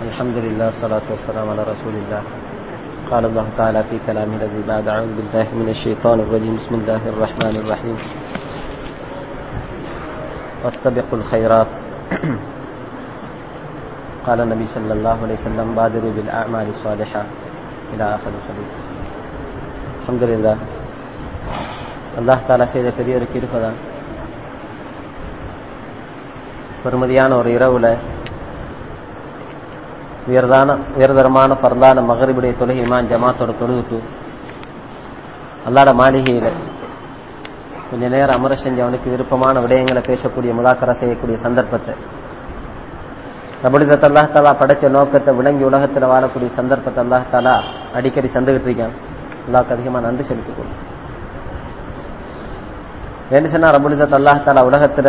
الحمد لله والصلاة والسلام على رسول الله. قال الله تعالى في كلامه الذي بعد: أعوذ بالله من الشيطان الرجيم. بسم الله الرحمن الرحيم. واستبقوا الخيرات. قال النبي صلى الله عليه وسلم: بادروا بالأعمال الصالحة إلى آخر الحديث. الحمد لله. அல்லாஹ் தஆலா செய்த பெரிய ஒரு கிருபை தான். பெருமதியான ஒரு இரவுல உயர்தரமான பரலான மகரிபுடைய தொழுகை இமாம் ஜமாத்தோட தொழுகுக்கு அல்லாஹ்ட மாளிகையில கொஞ்ச நேரம் அமர செஞ்சு அவனுக்கு விருப்பமான விடயங்களை பேசக்கூடிய முதாக்கரா செய்யக்கூடிய சந்தர்ப்பத்தை, ரப்பல் அல்லாஹ் தஆலா படைச்ச நோக்கத்தை விளங்கி உலகத்தில் வாழக்கூடிய சந்தர்ப்பத்தை அல்லாஹ் தஆலா அடிக்கடி தந்துகிட்டு இருக்கான். அல்லாஹ்க்கு அதிகமாக நன்றி செலுத்திக்கொள்ளும். என்ன சொன்னா, ரப்பல் அல்லாஹ் தஆலா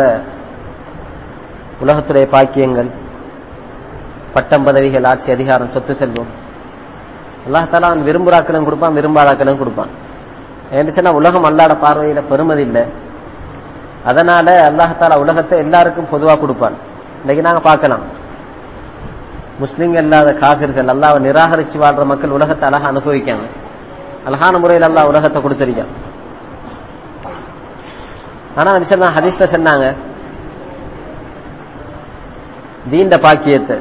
உலகத்துடைய பாக்கியங்கள், பட்டம் பதவிகள், ஆட்சி அதிகாரம், சொத்து செல்வம் அல்லாஹ் தஆலா அவன் விரும்புறாக்களும் கொடுப்பான், விரும்பாதாக்களும் கொடுப்பான். என்று சொன்னா உலகம் அல்லாஹ்ட பார்வையில பெருமதி இல்லை. அதனால அல்லாஹ் தஆலா உலகத்தை எல்லாருக்கும் பொதுவா கொடுப்பான். இன்னைக்கு நாங்க பார்க்கலாம், முஸ்லிம்கள் இல்லாத காபிர்கள், அல்லாஹ்வை நிராகரிச்சு வாழ்ற மக்கள் உலகத்தை அழகா அனுபவிக்காங்க. அழகான முறையில் அல்லாஹ் உலகத்தை கொடுத்திருக்கான். ஆனா ஹதீஸ்ல சொன்னாங்க, தீண்ட பாக்கியத்தை,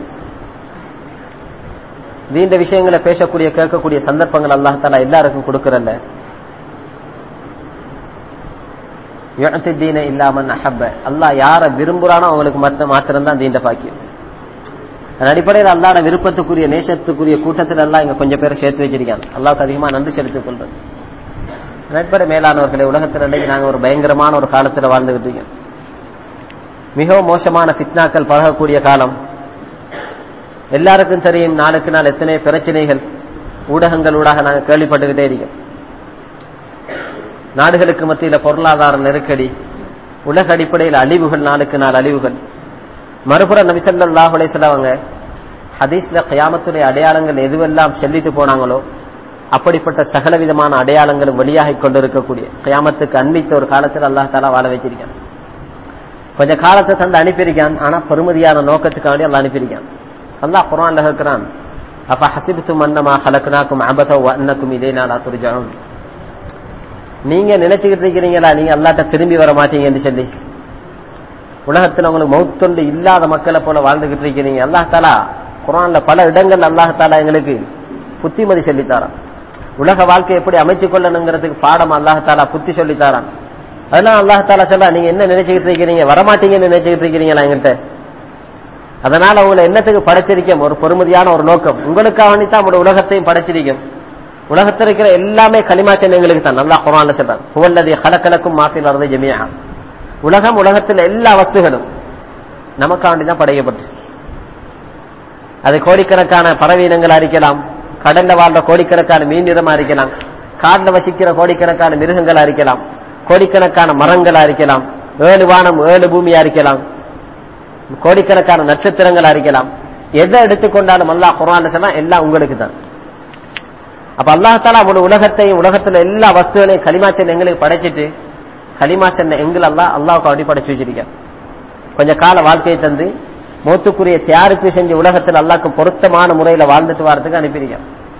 தீண்ட விஷயங்களை பேசக்கூடிய கேட்கக்கூடிய சந்தர்ப்பங்கள் அல்லாஹ் தஆலா எல்லாருக்கும் கொடுக்கறல்ல. யுஅதி தீன இல்லா மன் அஹப்ப. அல்லாஹ் யாரை விரும்புறானோ அவங்களுக்கு மாத்திரம் தான் தீண்ட பாக்கியம். அதன் அடிப்படையில் அல்லாஹ்ட விருப்பத்துக்குரிய நேசத்துக்குரிய கூட்டத்தில் எல்லாம் இங்க கொஞ்சம் பேரை சேர்த்து வச்சிருக்காங்க. அல்லாஹ்வுக்கு அதிகமா நன்றி செலுத்திக் கொள்றது. அடிப்படை மேலானவர்களை, உலகத்தில் அன்றைக்கு நாங்கள் ஒரு பயங்கரமான ஒரு காலத்தில் வாழ்ந்துகிட்டு இருக்கோம். மிகவும் மோசமான ஃபித்னாக்கள் பழகக்கூடிய காலம். எல்லாருக்கும் தெரியும், நாளுக்கு நாள் எத்தனை பிரச்சனைகள் ஊடகங்களூடாக நாங்கள் கேள்விப்பட்டுக்கிட்டே இருக்கோம். நாடுகளுக்கு மத்தியில பொருளாதார நெருக்கடி, உலக அடிப்படையில் அழிவுகள், நாளுக்கு நாள் அழிவுகள். மறுபுறம் நபி ஸல்லல்லாஹு அலைஹி வஸல்லம் அவங்க ஹதீஸ்ல கியாமத்துடைய அடையாளங்கள் எதுவெல்லாம் சொல்லிட்டு போனாங்களோ அப்படிப்பட்ட சகலவிதமான அடையாளங்களும் வெளியாகி கொண்டிருக்கக்கூடிய கியாமத்துக்கு அன்பித்த ஒரு காலத்தில் அல்லாஹ் தஆலா வாழ வச்சிருக்கான். கொஞ்ச காலத்தை தந்து அனுப்பியிருக்கான். ஆனா பெருமதியான நோக்கத்துக்காண்டி அல்லாஹ் அனுப்பியிருக்கான். அல்லாஹ் குர்ஆன்ல சொல்றான், அஃப ஹஸிப்தும் அன்னமா ஹலக்னாகும் அபஸா வ அன்னகும் இலைனா லா துர்ஜஊன். நீங்க நினைச்சுக்கிட்டு இருக்கிறீங்களா நீங்க அல்லாஹ்ட்ட திரும்பி வர மாட்டீங்க என்று சொல்லி? உலகத்தில் உங்களுக்கு மௌத்தொண்டு இல்லாத மக்களை போல வாழ்ந்துகிட்டு இருக்கிறீங்க. அல்லாஹ் தஆலா குர்ஆன்ல பல இடங்கள் அல்லாஹ் தஆலா எங்களுக்கு புத்திமதி சொல்லித்தாரான். உலக வாழ்க்கை எப்படி அமைச்சுக் கொள்ளணுங்கிறதுக்கு பாடம் அல்லாஹ் தஆலா புத்தி சொல்லித்தாரான். அதனால அல்லாஹ் தஆலா சொல்றா, நீங்க என்ன நினைச்சுக்கிட்டு இருக்கிறீங்க, வரமாட்டீங்கன்னு நினைச்சுக்கிட்டு இருக்கிறீங்களா என்கிட்ட? அதனால உங்களை என்னத்துக்கு படைச்சிருக்கோம்? ஒரு பொறுமதியான ஒரு நோக்கம் உங்களுக்காக வேண்டித்தான் நம்முடைய உலகத்தையும் படைச்சிருக்கோம். உலகத்தில் இருக்கிற எல்லாமே கலிமா சின்னங்களுக்கு தான். அல்லாஹ் குர்ஆன்ல சொல்றான், ஹுவல்லதீ ஹலகலக்கும் மா ஃபில் அர்தி ஜமீஆ. உலகத்தில் எல்லா வஸ்துகளும் நமக்காக வேண்டி தான் படைக்கப்பட்டு. அது கோடிக்கணக்கான பறவையினங்களா இருக்கலாம், கடல்ல வாழ்ற கோடிக்கணக்கான மீனிடமா இருக்கலாம், காட்டுல வசிக்கிற கோடிக்கணக்கான மிருகங்களா இருக்கலாம், கோடிக்கணக்கான மரங்களா இருக்கலாம், 7 வானம் 7 பூமியா இருக்கலாம், கோடிக்கணக்கான நட்சத்திரங்களா இருக்கலாம். எதை எடுத்துக்கொண்டாலும் அல்லாஹ் குர்ஆன்ல சொன்னா எல்லாம் உங்களுக்கு தான். அப்ப அல்லாஹ் தஆலா முழு உலகத்தையும், உலகத்துல எல்லா வஸ்துகளையும் கலிமா சென்ன எங்களுக்கு படைச்சிட்டு, கலிமா சென்ன எங்களை அல்லாஹ்வுக்கு அப்படி படைச்சு வச்சிருக்க. கொஞ்ச கால வாழ்க்கையை தந்து மௌத்துக்குரிய தயாரிப்பு செஞ்சு உலகத்தில் அல்லாஹ்க்கு பொருத்தமான முறையில வாழ்ந்துட்டு வரதுக்கு அனுப்பியிருக்க.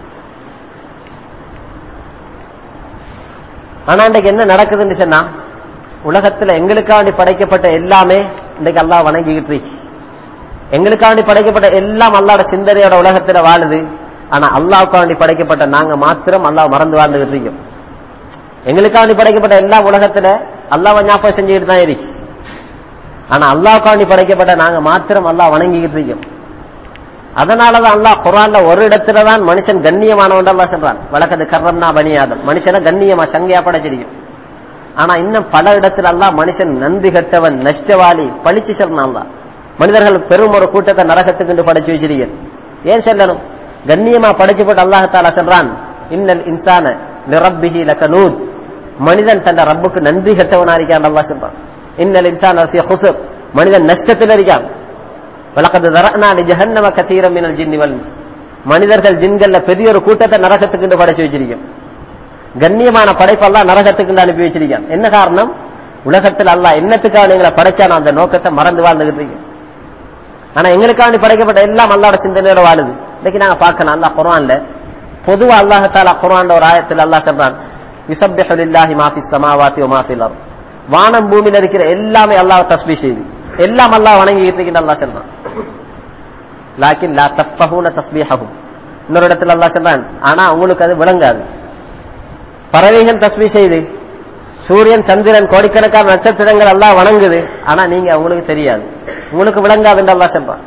ஆனா இன்றைக்கு என்ன நடக்குதுன்னு சொன்னா, உலகத்துல எங்களுக்காண்டி படைக்கப்பட்ட எல்லாமே இன்றைக்கு அல்லாஹ் வணங்கிக்கிட்டு, எங்களுக்காண்டி படைக்கப்பட்ட எல்லாம் அல்லாஹ்வோட சிந்தனையோட உலகத்துல வாழுது. ஆனா அல்லாஹ்வுக்காண்டி படைக்கப்பட்ட நாங்க மாத்திரம் அல்லாஹ் மறந்து வாழ்ந்துகிட்டு இருக்கோம். எங்களுக்காண்டி படைக்கப்பட்ட எல்லா உலகத்துல அல்லாஹ்வை ஞாபகம் செஞ்சுக்கிட்டு தான் இருக்கு. ஆனா அல்லாஹ்வுக்காண்டி படைக்கப்பட்ட நாங்க மாத்திரம் அல்லாஹ் வணங்கிக்கிட்டு இருக்கோம். அதனாலதான் அல்லாஹ் குர்ஆன்ல ஒரு இடத்துலதான் மனுஷன் கண்ணியமானவன் அல்லாஹ் சொல்றான், வலகத் கர்ரம்னா பனி ஆதம். மனுஷனை கண்ணியமா சங்கையா படைச்சிருக்கும். ஆனா இன்னும் பல இடத்துல அல்லாஹ் மனுஷன் நன்றி கட்டவன், நஷ்டவாளி, பழிச்சு சொல்றான். அல்லாஹ் மனிதர்கள் பெரும் ஒரு கூட்டத்தை நரகத்துக்கு படைச்சு வச்சிருக்கேன். ஏன் சொல்லணும்? கண்ணியமா படைச்சு போட்டு அல்லாஹ் தஆலா சொல்றான், இன்னல் இன்சான லிரப்பிஹி லகனூத். மனிதன் தன் ரப்புக்கு நன்றி கட்டவனா இருக்கான் அல்லாஹ் சொல்றான். இன்னல் இன்சான லஃபீ குஸ்ர். மனிதன் நஷ்டத்தில் இருக்கான். வலகத் ذرأنا لجهنم كثيرا من الجن والانس. மனிதர்கள் ஜின்கள்ல பெரிய ஒரு கூட்டத்தை நரகத்துக்கு படைச்சு வச்சிருக்கோம். கண்ணியமான படைப்பு அல்லாஹ் நரகத்துக்கு அனுப்பி வச்சிருக்கான். என்ன காரணம்? உலகத்தில் அல்லாஹ் என்னத்துக்காக எங்களை படைச்சானோ அந்த நோக்கத்தை மறந்து வாழ்ந்துகிட்டு இருக்கோம். ஆனா எங்களுக்காண்டி படைக்கப்பட்ட எல்லாம் அல்லாஹ்வோட சிந்தனையோட வாழுது. இன்னைக்கு நாங்க பார்க்கலாம் அல்லாஹ் குர்ஆன்ல பொதுவா அல்லாஹ் தஆலா குர்ஆன்ல ஒரு ஆயத்தில் அல்லாஹ் சொல்றான், யுஸப்பிஹு லில்லாஹி மா ஃபிஸ் ஸமாவாதி வ மா ஃபில் அர்த். வானம் பூமியில இருக்கிற எல்லாமே அல்லாஹ்வை தஸ்பீஹ் செய்யுது, எல்லாம் அல்லாஹ் வணங்கிட்டு இருக்குன்னு அல்லாஹ் சொல்றான். லாக்கின் லா தஃபஹூன தஸ்பீஹஹும். இன்னொரு இடத்துல அல்லாஹ் சொல்றான், ஆனா உங்களுக்கு அது விளங்காது. பறவைகள் தஸ்பீஹ் செய்து, சூரியன் சந்திரன் கோடிக்கணக்கான நட்சத்திரங்கள் எல்லாம் வணங்குது, ஆனா நீங்க உங்களுக்கு தெரியாது, உங்களுக்கு விளங்காது என்று அல்லாஹ் சொல்றான்.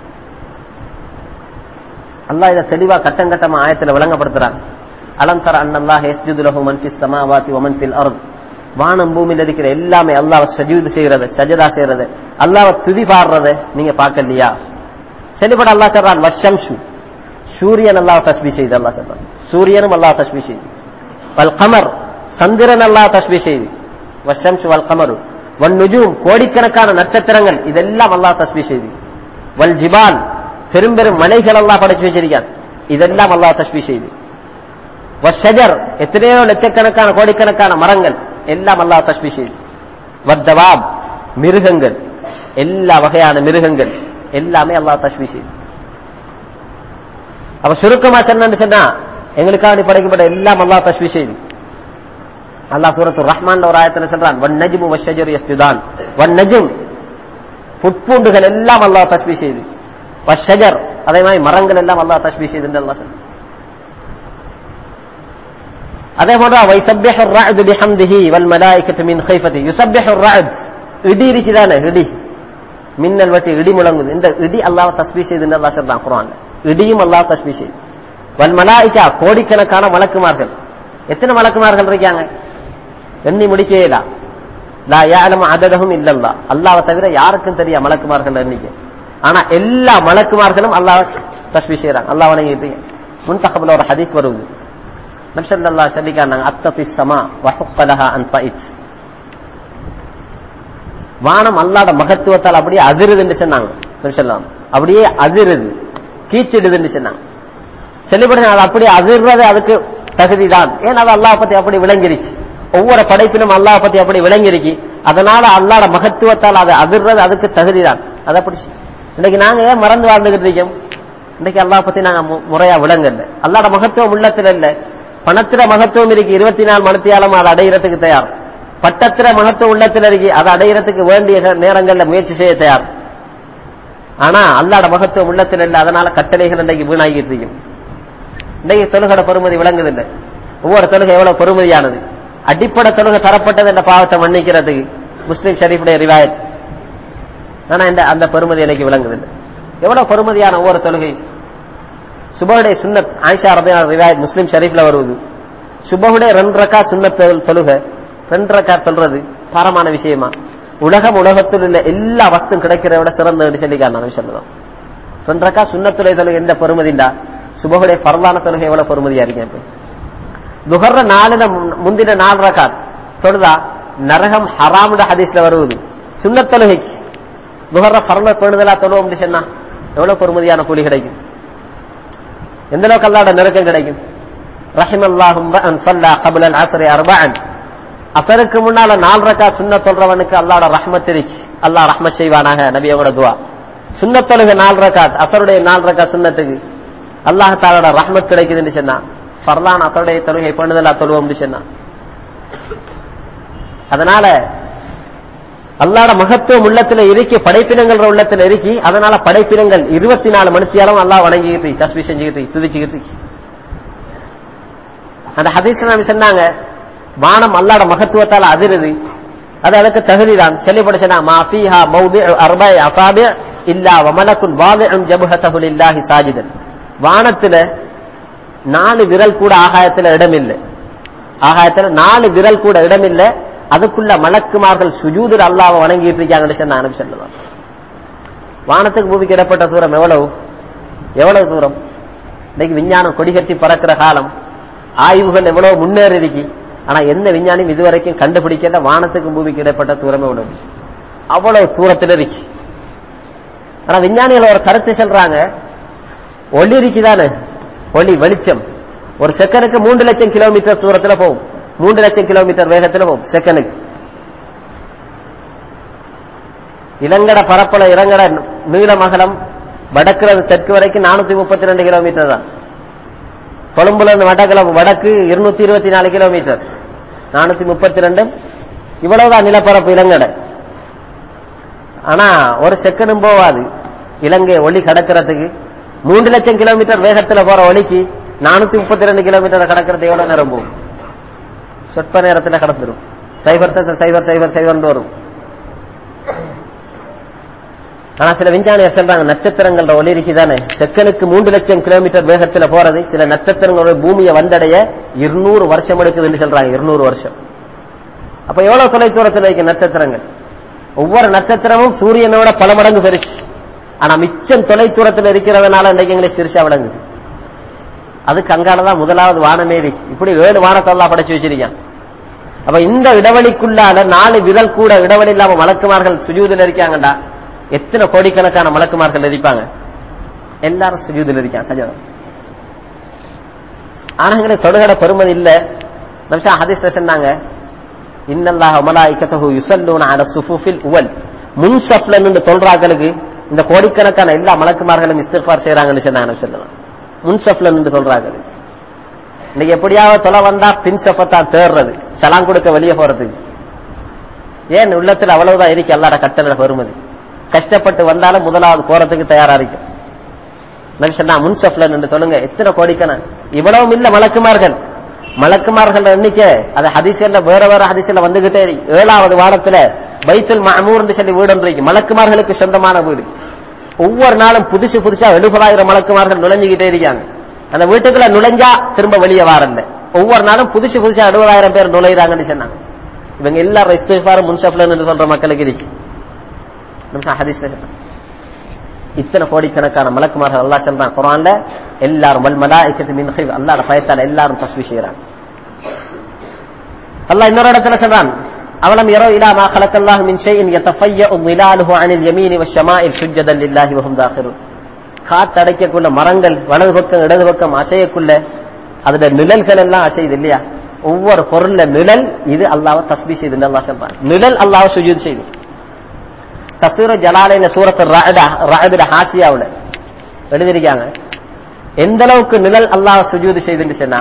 அல்லாஹ் இதை தெளிவா கட்டம் கட்டமா ஆயத்துல விளங்கப்படுத்துறான். அலம் தர அன்னல்லாஹ யஸ்ஜுது லஹு மன் ஃபிஸ் ஸமாவாதி வ மன் ஃபில் அர்த். வானம் பூமியில இருக்கிற எல்லாமே அல்லாஹ்வை சஜூது செய்யறது, சஜதா செய்யறது, அல்லாஹ்வை துதி பாடுறது நீங்க பார்க்கலையா? செல்லிப்பட அல்லாஹ் சொல்றான், வஷம்சு, சூரியன் அல்லாஹ் தஸ்பீஹ் செய்து அல்லாஹ் சொல்றான், சூரியனும் அல்லாஹ் தஸ்பீஹ் செய்து. வல் கமர், சந்திரன் அல்லாஹ் தஸ்பீஹ் செய்து. வஷம்சு வல் கமரு வன் நுஜூம், கோடிக்கணக்கான நட்சத்திரங்கள் இதெல்லாம் அல்லாஹ் தஸ்பீஹ் செய்து. வல் ஜிபால், பெரும் பெரும் மலைகள் அல்லாஹ் படைச்சு வச்சிருக்கான், இதெல்லாம் அல்லாஹ் தஸ்பீஹ் செய்து. வஷ்ஷஜர், எத்தனையோ லட்சக்கணக்கான கோடிக்கணக்கான மரங்கள் எல்லாம் அல்லாஹ் தஸ்பீஹ் செய்து. வத்தவாப், மிருகங்கள், எல்லா வகையான மிருகங்கள் எல்லாமே அல்லாஹ் தஸ்பீஹ் செய்து. அப்ப சுருக்கமா சொன்னா எங்களுக்காக படைக்கப்பட்ட எல்லாம் அல்லாஹ் தஸ்பீஹ் செய்து. அல்லாஹ் சூரத்துர் ரஹ்மான்ல ஒரு ஆயத்துல சொல்றான், வன் நஜ்மு வஷ்ஷஜரு யஸ்ஜுதான். வன் நஜ்ம், புட்பூண்டுகள் எல்லாம் அல்லாஹ் தஸ்பீஹ் செய்து. வஷ்ஷஜர், அதே மாதிரி மரங்கள் எல்லாம் அல்லாஹ் தஸ்பீஹ் செய்து என்று அல்லாஹ் சொல்றான். அதே போல வைஸப்பிஹு الرعد بحمده والملائكة من خيفته. يسبح الرعد, இடி இருக்குதானே, இடி மின்னல் வட்டி இடி முழங்குது, இந்த இடி அல்லாஹ் தஸ்பீஹ் செய்து என்று அல்லாஹ் சொல்றான் குர்ஆன்ல. இடியும் அல்லாஹ் தஸ்பீஹ் செய்து. வல் மலாயிகா, கோடிக்கணக்கான மலக்குமார்கள். எத்தனை மலக்குமார்கள் இருக்காங்க எண்ணி முடிக்கல. லா யஅலமு அததஹும் இல்லல்லாஹ், அல்லாஹ்வை தவிர யாருக்கும் தெரியா மலக்குமார்கள் எண்ணிக்கை. ஆனா எல்லா மலக்குமார்களும் அல்லாஹ் தஸ்பீஹ் செய்றாங்க, அல்லாஹ் வணங்கிட்டு. முன்தகப்ல ஒரு ஹதீஸ் வருது, நபி ஸல்லல்லாஹு அலைஹி வஸல்லம் அத்தஃபிஸ் ஸமா வ ஹுக்க லஹா அன் தஇத். வானம் அல்லாஹ்வோட மகத்துவத்தால் அப்படியே அதிருதுன்னு சொன்னாங்க நபி ஸல்லல்லாஹு, அப்படியே அதிருது, கீச்சிடுதுன்னு சொன்னாங்க. சொல்லிப்படுது அது அப்படியே அதிர்றது அதுக்கு தகுதிதான். ஏன் அது அல்லாஹ் பத்தி அப்படி விளங்கிருக்கு, ஒவ்வொரு படைப்பிலும் அல்லாஹ் பத்தி அப்படி விளங்கிருக்கு, அதனால அல்லாஹ்வோட மகத்துவத்தால் அது அதிர்றது அதுக்கு தகுதிதான். அது அப்படி இன்னைக்கு நாங்க ஏன் மறந்து வாழ்ந்துகிட்டு இருக்கோம்? இன்னைக்கு அல்லாஹ் பத்தி நாங்க முறையா விளங்கல. அல்லாஹ்வோட மகத்துவம் உள்ளத்துல இல்ல, பணத்திர மகத்துவம் இருக்கு, 24 மணித்தியாலம் அதை அடையிறதுக்கு தயார். பட்டத்திர மகத்துவம் உள்ளத்துல இருக்கு, அதை அடையிறதுக்கு வேண்டிய நேரங்கள்ல முயற்சி செய்ய தயார். ஆனா அல்லாஹ்வோட மகத்துவம் உள்ளத்துல இல்ல, அதனால கட்டளைகள் இன்னைக்கு வீணாகிட்டு இருக்கும். இன்னைக்கு தொழுகோட பெருமதி விளங்குதில்லை. ஒவ்வொரு தொழுகை எவ்வளவு பெருமதியானது. அடிப்படை தொழுகை தரப்பட்டது என்ற பாவத்தை மன்னிக்கிறதுக்கு, முஸ்லிம் ஷரீஃபுடைய ரிவாயத். ஆனா அந்த பெருமதி எனக்கு விளங்குதில்லை. எவ்வளவு பெருமதியான ஒவ்வொரு தொழுகை. சுபஹுடைய சுன்னத், ஆயிஷா ரலியல்லாஹு அன்ஹா ரிவாயத் முஸ்லிம் ஷரீஃப்ல வருது. சுபஹுடைய 2 ரக்காத் சுன்னத் தொழுகை, 2 ரக்காத் சொல்றது பாரமான விஷயமா? உலகத்தில் உள்ள எல்லா வஸ்தும் கிடைக்கிறத விட சிறந்தது சொல்லிக்காரன் நபி ஸல்லல்லாஹு. 2 ரக்காத் சுன்னத்துடைய தொழுகை எந்த பெருமதிண்டா, சுபஹுடைய ஃபர்லான தொழுகை எவ்வளவு பெருமதியா இருக்கு. துஹர்ர 4 முந்தின 4 ரக்காத் தொழுதா நரகம் ஹராம்ட ஹதீஸ்ல வருது. சுன்னத் தொழுகைக்கு துஹர்ர ஃபர்ல தொழுதலா தொழுவோம் சொன்னா எவ்வளவு பெருமதியான கூலி கிடைக்கும், எந்த அளவுக்கு அல்லாஹ்வோட நெருக்கம் கிடைக்கும். ரஹிமல்லாஹு மன் ஸல்லா قبل العصر 4. அஸருக்கு முன்னால 4 ரக்காத் சுன்னத் தொழுறவனுக்கு அல்லாஹ்வோட ரஹ்மத் இருக்கு, அல்லாஹ் ரஹ்மத் செய்வானாக, நபியோட துஆ. சுன்னத் தொழுகை 4 ரக்காத், அஸருடைய 4 ரக்காத் சுன்னத்துக்கு அல்லாஹ் தஆலாவோட ரஹ்மத் கிடைக்குதுன்னு சொன்னா, ஃபர்லான அஸருடைய தொழுகை பண்ணுதலா தொழுவோம்னு சொன்னா. அதனால அல்லாஹ்வோட மகத்துவம் உள்ளத்துல இருக்கு, படைப்பினங்கள் உள்ளத்துல இருக்கு. அதனால படைப்பினங்கள் 24 மணித்தியாலம் அல்லாஹ் வணங்கிட்டு தஸ்பீஹ் செஞ்சுக்கிட்டு துதிச்சுக்கிட்டு. அந்த ஹதீஸ்ல நபி சொன்னாங்க, வானம் அல்லாஹ்வோட மகத்துவத்தால அதிருது, அது அதுக்கு தகுதிதான். சொல்லிப்படுச்சுனா மா ஃபீஹா மௌதிஉ 4 அஸாபி' இல்லா வ மலக்குன் வாதிஉன் ஜபஹதஹு லில்லாஹி சாஜிதன். வானத்துல 4 விரல் கூட ஆகாயத்துல இடமில்லை, ஆகாயத்துல 4 விரல் கூட இடமில்லை, அதுக்குள்ள மலக்குமார்கள் சுஜூதுல அல்லாஹ்வை வணங்கிட்டு இருக்காங்கன்னு சொன்னாங்க நபி ஸல்லல்லாஹு. வானத்துக்கு பூமிக்கு இடப்பட்ட தூரம் எவ்வளவு தூரம். இன்னைக்கு விஞ்ஞானம் கொடிகட்டி பறக்கிற காலம், ஆய்வுகள் எவ்வளவு முன்னேறி இருக்கு. ஆனா எந்த விஞ்ஞானியும் இதுவரைக்கும் கண்டுபிடிக்கல வானத்துக்கு பூமிக்கு இடைப்பட்ட தூரமே எவ்வளவு, அவ்வளவு தூரத்தில் இருக்கு. ஆனா விஞ்ஞானிகள் ஒரு கருத்து சொல்றாங்க, ஒளி இருக்குதானே, ஒளி வெளிச்சம் ஒரு செகண்டுக்கு 3 லட்சம் கிலோமீட்டர் தூரத்துல போகும், 3 லட்சம் கிலோமீட்டர் வேகத்துல போகும் செகண்டுக்கு. இலங்கட பரப்பளவு, இலங்கட நீளமகலம் வடக்குல தெற்கு வரைக்கும் 432 கிலோமீட்டர் தான். கொழும்புல இருந்து வடக்கு 224 கிலோமீட்டர், 432 இவ்வளவுதான் நிலப்பரப்பு இலங்கை. ஆனா ஒரு செகண்டும் போவாது இலங்கை ஒளி கடக்கிறதுக்கு. 3 லட்சம் கிலோமீட்டர் வேகத்துல போற ஒளிக்கு 432 கிலோமீட்டர் கடக்கிறது எவ்வளவு நேரம் போகும்? சொற்ப நேரத்துல கடந்துடும். 0.000 வரும். ஆனா சில விஞ்ஞானியர் சொல்றாங்க, நட்சத்திரங்களோட ஒளி இருக்குதானே செகண்டுக்கு 3 லட்சம் கிலோமீட்டர் வேகத்துல போறது, சில நட்சத்திரங்களோட பூமியை வந்தடைய 200 வருஷம் எடுக்குதுன்னு சொல்றாங்க. 200 வருஷம். அப்ப எவ்வளவு தொலைதூரத்தில் இருக்கு நட்சத்திரங்கள்? ஒவ்வொரு நட்சத்திரமும் சூரியனோட பல மடங்கு பெருசு. ஆனா மிச்சம் தொலைதூரத்தில் இருக்கிறதுனால இன்னைக்கு எங்களுக்கு சிறுசா விளங்குது. அதுக்கு அங்காலதான் முதலாவது வானமேரி. இப்படி 7 வானத்தெல்லாம் படைச்சு வச்சிருக்கான். அப்ப இந்த இடைவெளிக்குள்ளால 4 விரல் கூட இடைவெளி இல்லாம மலக்குமார்கள் சுஜூதில் இருக்காங்கடா. எத்தனை கோடிக்கணக்கான மலக்குமார்கள் இருப்பாங்க, எல்லாரும் சுஜூதில் இருக்காங்க, சஜதா. ஆனா எங்களுக்கு தொழுகட பெருமதி இல்ல. நபியா ஹதீஸ்ல சொன்னாங்க, இன்னல்லாஹ மலாயிகத்துஹு யுஸல்லூன அலா ஸுஃபூஃபில் உவல். முன் ஸஃப்ல நின்று தொல்றாக்களுக்கு இந்த கோடிக்கணக்கான எல்லா மலக்குமார்களும் இஸ்திக்ஃபார் செய்றாங்கன்னு சொன்னாங்க நபி ஸல்லல்லாஹு அலைஹி வஸல்லம். முன் ஸஃப்ல நின்று தொல்றாக்கள். இன்னைக்கு எப்படியாவது தொலை வந்தா பின் ஸஃபத்தான் தேடுறது, சலாம் கொடுக்க வெளியே போறதுக்கு. ஏன் உள்ளத்துல அவ்வளவுதான் இருக்கு அல்லாஹ்வோட கட்டளை பெருமதி. கஷ்டப்பட்டு வந்தாலும் முதலாவது போறதுக்கு தயாரா இருக்கு. நபி சொன்னா முன் ஸஃப்ல நின்று தொழுங்க. எத்தனை கோடிக்கணக்கான இவ்வளவும் இல்ல மலக்குமார்கள். மலக்குமார்கள் எண்ணிக்கை அது ஹதீஸ்ல வேற ஹதீஸ்ல வந்துகிட்டே இருக்கு. 7வது வானத்துல பைத்துல் மஅமூர் சொல்லி வீடு ஒன்று இருக்கு, மலக்குமார்களுக்கு சொந்தமான வீடு. ஒவ்வொரு நாளும் புதுசா 70,000 மலக்குமார்கள் நுழைஞ்சுகிட்டே இருக்காங்க. அந்த வீட்டுக்குள்ள நுழைஞ்சா திரும்ப வெளியே வாரல்ல. ஒவ்வொரு நாளும் புதுசா 70,000 பேர் நுழைறாங்கன்னு சொன்னாங்க. இவங்க எல்லாரும் இஸ்திக்ஃபார் முன்சஃப்ல நின்று சொல்ற மக்களுக்கு இருக்கு. ஹதீஸ்ல இத்தனை கோடிக்கணக்கான மலக்குமார்கள் அல்லாஹ் சொல்றான் குர்ஆன்ல. எல்லாரும் வல் மலாயிகத்து மின் ஹிஃப், அல்லாஹ்வோட பயத்தால எல்லாரும் தஸ்பீஹ் செய்றாங்க. அல்லாஹ் இன்னொரு இடத்துல சொல்றான், அவலம் யரோ இலா மா خلقல்லாஹு மின் ஷைஇன் யதஃபய்யு ظிலாலுஹு அனில் யமீனி வஷ்ஷமாஇல் சுஜ்ஜதன் லில்லாஹி வஹும் தாகிரூன். காத்தடைக்கக்குள்ள மரங்கள் வலது பக்கம் இடது பக்கம் அசையக்குள்ள அதுல நிழல்கள் எல்லாம் அசையுது இல்லையா? ஒவ்வொரு பொருள்ல நிழல் இது அல்லாஹ்வை தஸ்பீஹ் செய்து அல்லாஹ் சொல்றான். நிழல் அல்லாஹ்வை சுஜூத் செய்து. தஃசீர் ஜலாலைன சூரத்து ரஅத்ல ஹாசியாவுல எழுதிருக்காங்க, எந்த அளவுக்கு நிழல் அல்லாஹ் சுஜூது செய்துன்னு சொன்னா,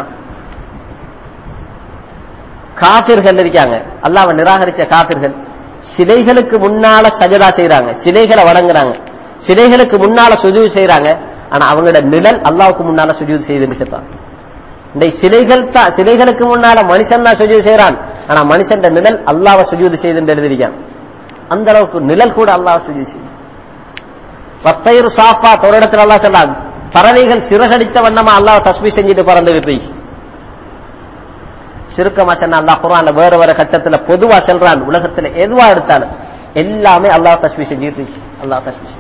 காபிர்கள் இருக்காங்க, அல்லாஹ்வை நிராகரிச்ச காபிர்கள் சிலைகளுக்கு முன்னால சஜதா செய்யறாங்க, சிலைகளை வணங்குறாங்க, சிலைகளுக்கு முன்னால சுஜூது செய்யறாங்க. ஆனா அவங்களோட நிழல் அல்லாஹ்வுக்கு முன்னால சுஜூது செய்துன்னு சொல்றாங்க. இந்த சிலைகளுக்கு முன்னால மனுஷன் தான் சுஜூது செய்யறான், ஆனா மனுஷன் நிழல் அல்லாஹ்வை சுஜூது செய்துன்னு எழுதிருக்காங்க. அந்த அளவுக்கு நிழல் கூட அல்லாஹ் சுஜூது செய்து. வத்தைரு சாஃபா ஒரு இடத்துல அல்லாஹ் சொல்றான், பறவைகள் சிறகடித்த வண்ணமா அல்லாஹ் தஸ்பீஹ் செஞ்சுட்டு பறந்துகிட்டு இருக்கு. சுருக்கமா சொன்னா அல்லாஹ் குர்ஆன்ல வேற கட்டத்துல பொதுவா சொல்றான், உலகத்துல எதுவா எடுத்தாலும் எல்லாமே அல்லாஹ் தஸ்பீஹ் செஞ்சுட்டு இருக்கு. அல்லாஹ் தஸ்பீஹ்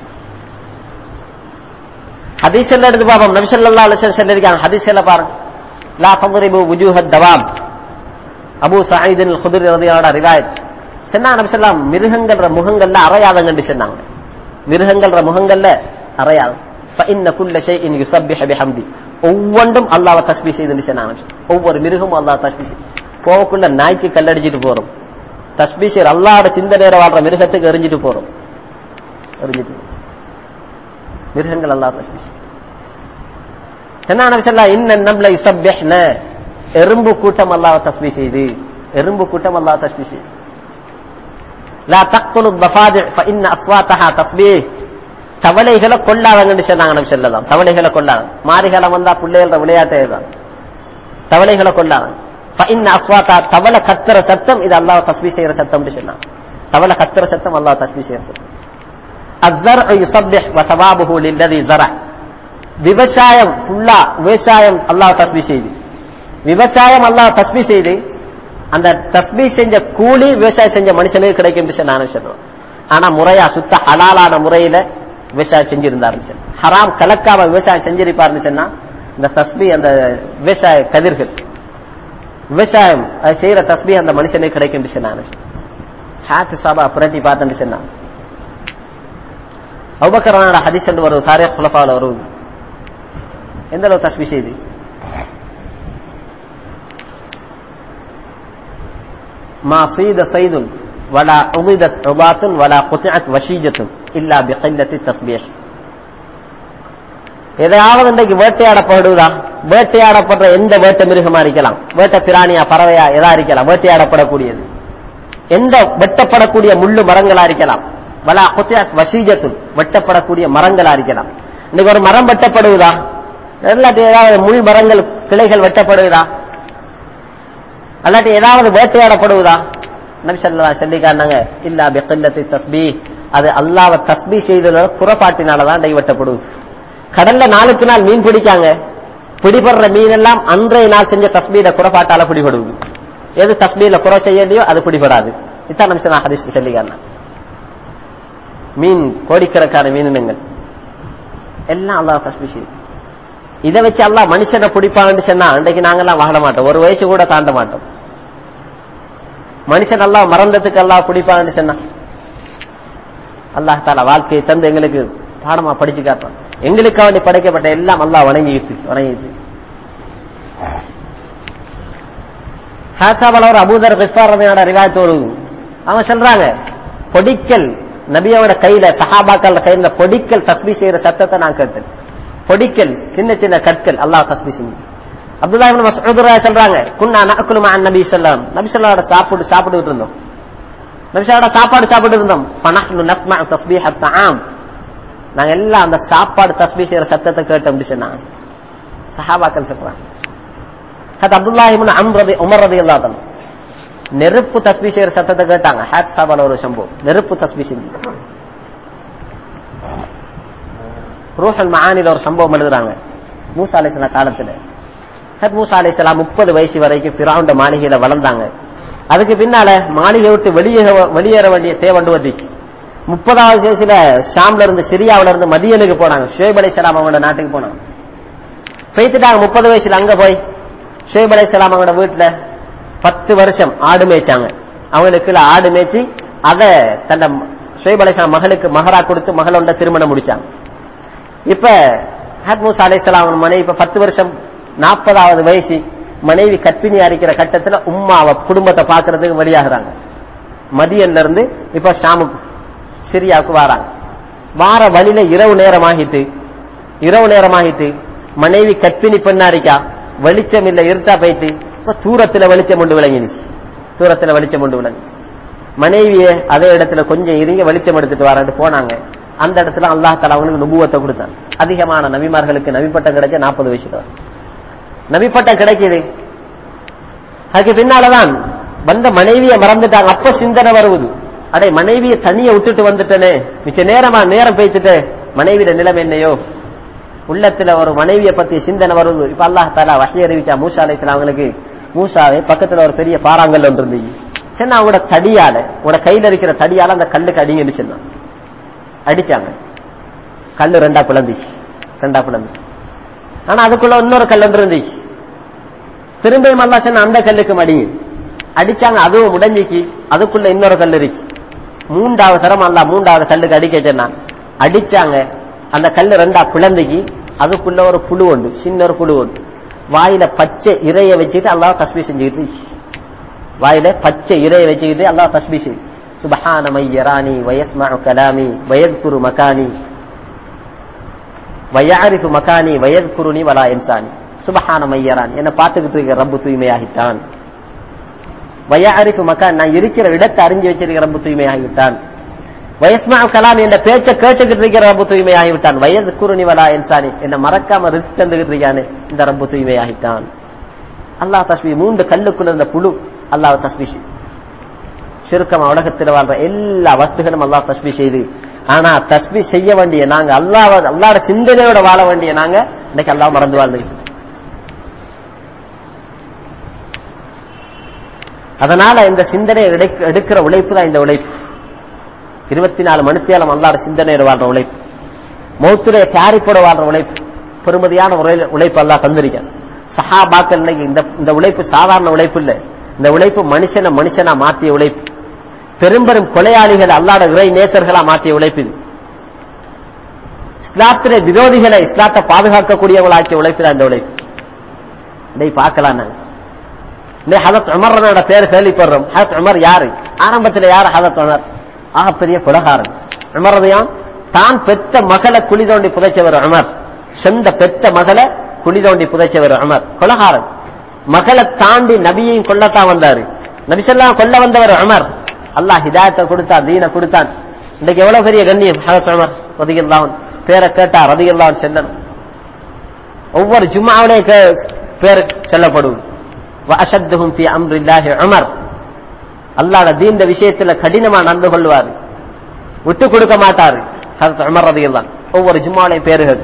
ஹதீஸ்ல எடுத்து பாப்போம். நபி ஸல்லல்லாஹு அலைஹி வஸல்லம் சொல்லிருக்காங்க, ஹதீஸ்ல பாருங்க, லா தضربு وجوه الدواب. அபூ சயீத் அல்-குத்ரி ரலியல்லாஹு அன்ஹு ரிவாயத் சொன்னா, நபி ஸல்லல்லாஹு மிருகங்கள்ற முகங்கள்ல அறையாதங்கன்னு சொன்னாங்க. மிருகங்கள்ற முகங்கள்ல அறையாது. فإن كل شيء يسبح بحمده. ஒவ்வொன்றும் அல்லாஹ்வை தஸ்பீஹ் செய்துன்னு சொன்னாங்க. ஒவ்வொரு மிருகமும் அல்லாஹ் தஸ்பீஹ் செய்து. போகக்குள்ள நாய்க்கு கல்லடிச்சிட்டு போறோம், தஸ்பீஹ் செய்ற அல்லாஹ்வோட சிந்தனையில வாழ்ற மிருகத்துக்கு எரிஞ்சிட்டு போறோம். மிருகங்கள் அல்லாஹ் தஸ்பீஹ் சொன்னா நபி ஸல்லல்லாஹு இன்ன நம்ல யுஸப்பிஹ்ன. எறும்பு கூட்டம் அல்லாஹ்வை தஸ்பீஹ் செய்து, எறும்பு கூட்டம் அல்லாஹ் தஸ்பீஹ் செய்து. லா தக்துலு الضفادع فإن أصواتها تسبيح. தவளைகளை கொல்லாதங்கன்னு சொன்னாங்க நபி ஸல்லல்லாஹு. தவளைகளை கொல்லாத, மாரிகாலம் வந்தா பிள்ளைகள விளையாட்டே தான். தவளைகளை கொல்லாத. فإن أصواتها, தவளை கத்துற சத்தம் இது அல்லாஹ் தஸ்பீஹ் செய்யற சத்தம்னு சொன்னாங்க. தவளை கத்துற சத்தம் அல்லாஹ் தஸ்பீஹ் செய்யற சத்தம். الزرع يسبح وثوابه للذي زرع. விவசாயம் ஃபுல்லா விவசாயம் அல்லாஹ் தஸ்பீஹ் செய்து. விவசாயம் அல்லாஹ் தஸ்பீஹ் செய்து அந்த தஸ்பீஹ் செஞ்ச கூலி விவசாயம் செஞ்ச மனுஷனுக்கு கிடைக்கும் நான் சொல்றேன். ஆனா முறையா சுத்த ஹலாலான முறையில விவசாயம் செஞ்சிருந்தாருன்னு, ஹராம் கலக்காம விவசாயம் செஞ்சிருப்பாருன்னு சொன்னா இந்த தஸ்பீஹ் அந்த விவசாய கதிர்கள் விவசாயம் அது செய்யற தஸ்பீஹ் அந்த மனுஷனுக்கு கிடைக்கும் நான் ஹாத் சாபா புரட்டி பார்த்தேன்னு சொன்னா. அபூபக்கரோட ஹதீஸ் என்று ஒரு தாரீக் குலஃபால வருது. எந்த அளவு தஸ்பீஹ் செய்து மா சீத சைதுன் வலா உதிதத் உபாத்துன் வலா குத்திஅத் வஷீஜத்துன். இல்லா பிகில்லத்தி தஸ்பீஹ். எதையாவது இன்றைக்கு வேட்டையாடப்படுவதா? வேட்டையாடப்படுற எந்த வேட்டை மிருகமா இருக்கலாம், வேட்டை பிராணியா பறவையா எதா இருக்கலாம், வேட்டையாடப்படக்கூடியது எந்த வெட்டப்படக்கூடிய முள்ளு மரங்களா இருக்கலாம், வலா குத்தியத் வசீஜத்துன் வெட்டப்படக்கூடிய மரங்களா இருக்கலாம். இன்னைக்கு ஒரு மரம் வெட்டப்படுவதா? எல்லாத்தையும் ஏதாவது முள் மரங்கள் கிளைகள் வெட்டப்படுவதா? அல்லாட்டி ஏதாவது வேட்டையாடப்படுவதா? நபி ஸல்லல்லாஹு அலைஹி வஸல்லம் சொல்லி காட்டினாங்க, இல்லா பிகில்லத்தி தஸ்பீஹ். அது அல்லாஹ்வை தஸ்பீஹ் செய்ததோட குறப்பாட்டினாலதான் வெட்டப்படுது. கடல்ல நாளுக்கு நாள் மீன் பிடிக்காங்க, பிடிபடுற மீன் எல்லாம் அன்றைய நாள் செஞ்ச தஸ்பீஹ குறப்பாட்டால பிடிபடுவது. எது தஸ்பீஹ்ல குறை செய்யலையோ அது பிடிபடாது. இதான் நபி ஸல்லல்லாஹு அலைஹி வஸல்லம் சொல்லி காட்டினாங்க. மீன் கோடிக்கணக்கான மீனுங்கள் எல்லாம் அல்லாஹ் தஸ்பீஹ் செய்து. இதை வச்சு அல்லாஹ் மனுஷனை பிடிப்பான்னு சொன்னா அன்றைக்கு நாங்கெல்லாம் வாழ மாட்டோம், ஒரு வயசு கூட தாண்ட மாட்டோம். மனுஷன் அல்லாஹ் மறந்ததுக்கு அல்லாஹ் பிடிப்பான்னு சொன்னா அல்லாஹ் தஆலா வாழ்க்கையை தந்து எங்களுக்கு பாடமா படிச்சு காட்டுறான். எங்களுக்காக வேண்டி படைக்கப்பட்ட எல்லாம் அல்லாஹ் வணங்கிட்டு ஹாசாபலவர் அபூதர் கிஃபார் ரலியல்லாஹு ரிவாயத்தோடு அவன் சொல்றாங்க, பொடிக்கல் நபியோட கையில சஹாபாக்கள் கையில பொடிக்கல் தஸ்பீஹ் செய்யற சத்தத்தை நான் கேட்டேன். பொடிக்கல் சின்ன சின்ன கற்கள் அல்லாஹ் தஸ்பீஹ் செஞ்சு. அப்துல்லாஹ் இப்னு மஸ்ஊத் சொல்றாங்க, குன்னா நஅக்குலு மஅ நபி ஸல்லல்லாஹு அலைஹி வஸல்லம், நபி ஸல்லல்லாஹு அலைஹி வஸல்லம் சாப்பிட்டுட்டு இருந்தோம். நபி ஸல்லல்லாஹு அலைஹி சாப்பாடு சாப்பிட்டு இருந்தோம். ஃபனஹ்னு நஸ்மஉ தஸ்பீஹ அத்-தஆம், நாங்க எல்லாம் அந்த சாப்பாடு தஸ்பீஹ் செய்யற சத்தத்தை கேட்டோம் அப்படி சொன்னாங்க சஹாபாக்கள் சொல்றாங்க. ஹத் அப்துல்லாஹ் இப்னு உமர் ரலியல்லாஹு அன்ஹு நெருப்பு தஸ்பீஹ் செய்யற சத்தத்தை கேட்டாங்க. ஹத் சாபால ஒரு சம்பவம், நெருப்பு தஸ்பீஹ் செஞ்சு. ரூஹுல் மஆனில ஒரு சம்பவம் எழுதுறாங்க. மூசா அலைஹிஸ்ஸலாம் காலத்துல ஹத் மூசா அலைஹிஸ்ஸலாம் 30 வயசு வரைக்கும் ஃபிரௌன் மாளிகையில வளர்ந்தாங்க. அதுக்கு பின்னால மாளிகை விட்டு வெளியேற வேண்டிய தேவண்டு வந்துச்சு. 30வது வயசுல ஷாம்ல இருந்து சிரியாவில இருந்து மதியனுக்கு போனாங்க. ஷுவைப் அலைஹிஸ்ஸலாம் அவங்களோட நாட்டுக்கு போனாங்க. போயிட்டுட்டாங்க 30 வயசுல. அங்க போய் ஷுவைப் அலைஹிஸ்ஸலாம் அவங்களோட வீட்டுல 10 வருஷம் ஆடு மேய்ச்சாங்க. அவங்களுக்கு ஆடு மேய்ச்சி அதை தன்னை ஷுவைப் அலைஹிஸ்ஸலாம் மகளுக்கு மகரா கொடுத்து மகளோட திருமணம் முடிச்சாங்க. இப்ப ஹத் மூசா அலைஹிஸ்ஸலாம் அவங்க மனைவி இப்ப 10 வருஷம் 40வது வயசு மனைவி கற்பிணியா இருக்கிற கட்டத்துல உம்மாவை குடும்பத்தை பாக்குறதுக்கு வெளியாகிறாங்க. மதியன்ல இருந்து இப்ப ஷாமுக்கு சிரியாவுக்கு வராங்க. வார வழியில இரவு நேரமாகிட்டு மனைவி கற்பிணி பெண்ணா இருக்கா, வெளிச்சம் இல்ல, இருட்டா போயிட்டு இப்ப தூரத்துல வெளிச்சம் கொண்டு விளங்கி மனைவிய அதே இடத்துல கொஞ்சம் இருங்க வெளிச்சம் எடுத்துட்டு வரான்னு போனாங்க. அந்த இடத்துல அல்லாஹ் தஆலா அவங்களுக்கு நுபுவத்தை கொடுத்தாங்க. அதிகமான நபிமார்களுக்கு நபிப்பட்டம் கிடைச்ச 40 வயசுல நபிப்பட்டம் கிடைக்குது. அதுக்கு பின்னாலதான் வந்த மனைவியை மறந்துட்டாங்க. அப்ப சிந்தனை வருவது, அடே மனைவியை தனியை விட்டுட்டு வந்துட்டனே, மிச்ச நேரம் பேசிட்டு மனைவியோட நிலைமை என்னையோ, உள்ளத்துல ஒரு மனைவியை பத்தி சிந்தனை வருது. இப்ப அல்லாஹ் தஆலா வஹி அறிவிச்சா மூசா அலைஹிஸ்ஸலாம் அவங்களுக்கு. மூசாவே பக்கத்துல ஒரு பெரிய பாறாங்கல் ஒன்று இருந்தது. சொன்னா அவங்களோட தடியால, உங்களோட கையில இருக்கிற தடியால அந்த கல்லுக்கு அடிங்கன்னு சொன்னான். அடிச்சாங்க. கல்லு ரெண்டா பிளந்துச்சு. ஆனா அதுக்குள்ள இன்னொரு கல் ஒன்று இருந்துச்சு. திரும்பியும் அல்லாஹ் சொன்ன அந்த கல்லுக்கு அடிங்க. அடிச்சாங்க, அதுவும் உடைஞ்சிக்கு. அதுக்குள்ள இன்னொரு கல் இருக்கு. 3வது தரம் அல்லாஹ் 3வது கல்லுக்கு அடிக்க சொன்னான். அடிச்சாங்க, அந்த கல்லு ரெண்டா பிளந்துக்கு. அதுக்குள்ள ஒரு புழு உண்டு, சின்ன ஒரு புழு உண்டு. வாயில பச்சை இறைய வச்சுட்டு அல்லாஹ் தஸ்பீஹ் செஞ்சுக்கிட்டு, வாயில பச்சை இறைய வச்சுக்கிட்டு அல்லாஹ் தஸ்பீஹ் செய்து. சுப்ஹான மய்யரானி வயஸ்மஉ கலாமி வயذ்குரு மகானி வயஅரிஃபு மகானி வயذ்குருனி வலா இன்சானி. சுப்ஹான மய்யரானி, என்ன பார்த்துக்கிட்டு இருக்க ரப்பு தூய்மையாகிட்டான். வயஅரிஃபு மகான், நான் இருக்கிற இடத்தை அறிஞ்சு வச்சிருக்கிற ரப்பு தூய்மையாகிவிட்டான். வயஸ்மஉ கலாமி, என்ற பேச்சை கேட்டுக்கிட்டு இருக்கிற ரப்பு தூய்மையாகிவிட்டான். வயذ்குருனி வலா இன்சானி, என்ன மறக்காம ரிஸ்க் தந்துகிட்டு இருக்கானே இந்த ரப்பு தூய்மையாகிட்டான். அல்லாஹ் தஸ்பீஹ். 3 கல்லுக்குள்ள இருந்த புழு அல்லாஹ் தஸ்பீஹ். சுருக்கமா உலகத்தில் வாழ்ற எல்லா வஸ்துகளும் அல்லாஹ் தஸ்பீஹ் செய்து. ஆனா தஸ்பீஹ் செய்ய வேண்டிய நாங்க, அல்லாஹ்வோட சிந்தனையோட வாழ வேண்டிய நாங்க இன்னைக்கு அல்லாஹ் மறந்து வாழ்ந்துட்டு. அதனால இந்த சிந்தனை எடுக்கிற உழைப்பு தான் இந்த உழைப்பு. 24 மணித்தியாலம் அல்லாஹ்வோட சிந்தனையோட வாழ்ற உழைப்பு, மௌத்துடைய தயாரிப்போட வாழ்ற உழைப்பு, பெருமதியான உழைப்பு அல்லாஹ் தந்திருக்கான். சஹாபாக்கள் இன்னைக்கு இந்த உழைப்பு சாதாரண உழைப்பு இல்ல. இந்த உழைப்பு மனுஷனா மாத்திய உழைப்பு. பெரும்பெரும் கொலையாளிகள் அல்லாஹ்வோட இறை நேசர்களா மாற்றிய உழைப்பு இது. இஸ்லாத்திலே விரோதிகளை இஸ்லாத்தை பாதுகாக்கக்கூடியவர்களாக்கிய உழைப்பு தான் இந்த உழைப்பு. இதை பார்க்கலாம். நாங்க ஹதரத் உமரோட பேர் கேள்விப்படுறோம். ஹதரத் உமர் யாரு? ஆரம்பத்தில் யாரு? ஹதரத் உமர் ஆகப்பெரிய கொலகாரன். உமர் ரலியல்லாஹு தான் பெத்த மகளை குழி தோண்டி புதைச்சவர் உமர். சொந்த பெத்த மகளை குழி தோண்டி புதைச்சவர் உமர். கொலகாரன். மகளை தாண்டி நபியையும் கொல்லத்தான் வந்தாரு. நபிசல்லாம் கொல்ல வந்தவர் உமர். அல்லாஹ் ஹிதாயத்தை கொடுத்தான், தீன கொடுத்தான். இன்னைக்கு எவ்வளவு பெரிய கண்ணியம் ஹஜ்ரத் உமர் ரலியல்லாஹு அன்ஹு. பேரை கேட்டா ரலியல்லாஹு அன்ஹு செல்லணும். ஒவ்வொரு ஜும்ஆவிலே பேர் சொல்லப்படுவது. வஅஷத்துஹும் ஃபீ அம்ரில்லாஹி உமர். அல்லாஹ்வுடைய தீன் விஷயத்துல கடினமா நடந்து கொள்வார், விட்டு கொடுக்க மாட்டாரு ஹஜ்ரத் உமர் ரலியல்லாஹு அன்ஹு. ஒவ்வொரு ஜும்ஆவிலே பேர்கள்.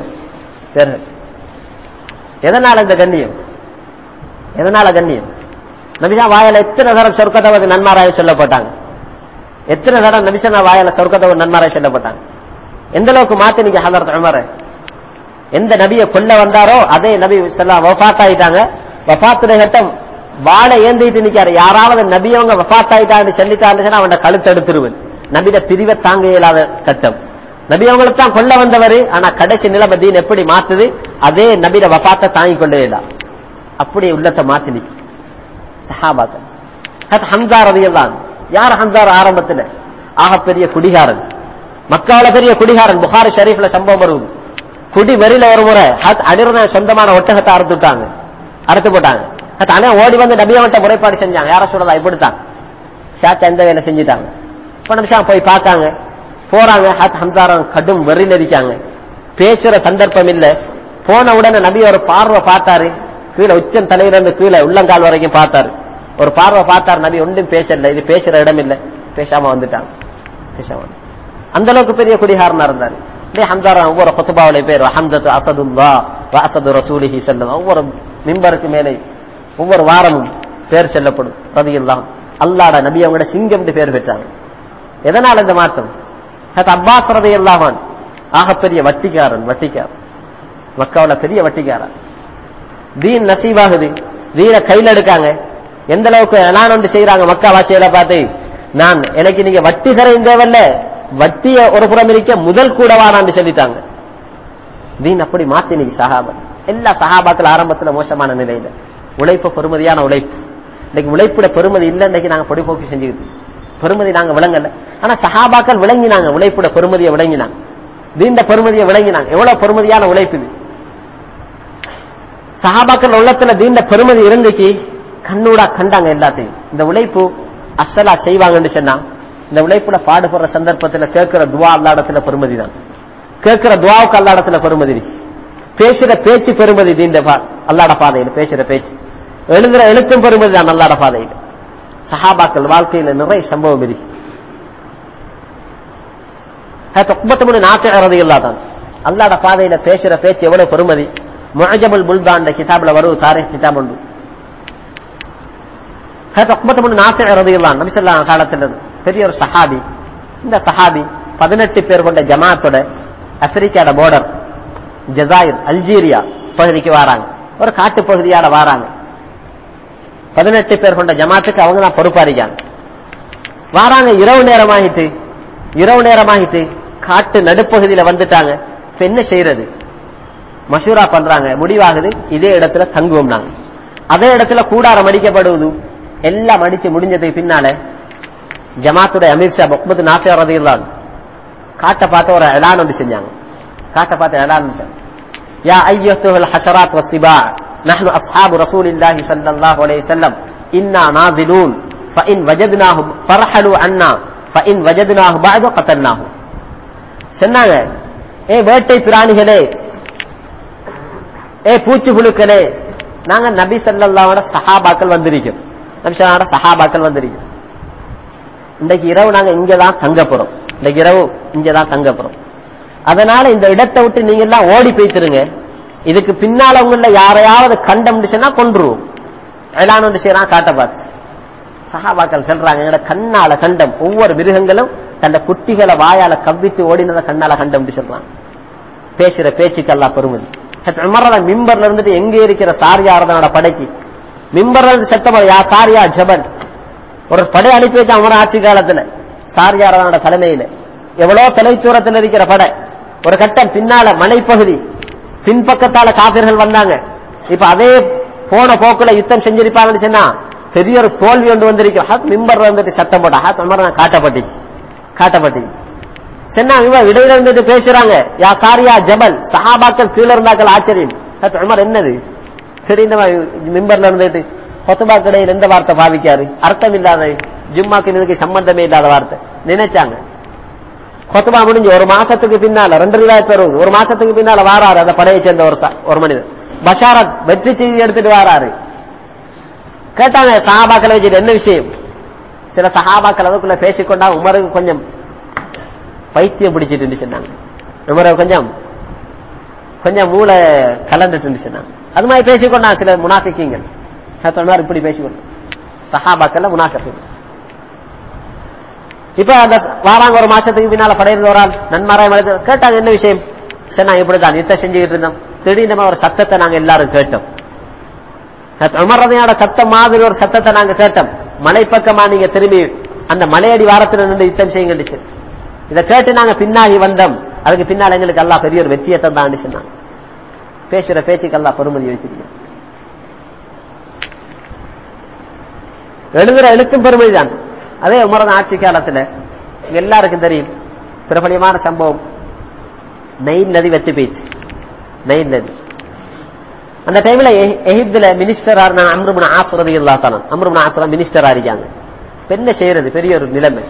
எதனால இந்த கண்ணியம்? எதனால கண்ணியம்? நபிசா வாயால எத்தனை தரம் சொர்க்கத்தை நன்மாராய சொல்லப்பட்டாங்க. எத்தனை தரம் நபிசா வாயால சொர்க்கத்தை நன்மாராய சொல்லப்பட்டாங்க. எந்த அளவுக்கு மாத்தி நீங்க ஹஜ்ரத் உமர் எந்த நபியை கொல்ல வந்தாரோ அதே நபி ஸல்லல்லாஹு வஃபாத் ஆயிட்டாங்க. வஃபாத்துடைய கட்டம் வாளை ஏந்திட்டு நிக்காரு. யாராவது நபி அவங்க வஃபாத் ஆயிட்டான்னு சொல்லிட்டாருன்னு அவன் கழுத்து எடுத்துருவன். நபியில பிரிவை தாங்க இயலாத கட்டம். நபி அவங்களுக்கு தான் கொல்ல வந்தவர். ஆனா கடைசி நிலைமை தீன் எப்படி மாத்துது, அதே நபியில வஃபாத்தை தாங்கிக் கொள்ளவே இல்லை. அப்படி உள்ளத்தை மாத்தி நிக்க சஹாபாக்கள். ஹம்ஸா ரலியல்லாஹு அன்ஹு. யார் ஹம்ஸா? ஆரம்பத்துல ஆகப்பெரிய குடிகாரன், மக்கால பெரிய குடிகாரன். புகாரி ஷரீஃப்ல சம்பவம் வருது. குடி வெறியில ஒரு முறை அடிரத சொந்தமான ஒட்டகத்தை அறுத்து போட்டாங்க. ஆனா ஓடி வந்து நபியவன்ட்ட முறைப்பாடு செஞ்சாங்க. யார சொல்லலாம் இப்படித்தான் ஷாச்சா எந்த வேலை செஞ்சுட்டாங்க. இப்ப நிமிஷம் போய் பார்த்தாங்க. போறாங்க. ஹம்ஸாரன் கடும் வெறியில இருக்காங்க. பேசுற சந்தர்ப்பம் இல்ல. போன உடனே நபி ஒரு பார்வை பார்த்தாரு. கீழே உச்சம் தலையில இருந்து கீழே உள்ளங்கால் வரைக்கும் பார்த்தாரு. ஒரு பார்வை பார்த்தாரு. நபி ஒன்றும் பேசல. இது பேசுற இடம் இல்ல. பேசாம வந்துட்டாங்க. அந்த அளவுக்கு பெரிய குடிகாரனா இருந்தாரு. ஹம்ஸாரன் ஒவ்வொரு குத்பாவுடைய பேர் ஹம்ஸத்து அஸதுல்லாஹ் வ அஸது ரசூலிஹி ஸல்லல்லாஹு. ஒவ்வொரு மிம்பருக்கு மேலே ஒவ்வொரு வாரமும் பேர் சொல்லப்படும். ரலியல்லாஹு அல்லாஹ்வுடைய நபி அவங்களோட சிங்கம் பேர் பெற்றாங்க. எதனால இந்த மாற்றம்? அப்பாஸ் ரலியல்லாஹு அன்ஹு ஆகப்பெரிய வட்டிக்காரன். மக்காவுல பெரிய வட்டிக்காரன். தீன் நசீவாகுது. தீன கையில் எடுக்காங்க. எந்த அளவுக்கு எலான் ஒன்று செய்யறாங்க மக்கா வாசியில பார்த்து, நான் எனக்கு நீங்க வட்டி கரையும் தேவையில்ல, வட்டிய ஒரு புறம் இருக்க முதல் கூடவானான்னு சொல்லிட்டாங்க. தீன் அப்படி மாத்தி நீங்க சஹாபா. எல்லா சஹாபாக்கள் ஆரம்பத்துல மோசமான நிலையில உழைப்பு பெருமதியான உழைப்பு. இன்னைக்கு உழைப்புட பெருமதி இல்லை. இன்னைக்கு நாங்க பொடிப்போக்கி செஞ்சுக்கிட்டு பெருமதி நாங்க விளங்கல. ஆனா சஹாபாக்கள் விளங்கினாங்க. உழைப்புட பெருமதியை விளங்கினாங்க. தீண்ட பெருமதியை விளங்கினாங்க. எவ்வளவு பெருமதியான உழைப்பு இது. சஹாபாக்கள் உள்ளத்துல தீண்ட பெருமதி இருந்துச்சு. கண்ணூடா கண்டாங்க எல்லாத்தையும். இந்த உழைப்பு அசலா செய்வாங்கன்னு சொன்னா, இந்த உழைப்புல பாடுபடுற சந்தர்ப்பத்துல கேட்கிற துவா அல்லாடத்துல பெருமதி தான். கேட்கிற துவாவுக்கு அல்லாடத்துல பெருமதி. பேசுற பேச்சு பெருமதி. தீண்ட அல்லாட பாதையில் பேசுற பேச்சு, எழுதுற எழுத்தும் பெருமதி தான் அல்லாட பாதையில். சஹாபாக்கள் வாழ்க்கையில நிறைய சம்பவம் இருக்கு. அல்லாட பாதையில பேசுற பேச்சு எவ்வளவு பெருமதி. முஅஜமுல் புல்தான் கிதாப்ல வரும் தாரீக் கிதாப் உண்டு. நபி ஸல்லல்லாஹு அலைஹி காலத்தில் பெரிய ஒரு சஹாபி. இந்த சஹாபி 18 பேர் கொண்ட ஜமாத்தோட ஆப்பிரிக்காட பார்டர் ஜசாயிர் அல்ஜீரியா பகுதிக்கு வராங்க. ஒரு காட்டு பகுதியால வராங்க. 18 பேர் கொண்ட ஜமாத்துக்கு அவங்க தான் பொறுப்பாரிக்காங்க. வராங்க. இரவு நேரமாகிட்டு காட்டு நடுப்பகுதியில வந்துட்டாங்க. இப்ப என்ன செய்யறது? மஷூரா பண்றாங்க. முடிவாகுது இதே இடத்துல தங்குவோம். நாங்க அதே இடத்துல கூடாரம் அடிக்கப்படுவது. எல்லாம் அடிச்சு முடிஞ்சதுக்கு பின்னால ஜமாத்துடைய அமீர் ஷா முஹம்மது நாஃபி ரலியல்லாஹு அன்ஹு காட்ட பார்த்து ஒரு எலான் ஒன்று செஞ்சாங்க. காட்ட பார்த்து எலான் யா அய்யுஹல் ஹஷராத் வஸ்ஸிபா நஹ்னு அஸ்ஹாபு ரசூலில்லாஹி ஸல்லல்லாஹு அலைஹி வஸல்லம் இன்னா நாஸிலூன் ஃபஇன் வஜத்னாஹு ஃபர்ஹலு அன்னா ஃபஇன் வஜத்னாஹு பஅது கதல்னாஹு. சொன்னாங்க, ஏ வேட்டை பிராணிகளே, ஏ பூச்சி புழுக்களே, நாங்க நபி ஸல்லல்லாஹு அலைஹி சஹாபாக்கள் வந்திருக்கோம். நபி ஸல்லல்லாஹு அலைஹி சஹாபாக்கள் வந்திருக்கோம். இன்றைக்கு இரவு நாங்க இங்கதான் தங்க போறோம். இன்றைக்கு இரவு இங்கதான் தங்க போறோம். அதனால இந்த இடத்தை விட்டு நீங்க எல்லாம் ஓடி போய்த்திருங்க. இதுக்கு பின்னால உங்கள யாரையாவது கண்டம்னா கொன்றுவோம். எலான் ஒன்று செய்யறான் காட்ட பார்த்து. சஹாபாக்கள் சொல்றாங்க, எங்கட கண்ணால கண்டம். ஒவ்வொரு மிருகங்களும் தந்த குட்டிகளை வாயால கவ்விட்டு ஓடினத கண்ணால கண்டம் சொல்றாங்க. பேசுற பேச்சுக்கு எல்லாம் பெருமதி. மிம்பர்ல இருந்துட்டு எங்க இருக்கிற சாரியாரதனோட படைக்கு மிம்பர்ல இருந்து சத்தம், யா சாரியா ஜபல். ஒரு படை அனுப்பி வச்ச அமர ஆட்சி காலத்துல சாரியாரதனோட தலைமையில எவ்வளவு தொலைதூரத்தில் இருக்கிற படை. ஒரு கட்டம் பின்னால மலைப்பகுதி, பின்பக்கத்தால காபிர்கள் வந்தாங்க. இப்ப அதே போன போக்குல யுத்தம் செஞ்சிருப்பாங்கன்னு சொன்னா பெரிய ஒரு தோல்வி ஒன்று வந்திருக்கும். மிம்பர்ல வந்துட்டு சத்தம் போட்டா காட்டப்பட்டு சொன்னா இவ இடையில இருந்துட்டு பேசுறாங்க, யா சாரியா ஜபல், சஹாபாக்கள் கீழே இருந்தாக்கள் ஆச்சரியம். உமர் என்னது தெரிந்த மிம்பர்ல இருந்துட்டு ஹுத்பாக்கு இடையில எந்த வார்த்தை பாவிக்காரு, அர்த்தம் இல்லாத, ஜும்மாக்கு இதுக்கு சம்பந்தமே இல்லாத வார்த்தை நினைச்சாங்க. ஹுத்பா முடிஞ்சு ஒரு மாசத்துக்கு பின்னால 2 ரிவாயத் வருது, ஒரு மாசத்துக்கு பின்னால வாராரு அந்த படையை சேர்ந்த ஒரு மனிதர், பஷாரத் வெற்றி செய்தி எடுத்துட்டு வாராரு. கேட்டாங்க சஹாபாக்களை வச்சுட்டு என்ன விஷயம். சில சஹாபாக்கள் அதுக்குள்ள பேசிக்கொண்டா உமருக்கு கொஞ்சம் பைத்தியம் பிடிச்சிட்டு சொன்னாங்க, உமருக்கு கொஞ்சம் மூளை கலந்துட்டு சொன்னாங்க. அது மாதிரி பேசிக்கொண்டா சில முனாஃபிக்கீங்கள் இப்படி பேசிக்கொண்டு சஹாபாக்கள் முனாஃபிக்கீங்கள். இப்ப அந்த வாராங்க ஒரு மாசத்துக்கு பின்னால படையில ஒரு ஆள் நன்மாராயம் கேட்டாங்க என்ன விஷயம். சரி நாங்க இப்படிதான் யுத்தம் செஞ்சுக்கிட்டு இருந்தோம், திடீர்னு ஒரு சத்தத்தை நாங்க எல்லாரும் கேட்டோம். உமர் ரலியல்லாஹு அன்ஹு சத்தம் மாதிரி ஒரு சத்தத்தை நாங்க கேட்டோம், மலை பக்கமா நீங்க திரும்பி அந்த மலையடி வாரத்துல நின்று யுத்தம் செய்யுங்க. இதை கேட்டு நாங்க பின்னாகி வந்தோம், அதுக்கு பின்னால் எங்களுக்கு அல்லாஹ் பெரிய ஒரு வெற்றியை தந்தான்னு சொன்னாங்க. பேசுற பேச்சுக்கு அல்லாஹ் பெருமதி வச்சிருக்கேன், எழுதுற எழுத்தும் பெருமதி தான். அதே உமரன் ஆட்சி காலத்துல எல்லாருக்கும் தெரியும் பிரபலியமான சம்பவம், நைல் நதி வெத்தி போயிடுச்சு. நைல் நதி அந்த டைம்ல எகிப்துல மினிஸ்டரா அம்ர் இப்னு ஆஸ் ரலியல்லாஹு தஆலா, அம்ர் இப்னு ஆஸ் மினிஸ்டரா இருக்காங்க. என்ன செய்யறது, பெரிய ஒரு நிலைமை.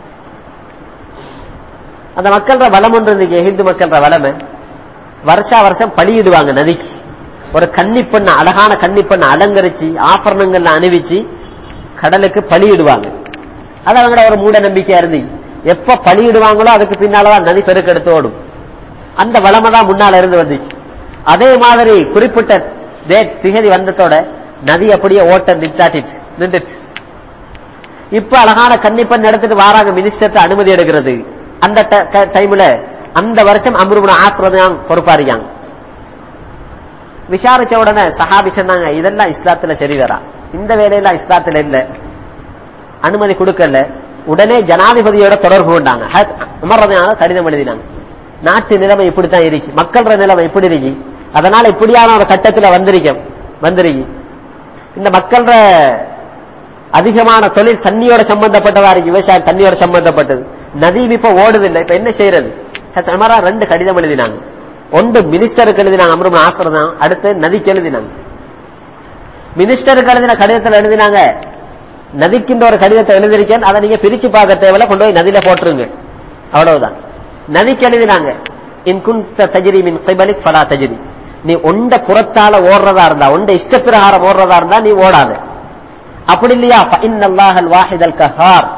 அந்த மக்கள வளம் ஒன்று இருந்துச்சு, எகிப்து மக்கள வளமை வருஷா வருஷம் பலியிடுவாங்க நதிக்கு. ஒரு கன்னிப்பெண்ண, அழகான கன்னிப்பெண்ண அலங்கரிச்சு ஆபரணங்கள்ல அணிவிச்சு கடலுக்கு பலியிடுவாங்க. அது அவங்களோட ஒரு மூட நம்பிக்கையா இருந்து எப்ப பலியிடுவாங்களோ அதுக்கு பின்னாலதான் நதி பெருக்கெடுத்து ஓடும். அந்த வளமை தான் முன்னால இருந்து வந்துச்சு. அதே மாதிரி குறிப்பிட்ட திகதி வந்ததோட நதி அப்படியே ஓட்ட நின்றுட்டு. இப்ப அழகான கன்னிப்பெண் எடுத்துட்டு வாராங்க, மினிஸ்டர் அனுமதி எடுக்கிறது. அந்த டைம்ல அந்த வருஷம் அம்ர் இப்னு ஆஸ் பொறுப்பாரியாங்க. விசாரிச்ச உடனே சஹாபி சொன்னாங்க, இதெல்லாம் இஸ்லாத்துல சரி வரா, இந்த வேலையெல்லாம் இஸ்லாத்துல இல்ல, அனுமதி கொடுக்கல. உடனே ஜனாதிபதியோட தொடர்பு கொண்டாங்க. உமர் ரலியல்லாஹு அன்ஹு கடிதம் எழுதினாங்க, நாட்டு நிலைமை இப்படித்தான் இருக்கு, மக்கள் நிலைமை இப்படி இருக்கு, அதனால இப்படியான ஒரு கட்டத்துல வந்திருக்கு. இந்த மக்கள் அதிகமான தொழில் தண்ணியோட சம்பந்தப்பட்டதா இருக்கு, விவசாயம் தண்ணியோட சம்பந்தப்பட்டது. நதி இப்ப ஓடுதில்லை, இப்ப என்ன செய்யறது. 2 கடிதம் எழுதினாங்க. ஒன்று மினிஸ்டருக்கு எழுதினாங்க அம்ர் இப்னு ஆஸ், அடுத்து நதிக்கு எழுதினாங்க. மினிஸ்டருக்கு எழுதின கடிதத்தில் எழுதினாங்க, நதிக்கின்ற ஒரு கடிதத்தை எழுதிருக்கேன், அதை நீங்க பிரிச்சு பார்க்க தேவையில்ல, கொண்டு போய் நதியில போட்டுருங்க, அவ்வளவுதான். நதிக்கு எழுதினாங்க, இன் குன்த தஜ்ரி மின் கிபலிக் ஃபலா தஜ்ரி, நீ ஒண்ட புறத்தால ஓடுறதா இருந்தா, ஒண்ட இஷ்டப்பிரகாரம் ஓடுறதா இருந்தா நீ ஓடாத. அப்படி இல்லையா ஃபஇன்னல்லாஹல் வாஹிதல் கஹார்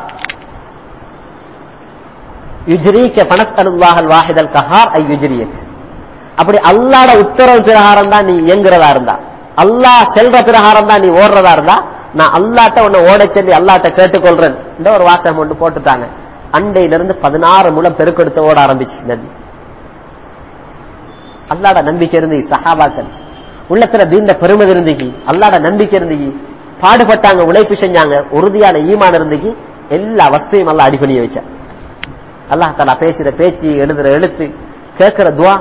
யுஜ்ரீக ஃபனஸ்அலுல்லாஹல் வாஹிதல் கஹார் ஐ யுஜ்ரியக். அப்படி அல்லாஹ்வுடைய உத்தரவு பிரகாரம் தான் நீ இயங்குறதா இருந்தா, அல்லாஹ் செல்ற பிரகாரம் தான் நீ ஓடுறதா இருந்தா, நான் அல்லாஹ்ட்ட உன்னை ஓட சொல்லி அல்லாஹ்ட்ட கேட்டுக்கொள்றேன் என்ற ஒரு வாசகம் ஒன்று போட்டுட்டாங்க. அண்டையிலிருந்து 16 முழம் பெருக்கெடுத்து ஓட ஆரம்பிச்சு நதி. அல்லாஹ்ட நம்பிக்கை இருந்து சஹாபாக்கள் உள்ளத்துல தீண்ட பெருமதி இருந்துக்கு, அல்லாஹ்ட நம்பிக்கை இருந்துக்கு, பாடுபட்டாங்க, உழைப்பு செஞ்சாங்க, உறுதியான ஈமான் இருந்துக்கு, எல்லா வஸ்தையும் அல்லாஹ் அடிபணிய வச்சா. அல்லாஹ் தஆலா பேசுற பேச்சு, எழுதுற எழுத்து, கேட்கிற துஆ.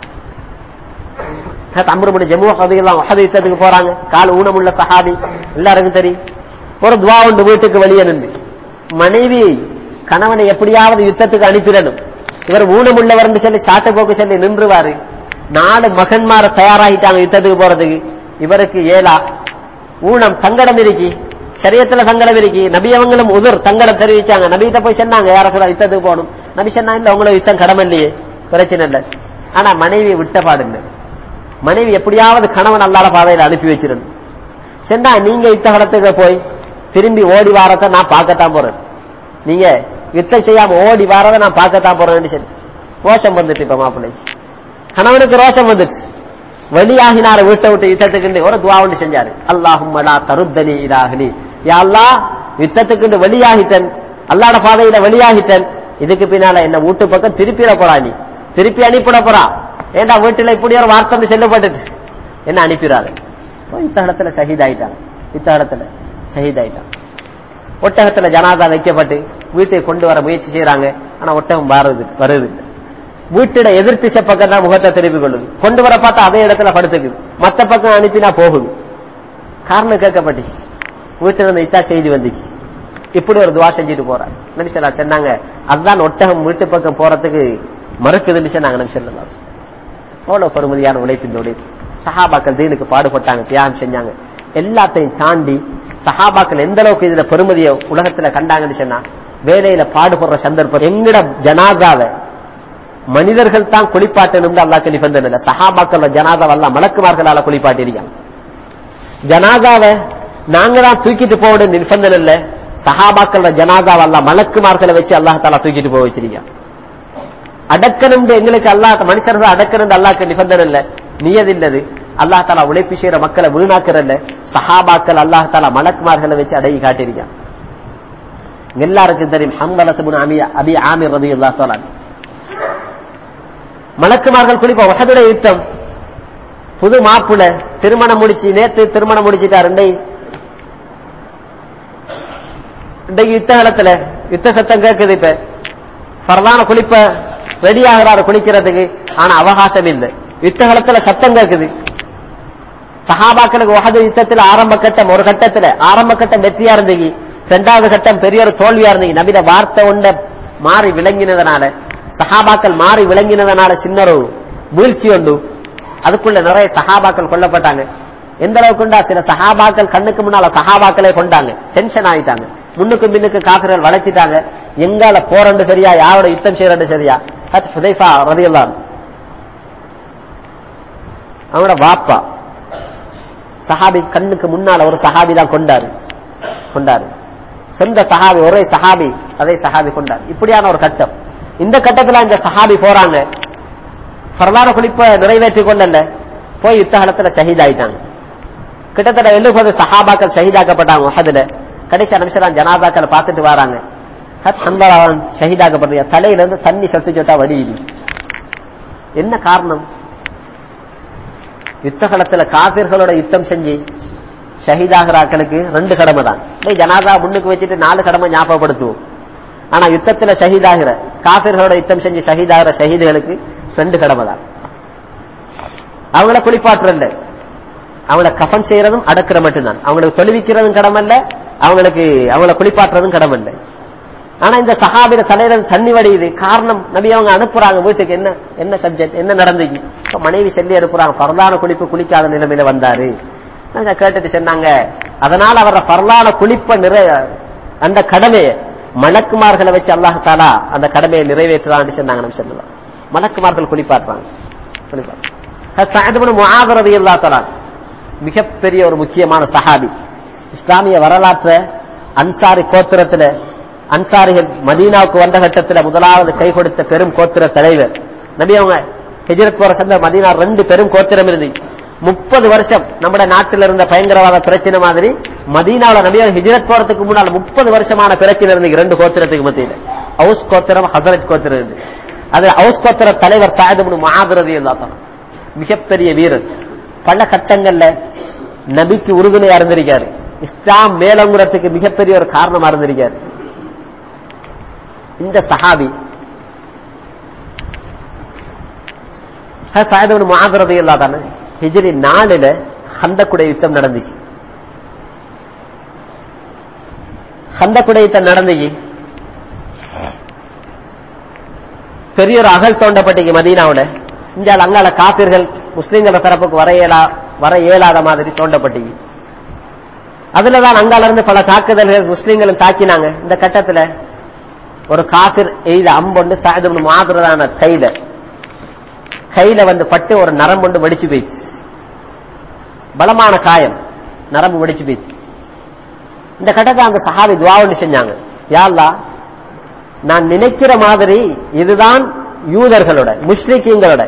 அம்ர் இப்னு ஜமூஹ் ரலியல்லாஹு அன்ஹு யுத்தத்துக்கு போறாங்க, கால் ஊனமுள்ள சஹாபி, எல்லாருக்கும் தெரியும். ஒரு துஆ உண்டு, வீட்டுக்கு வெளியே நின்று மனைவி கணவனை எப்படியாவது யுத்தத்துக்கு அனுப்பிடணும், இவர் ஊனமுள்ளவர் சொல்லி சாட்டை போக்கு சொல்லி நின்றுவாரு. 4 மகன்மார தயாராகிட்டாங்க யுத்தத்துக்கு போறதுக்கு, இவருக்கு ஏலா ஊனம் சங்கடம் இருக்கி, சரியத்துல சங்கடம் இருக்கி. நபி அவங்களும் உதிர் சங்கடம் தெரிவிச்சாங்க, நபிகிட்ட போய் சொன்னாங்க, யார சொல்ல யுத்தத்துக்கு போகணும். நபி சொன்னா இல்ல, உங்களை யுத்தம் கடமை இல்லையே, பிரச்சனை இல்லை. ஆனா மனைவி விட்ட பாடுங்க, மனைவி எப்படியாவது கணவன் அல்லாத பாதையில அனுப்பி வச்சிடணும். சொன்னா நீங்க யுத்த கடத்துக்கு போய் திரும்பி ஓடி வாரத்தை நான் பார்க்கத்தான் போறேன், நீங்க யுத்தம் செய்யாம ஓடி வாரதை நான் பார்க்கத்தான் போறேன்னு சொல்லி ரோஷம் வந்துட்டு, இப்ப மாப்பிள்ளை கணவனுக்கு ரோஷம் வந்துச்சு. வெளியாகினார வீட்டை விட்டு யுத்தத்துக்கு ஒரு துவா ஒன்று செஞ்சாரு, அல்லாஹும்ம லா தருத்தனி இலா அஹ்லி, யா அல்லாஹ் யுத்தத்துக்கு வெளியாகிட்டேன், அல்லாஹ்ட பாதையில வெளியாகிட்டேன், இதுக்கு பின்னால என்ன வீட்டு பக்கம் திருப்பிட போறா, நீ திருப்பி அனுப்பிட போறா, ஏண்டா வீட்டுல இப்படி ஒரு வார்த்தை செல்லப்பட்டு என்ன அனுப்பிடாரு. யுத்த இடத்துல ஷஹீதாயிட்டாங்க, யுத்த இடத்துல ஷஹீதாயிட்டாங்க. ஒட்டகத்துல ஜனாதா வைக்கப்பட்டு வீட்டை கொண்டு வர முயற்சி செய்யறாங்க, ஆனா ஒட்டகம் வருது. வீட்டோட எதிர்த்திச பக்கம் தான் முகத்தை திருப்பி கொள்ளுது, கொண்டு வர பார்த்தா அதே இடத்துல படுத்துக்குது, மத்த பக்கம் அனுப்பினா போகுது. காரணம் கேட்கப்பட்டுச்சு, வீட்டுல இருந்து இத்தா செய்தி வந்துச்சு, இப்படி ஒரு துவா செஞ்சுட்டு போறார். நபி ஸல்லல்லாஹு அலைஹி சொன்னாங்க, அதுதான் ஒட்டகம் வீட்டு பக்கம் போறதுக்கு மறுக்குதுன்னு சொன்னாங்க நபி ஸல்லல்லாஹு அலைஹி வஸல்லம். அவ்வளவு பெருமதியான உழைப்பின் உழைப்பு. சஹாபாக்கள் தீனுக்கு பாடுபட்டாங்க, தியாகம் செஞ்சாங்க. எல்லாத்தையும் தாண்டி சஹாபாக்கள் எந்த அளவுக்கு இதுல பெருமதியை உலகத்துல கண்டாங்கன்னு சொன்னா, வேலையில பாடுபடுற சந்தர்ப்பம், எங்கட ஜனாதாவை மனிதர்கள் தான் குளிப்பாட்டணும் அல்லாஹ்க்கு நிபந்தனை இல்லை. சஹாபாக்கள் ஜனாதாவை எல்லாம் மலக்குமார்களால குளிப்பாட்டிருக்காங்க. ஜனாதாவை நாங்க தான் தூக்கிட்டு போக நிபந்தனை இல்லை. சஹாபாக்கள் ஜனாதாவை எல்லாம் மலக்குமார்களை வச்சு அல்லாஹ் தஆலா தூக்கிட்டு போக வச்சிருக்காங்க. அடக்கணும் எங்களுக்கு அல்லாஹ் மனுஷர்கள் அடக்கணும் அல்லாஹ்க்கு நிபந்தனை இல்லை, நியதில்லது. அல்லாஹ் தஆலா உழைப்பு செய்யற மக்களை வீணாக்குறல்ல. சஹாபாக்கள் அல்லாஹ் தஆலா மலக்குமார்களை வச்சு அடங்கி காட்டியிருக்காங்க. எல்லாருக்கும் தெரியும் ஹன்ஸலா இப்னு அபி ஆமிர் ரலியல்லாஹு தஆலா மலக்குமார்கள் குளிப்பா. உஹதுடைய யுத்தம், புது மாப்புல திருமணம் முடிச்சு, நேத்து திருமணம் முடிச்சுட்டார். இன்றைக்கு யுத்த காலத்துல யுத்த சத்தம் கேட்குது. இப்ப ஃபர்தான குளிப்ப ரெடி ஆகிறாரு குளிக்கிறதுக்கு, ஆனா அவகாசம் இல்லை. யுத்த காலத்துல சத்தம் கேட்குது. சஹாபாக்களுக்கு உஹது யுத்தத்துல ஆரம்ப கட்டம், ஒரு கட்டத்துல ஆரம்ப கட்டம் வெற்றியா இருந்தீங்க, இரண்டாவது கட்டம் பெரிய ஒரு தோல்வியா இருந்தீங்க. நபிட வார்த்தை ஒண்ட மாறி விளங்கினதுனால, சஹாபாக்கள் மாறி விளங்கினதுனால சின்ன ஒரு வீழ்ச்சி உண்டு. அதுக்குள்ள நிறைய சஹாபாக்கள் கொல்லப்பட்டாங்க. எந்த அளவுக்குண்டா, சில சஹாபாக்கள் கண்ணுக்கு முன்னால சஹாபாக்களே கொண்டாங்க. டென்ஷன் ஆயிட்டாங்க. முன்னுக்கு பின்னுக்கு காஃபிர்கள் வளைச்சிட்டாங்க. எங்கால போறண்டு சரியா, யாரோட யுத்தம் செய்யறது சரியா. ஹுதைஃபா ரலியல்லாஹு அன்ஹு அவனோட வாப்பா சஹாபி கண்ணுக்கு முன்னால ஒரு சஹாபி தான் கொண்டாரு. சொந்த சஹாபி, ஒரே சஹாபி, அதே சஹாபி கொண்டார். இப்படியான ஒரு கட்டம். இந்த கட்டத்துல இந்த சஹாபி போறாங்க, ஃபர்தான குளிப்ப நிறைவேற்றி கொண்டல்ல, போய் யுத்த காலத்துல ஷஹீத் ஆயிட்டாங்க. கிட்டத்தட்ட 70 சஹாபாக்கள் ஷஹீதாக்கப்பட்டாங்க உஹதுல. கடைசி நிமிஷம் ஜனாதாக்களை பார்த்துட்டு வராங்க. ஷஹீதாக்கப்படுற தலையில இருந்து தண்ணி சொட்டு சொட்டா வடியுது. என்ன காரணம்? யுத்த காலத்துல காபிர்களோட யுத்தம் செஞ்சு ஷஹீதாகிறாக்களுக்கு 2 கடமை தான். ஜனாதா முன்னுக்கு வச்சுட்டு 4 கடமை ஞாபகப்படுத்துவோம். ஆனா யுத்தத்துல ஷஹீதாகிற காபிர்களோட யுத்தம் செஞ்சு ஷஹீதாகிற ஷஹீதுகளுக்கு 2 கடமை தான். அவங்கள குளிப்பாற்றுறல்ல, அவங்கள கஃன் செய்யறதும் அடக்கிற மட்டும்தான். அவங்களுக்கு தொழுவிக்கிறதும் கடமை இல்ல, அவங்கள குளிப்பாற்றுறதும் கடமை இல்லை. ஆனா இந்த சஹாபில தலையில தண்ணி வடியுது. காரணம், நபி அவங்க அனுப்புறாங்க வீட்டுக்கு. என்ன சப்ஜெக்ட், என்ன நடந்துச்சு? மனைவி சொல்லி அனுப்புறாங்க, ஃபர்தான குளிப்பு குளிக்காத நிலைமையில வந்தாரு. கேட்டுட்டு சொன்னாங்க, அதனால அவர ஃபர்தான குளிப்ப அந்த கடமையை மலக்குமார்களை வச்சு அல்லாஹ் தஆலா அந்த கடமையை நிறைவேற்றுறான்னு சொன்னாங்க. நம்ம சொல்லலாம், மலக்குமார்கள் குளிப்பாட்டுறாங்க. சஅத் இப்னு முஆத் ரலியல்லாஹு தஆலா மிகப்பெரிய ஒரு முக்கியமான சஹாபி. இஸ்லாமிய வரலாற்ற அன்சாரி கோத்திரத்துல, அன்சாரிகள் மதீனாவுக்கு வந்த கட்டத்தில் முதலாவது கை கொடுத்த பெரும் கோத்திர தலைவர் நபி அவங்க. ஹிஜ்ரத் போற சந்த மதீனா 2 பெரும் கோத்திரம் இருந்து 30 வருஷம் நம்ம நாட்டில் இருந்த பயங்கரவாத பிரச்சனை மாதிரி மதீனாவுல நபி அவங்க ஹிஜ்ரத் போறதுக்கு முன்னால் 30 வருஷமான பிரச்சனை இருந்து 2 கோத்திரத்துக்கு மத்தியில. ஹவுஸ் கோத்திரம், ஹஸரஜ் கோத்திரம் இருந்து. அது ஹவுஸ் கோத்திர தலைவர் சஅத் இப்னு முஆத் ரலியல்லாஹு அன்ஹு மிகப்பெரிய வீரர். பல கட்டங்கள்ல நபிக்கு உறுதுணையா இருந்திருக்காரு. இஸ்லாம் மேலோங்குறதுக்கு மிகப்பெரிய ஒரு காரணமா இருந்திருக்காரு. இந்த சஹாபி சஅத் இப்னு முஆத் ரலியல்லாஹு அன்ஹு ஹிஜ்ரி 4ல ஹந்தக்குடைய யுத்தம் நடந்துச்சு. ஹந்தக்குடைய யுத்தம் நடந்துச்சு. பெரிய ஒரு அகல் தோண்டப்பட்டீங்க மதீனாவுல. இந்த அங்கால காபிர்கள் முஸ்லிம்கள தரப்புக்கு வர இயலாத மாதிரி தோண்டப்பட்டீங்க. அதுலதான் அங்கால இருந்து பல தாக்குதல்கள் முஸ்லிம்களும் தாக்கினாங்க. இந்த கட்டத்துல ஒரு காபிர் எய்த அம்பொண்டு சஅத் இப்னு முஆத் கையில வந்து பட்டு ஒரு நரம்பு வெடிச்சு போயிடுச்சு. பலமான காயம், நரம்பு வெடிச்சு போயிடுச்சு. இந்த கட்டத்தை அந்த சஹாபி துஆ ஒன்று செஞ்சாங்க, யா அல்லாஹ், நான் நினைக்கிற மாதிரி இதுதான் யூதர்களோட, முஸ்லிக்கீங்களோட,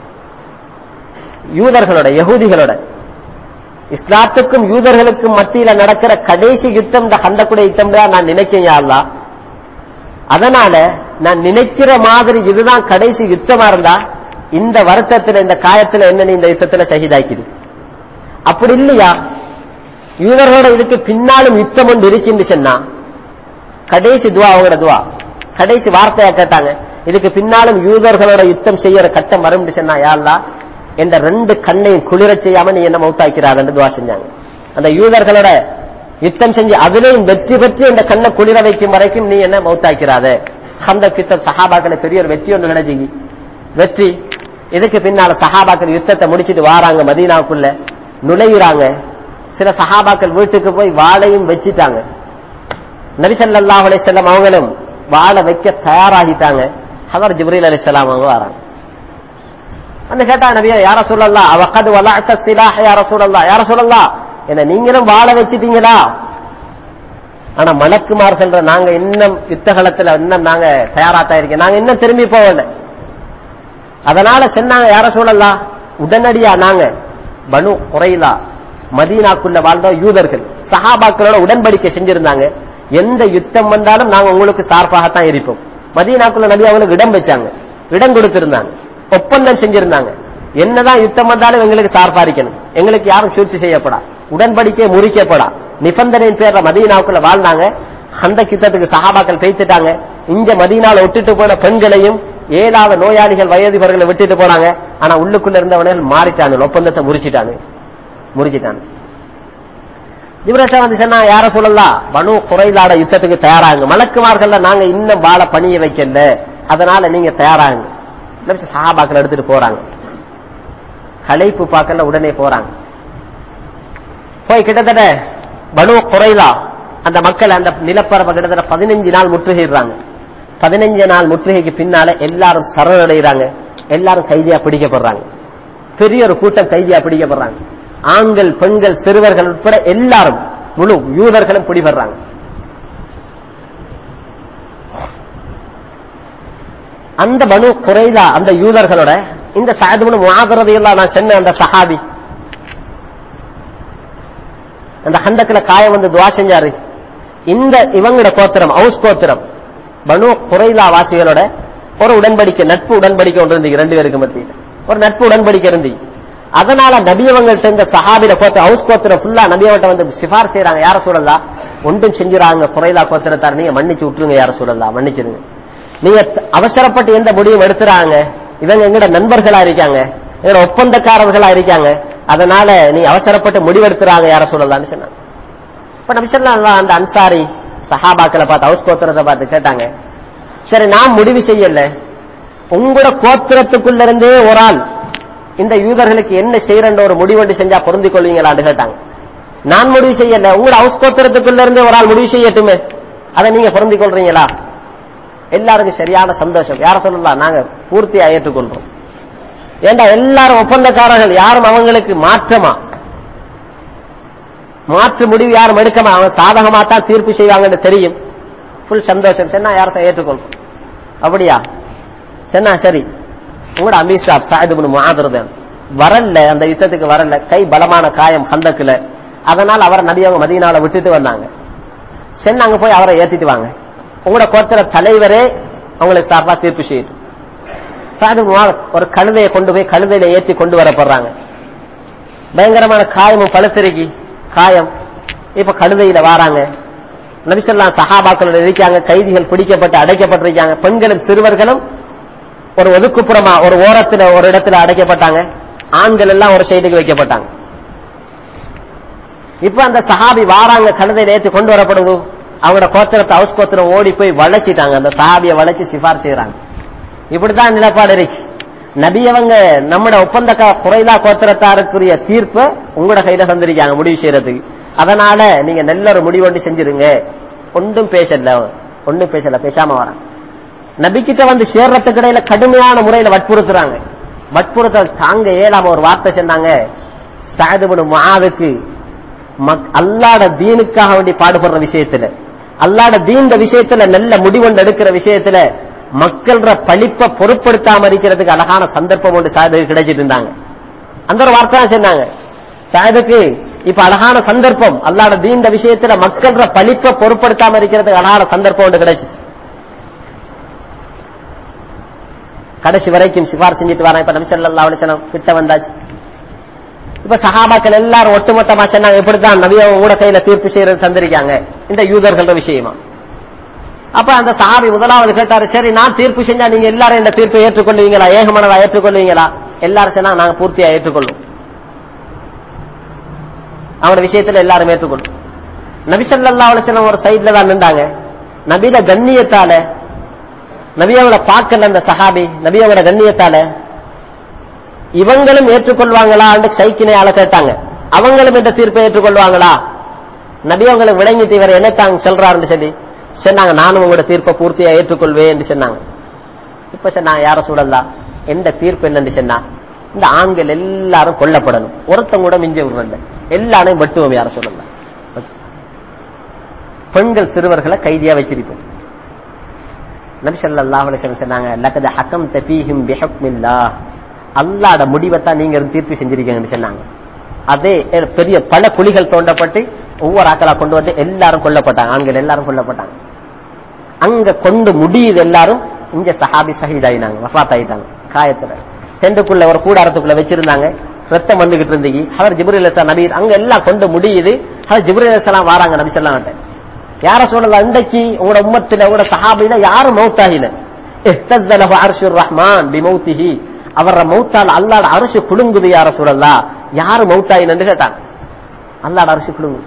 யஹூதிகளோட, இஸ்லாத்துக்கும் யூதர்களுக்கும் மத்தியில நடக்கிற கடைசி யுத்தம் இந்த ஹந்தக்குடைய யுத்தம் தான் நான் நினைக்கிறேன் யா அல்லாஹ். அதனால நான் நினைக்கிற மாதிரி இதுதான் கடைசி யுத்தமா இருந்தா இந்த வருத்தத்துல, இந்த காயத்துல என்ன நீ இந்த யுத்தத்துல ஷஹீதாக்கிடு. அப்படி இல்லையா, யூதர்களோட இதுக்கு பின்னாலும் யுத்தம் ஒன்று இருக்குன்னு சொன்னா, கடைசி துவா, அவங்களோட துவா கடைசி வார்த்தையா கேட்டாங்க, இதுக்கு பின்னாலும் யூதர்களோட யுத்தம் செய்யற கட்டம் வரும் சொன்னா, யா அல்லாஹ் என்ற 2 கண்ணையும் குளிர செய்யாம நீ என்ன மௌத்தாக்கிறார் என்று துவா செஞ்சாங்க. அந்த யூதர்களோட யுத்தம் செஞ்சு அதிலையும் வெற்றி பெற்று இந்த கண்ணை குளிர வைக்கும் வரைக்கும் நீ என்ன மௌத்தாக்கிறாத. ஹந்தக் யுத்தம் சஹாபாக்களை பெரிய ஒரு வெற்றி ஒன்று கிடைச்சி வெற்றி. இதுக்கு பின்னால சஹாபாக்கள் யுத்தத்தை முடிச்சிட்டு வாராங்க, மதீனாவுக்குள்ள நுழையிறாங்க. சில சஹாபாக்கள் வீட்டுக்கு போய் வாளையும் வச்சிட்டாங்க. நபி ஸல்லல்லாஹு அலைஹி வஸல்லம் அவங்களும் வாளை வைக்க தயாராகிட்டாங்க. ஹதரத் ஜிப்ரீல் அலைஹிஸ்ஸலாம் அவங்க வராங்க. வந்து கேட்டா, நபியே யா ரசூலல்லாஹ் அவகத் வலஅத ஸிலாஹ் யா ரசூலல்லாஹ், யா ரசூலல்லாஹ் என்ன நீங்களும் வாளை வச்சிட்டீங்களா? ஆனா மலக்குமார்கள் நாங்க இன்னும் யுத்தகலத்துல இன்னும் நாங்க தயாராத்தான் இருக்கோம், நாங்க இன்னும் திரும்பி போகல. அதனால சொன்னாங்க, யா ரசூலல்லாஹ் உடனடியா நாங்க பனு குறைலா மதீனாக்குள்ள வாழ்ந்த யூதர்கள் சஹாபாக்களோட உடன்படிக்கை செஞ்சிருந்தாங்க. எந்த யுத்தம் வந்தாலும் நாங்க உங்களுக்கு சார்பாகத்தான் இருப்போம். மதீனாக்குள்ள நபி அவங்களுக்கு இடம் வச்சாங்க, இடம் கொடுத்திருந்தாங்க, ஒப்பந்தம் செஞ்சிருந்தாங்க. என்னதான் யுத்தம் வந்தாலும் எங்களுக்கு சார்பா இருக்கணும், எங்களுக்கு யாரும் சூழ்ச்சி செய்யப்படா, உடன்படிக்கை முறிக்கப்படா, நிபந்தனையின் பேர்ல மதீனாவுக்குள்ள வாழ்ந்தாங்க. ஹந்தக் யுத்தத்துக்கு சஹாபாக்கள் பேசிட்டாங்க. இங்க மதீனால விட்டுட்டு போன பெண்களையும் 7 நோயாளிகள் வயதிபர்களை விட்டுட்டு போனாங்க. ஆனா உள்ளுக்குள்ள இருந்தவர்கள் மாறிட்டாங்க, ஒப்பந்தத்தை முறிச்சிட்டாங்க. ஜிப்ரீல் வந்து சொன்னா, யா ரசூலல்லாஹ் பனு குறைலாட யுத்தத்துக்கு தயாராகுங்க, மலக்குமார்கள் நாங்க இன்னும் வாழ பணிய வைக்கல, அதனால நீங்க தயாராகுங்க. சஹாபாக்கள் எடுத்துட்டு போறாங்க. களைப்பு பார்க்கல, உடனே போறாங்க. போய் கிட்டத்தட்ட பனு குறைலா அந்த மக்கள் அந்த நிலப்பரப்பை கிட்டத்தட்ட 15 நாள் முற்றுகையிடுறாங்க. 15 நாள் முற்றுகைக்கு பின்னால எல்லாரும் சரணடைகிறாங்க. எல்லாரும் கைதியா பிடிக்கப்படுறாங்க. பெரிய ஒரு கூட்டம் கைதியா பிடிக்கப்படுறாங்க. ஆண்கள், பெண்கள், சிறுவர்கள் உட்பட எல்லாரும் முழு யூதர்களும் பிடிபடுறாங்க. அந்த பனு குறைலா அந்த யூதர்களோட இந்த சஅத் இப்னு முஆத் ரலியல்லாஹு நான் சொன்ன அந்த சஹாபி அந்த ஹந்தக்ல காயம் வந்து துஆ செஞ்சாரு. இந்த இவங்களோட கோத்திரம் அவுஸ் கோத்திரம் பனு குறைலா வாசிகளோட ஒரு உடன்படிக்கை, நட்பு உடன்படிக்கை ஒன்று இருந்தீங்க, 2 பேருக்கு மத்தியில் ஒரு நட்பு உடன்படிக்கை இருந்து. அதனால நபியவங்கள்ட்ட இந்த சஹாபில கோத்திரம் அவுஸ் கோத்திரம் ஃபுல்லா நபியவங்கள்ட்ட வந்து சிபார் செய்யறாங்க, யா ரசூலல்லாஹ் ஒன்றும் செஞ்சுறாங்க, குறைலா கோத்திரத்தார் நீங்க மன்னிச்சு விட்டுருங்க, யா ரசூலல்லாஹ் மன்னிச்சிருங்க. நீங்க அவசரப்பட்டு எந்த முடிவும் எடுத்துறாங்க, இவங்க எங்கட நண்பர்களா இருக்காங்க, எங்கட ஒப்பந்தக்காரர்களா இருக்காங்க, அதனால நீ அவசரப்பட்டு முடிவெடுத்துறாங்க, யா ரசூலல்லாஹ்னு சொன்னாங்க. இப்ப நபி ஸல்லல்லாஹு அந்த அன்சாரி சஹாபாக்களை பார்த்து அவுஸ் கோத்திரத்தை பார்த்து கேட்டாங்க, சரி நான் முடிவு செய்யல, உங்களோட கோத்திரத்துக்குள்ள இருந்தே ஒரு ஆள் இந்த யூதர்களுக்கு என்ன செய்யற ஒரு முடிவெண்டு செஞ்சா பொருந்திக் கொள்வீங்களான்னு கேட்டாங்க. நான் முடிவு செய்யல, உங்களோட அவுஸ் கோத்திரத்துக்குள்ள இருந்தே ஒரு ஆள் முடிவு செய்யட்டுமே, அதை நீங்க பொருந்திக் கொள்றீங்களா? எல்லாருக்கும் சரியான சந்தோஷம். யார சொல்லலாம், நாங்க பூர்த்தியா ஏற்றுக்கொள்றோம். ஏண்டா எல்லாரும் ஒப்பந்தக்காரர்கள், யாரும் அவங்களுக்கு மாற்று முடிவு யாரும் எடுக்காம அவங்க சாதகமா தான் தீர்ப்பு செய்வாங்கன்னு தெரியும். ஃபுல் சந்தோஷம். சொன்னா யாரும் ஏற்றுக்கொள்றோம். அப்படியா சொன்னா சரி. உங்களோட அமீர் சாப் சஅத் இப்னு முஆத் வரல, அந்த யுத்தத்துக்கு வரல, கை பலமான காயம் ஹந்தக்ல, அதனால அவரை நபி அவங்க மதீனால விட்டுட்டு வந்தாங்க. சென்னாங்க போய் அவரை ஏத்திட்டு வாங்க, உங்களோட கோத்திர தலைவரே அவங்களுக்கு சார்பா தீர்ப்பு செய்யட்டும். சஅத் இப்னு முஆத் ஒரு கழுதையை கொண்டு போய் கழுதையில ஏற்றி கொண்டு வரப்படுறாங்க. பயங்கரமான காயமும் பழுத்திருக்கி காயம். இப்ப கழுதையில வாராங்க. நபி ஸல்லல்லாஹு சஹாபாக்களோட இருக்காங்க, கைதிகள் பிடிக்கப்பட்டு அடைக்கப்பட்டிருக்காங்க. பெண்களும் சிறுவர்களும் ஒரு ஒதுக்குப்புறமா ஒரு ஓரத்துல ஒரு இடத்துல அடைக்கப்பட்டாங்க. ஆண்கள் எல்லாம் ஒரு சைடுக்கு வைக்கப்பட்டாங்க. இப்ப அந்த சஹாபி வாராங்க, கழுதையில ஏற்றி கொண்டு வரப்படுங்க. அவங்களோட கோத்திரத்தை அவுஸ் கோத்திரம் ஓடி போய் வளைச்சிட்டாங்க, அந்த சஹாபியை வளைச்சு சிபார் செய்யறாங்க. இப்படித்தான் நிலப்பாடு இருக்கு. நபியவங்க நம்மட ஒப்பந்த குறைலா கோத்திரத்தாருக்குரிய தீர்ப்பை உங்களோட கையில தந்திருக்காங்க முடிவு செய்யறதுக்கு. அதனால நீங்க நல்ல ஒரு முடிவொண்டு செஞ்சிருங்க. ஒன்றும் பேசல, பேசாம வராங்க. நபிக்கிட்ட வந்து சேர்றதுக்கு இடையில கடுமையான முறையில வற்புறுத்துறாங்க. வற்புறுத்தல் தாங்க ஏழாம ஒரு வார்த்தை சொன்னாங்க, சஅத் இப்னு முஆதுக்கு அல்லாஹ்வுடைய தீனுக்காக வேண்டி பாடுபடுற விஷயத்துல, அல்லாஹ்வுடைய தீன் விஷயத்துல நல்ல முடிவொண்டு எடுக்கிற விஷயத்துல மக்கள பழிப்பை பொருட்படுத்தாம இருக்கிறதுக்கு அழகான சந்தர்ப்பம் ஒன்று சஅதுக்கு கிடைச்சிட்டு இருந்தாங்க. அந்த ஒரு வார்த்தை தான் சொன்னாங்க, சஅதுக்கு இப்ப அழகான சந்தர்ப்பம், அல்லாஹ்வுடைய தீன் விஷயத்துல மக்கள பழிப்பை பொருட்படுத்தாம இருக்கிறதுக்கு அழகான சந்தர்ப்பம் ஒன்று கிடைச்சிச்சு. கடைசி வரைக்கும் சிபார் செஞ்சுட்டு வரான். இப்ப நபி ஸல்லல்லாஹு அலைஹி வஸல்லம் கிட்ட வந்தாச்சு. இப்ப சஹாபாக்கள் எல்லாரும் ஒட்டுமொத்தமா சொன்னாங்க, இப்படித்தான் நபி அவங்க கையில தீர்ப்பு செய்யறது தந்திருக்காங்க இந்த யூதர்கள் விஷயமா. அப்ப அந்த சஹாபி முதலாவது கேட்டாரு, சரி நான் தீர்ப்பு செஞ்சா நீங்க எல்லாரும் இந்த தீர்ப்பை ஏற்றுக்கொள்வீங்களா, ஏகமனதா ஏற்றுக்கொள்வீங்களா? எல்லாரும் சொன்னா நாங்க பூர்த்தியா ஏற்றுக்கொள்ளும், அவனோட விஷயத்துல எல்லாரும் ஏற்றுக்கொள்ளும். நபி ஸல்லல்லாஹு அலைஹி வஸல்லம் ஒரு சைடுல தான் நின்றாங்க. நபியோட கண்ணியத்தால, நபியோட பார்க்கல அந்த சஹாபி, நபியோட கண்ணியத்தால இவங்களும் ஏற்றுக்கொள்வாங்களா சைக்கினையால கேட்டாங்க. அவங்களும் இந்த தீர்ப்பை ஏற்றுக்கொள்வாங்களா? நபி அவங்களை விளங்கிட்டு இவர் என்னத்தாங்க சொல்றாருன்னு சொல்லி சொன்னாங்க, நானும் உங்களோட தீர்ப்பை பூர்த்தியா ஏற்றுக்கொள்வேன் என்று சொன்னாங்க. இப்ப சொன்னாங்க, யார சூழல்லா எந்த தீர்ப்பு என்னன்னு சொன்னா, இந்த ஆண்கள் எல்லாரும் கொல்லப்படணும், ஒருத்தங்க கூட மிஞ்ச விடுறல, எல்லாரையும் வெட்டுவோம், யார சூழல்லா. பெண்கள் சிறுவர்களை கைதியா வச்சிருப்போம். நபி ஸல்லல்லாஹு அலைஹி வஸல்லம் சொன்னாங்க, லகத் ஹகம்த ஃபீஹிம் பிஹுக்மில்லாஹ், அல்லாஹ்வுடைய முடிவைத்தான் நீங்க தீர்ப்பு செஞ்சிருக்கீங்கன்னு சொன்னாங்க. அதே பெரிய பல குழிகள் தோண்டப்பட்டு ஒவ்வொரு ஆக்களா கொண்டு வந்து எல்லாரும் கொல்லப்பட்டாங்க, ஆண்கள் எல்லாரும் கொல்லப்பட்டாங்க. அங்க கொண்டு முடியுது எல்லாரும். இங்க சஹாபி ஷஹீதாயினாங்க, வஃபாத் ஆயிட்டாங்க காயத்துல. டெண்டுக்குள்ள ஒரு கூடாரத்துக்குள்ள வச்சிருந்தாங்க, ரத்தம் வந்துகிட்டு இருந்தீங்க. அவர் ஜிப்ரீல் அலைஹிஸ்ஸலாம் நபி அங்க எல்லாம் கொண்டு முடியுது. அவர் ஜிப்ரீல் அலைஹிஸ்ஸலாம் வராங்க நபி ஸல்லல்லாஹு அலைஹி வஸல்லம், யார சொல்லலாம் இன்றைக்கு உங்களோட உம்மத்துல உங்களோட சஹாபில யாரும் மௌத்தாகில, இஹ்தஸலஹு அர்ஷுர் ரஹ்மான் பிமௌத்திஹி, அவர மௌத்தால் அல்லாஹ்வுடைய அர்ஷ் குலுங்குது யார சொல்லலாம், யாரு மௌத்தாயின்னு கேட்டாங்க. அல்லாஹ்வுடைய அர்ஷ் குலுங்குது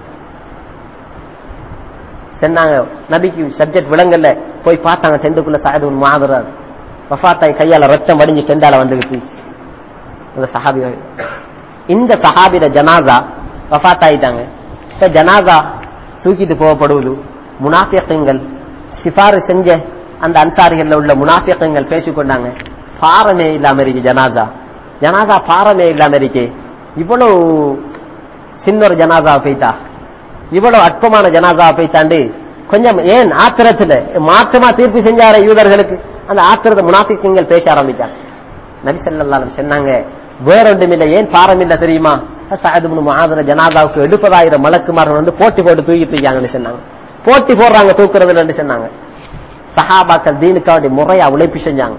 சொன்னாங்க. நபிக்கு சப்ஜெக்ட் விளங்கல, போய் பார்த்தாங்க. டெண்டுக்குள்ள சஅத் இப்னு முஆத் வஃபாத்தாய் கையால ரத்தம் வடிஞ்சு செண்டால வந்துகிட்டு அந்த சஹாபி. இந்த சஹாபியோட ஜனாசா வஃபாத்தாயிட்டாங்க. இப்ப ஜனாசா தூக்கிட்டு போகப்படுவது, முனாஃபிக்குகள் சிபாறு செஞ்ச அந்த அன்சாரிகள்ல உள்ள முனாஃபிக்குகள் பேசிக்கொண்டாங்க. பாரமே இல்லாம இருக்கு ஜனாசா, ஜனாசா பாரமே இல்லாம இருக்கு. இவ்வளவு சின்ன ஒரு ஜனாசா போயிட்டா, இவ்வளவு அற்பமான ஜனாசா போய்த்தாண்டு கொஞ்சம் ஏன் ஆத்திரத்துல மாற்றமா தீர்ப்பு செஞ்சார யூதர்களுக்கு, அந்த ஆத்திரத்தை முனாஃபிக்குகள் பேச ஆரம்பிச்சாங்க. நபி ஸல்லல்லாஹு அலைஹி வஸல்லம் சொன்னாங்க, வேறொன்றும் இல்லை, ஏன் பாரம் இல்லை தெரியுமா, சஅத் இப்னு முஆத் ஜனாசாவுக்கு 70,000 மலக்குமார்கள் வந்து போட்டி போட்டு தூக்கிட்டு இருக்காங்கன்னு சொன்னாங்க. போட்டி போடுறாங்க தூக்குறதுன்னு சொன்னாங்க. சஹாபாக்கள் தீனுக்காவுடைய முறையா உழைப்பு செஞ்சாங்க.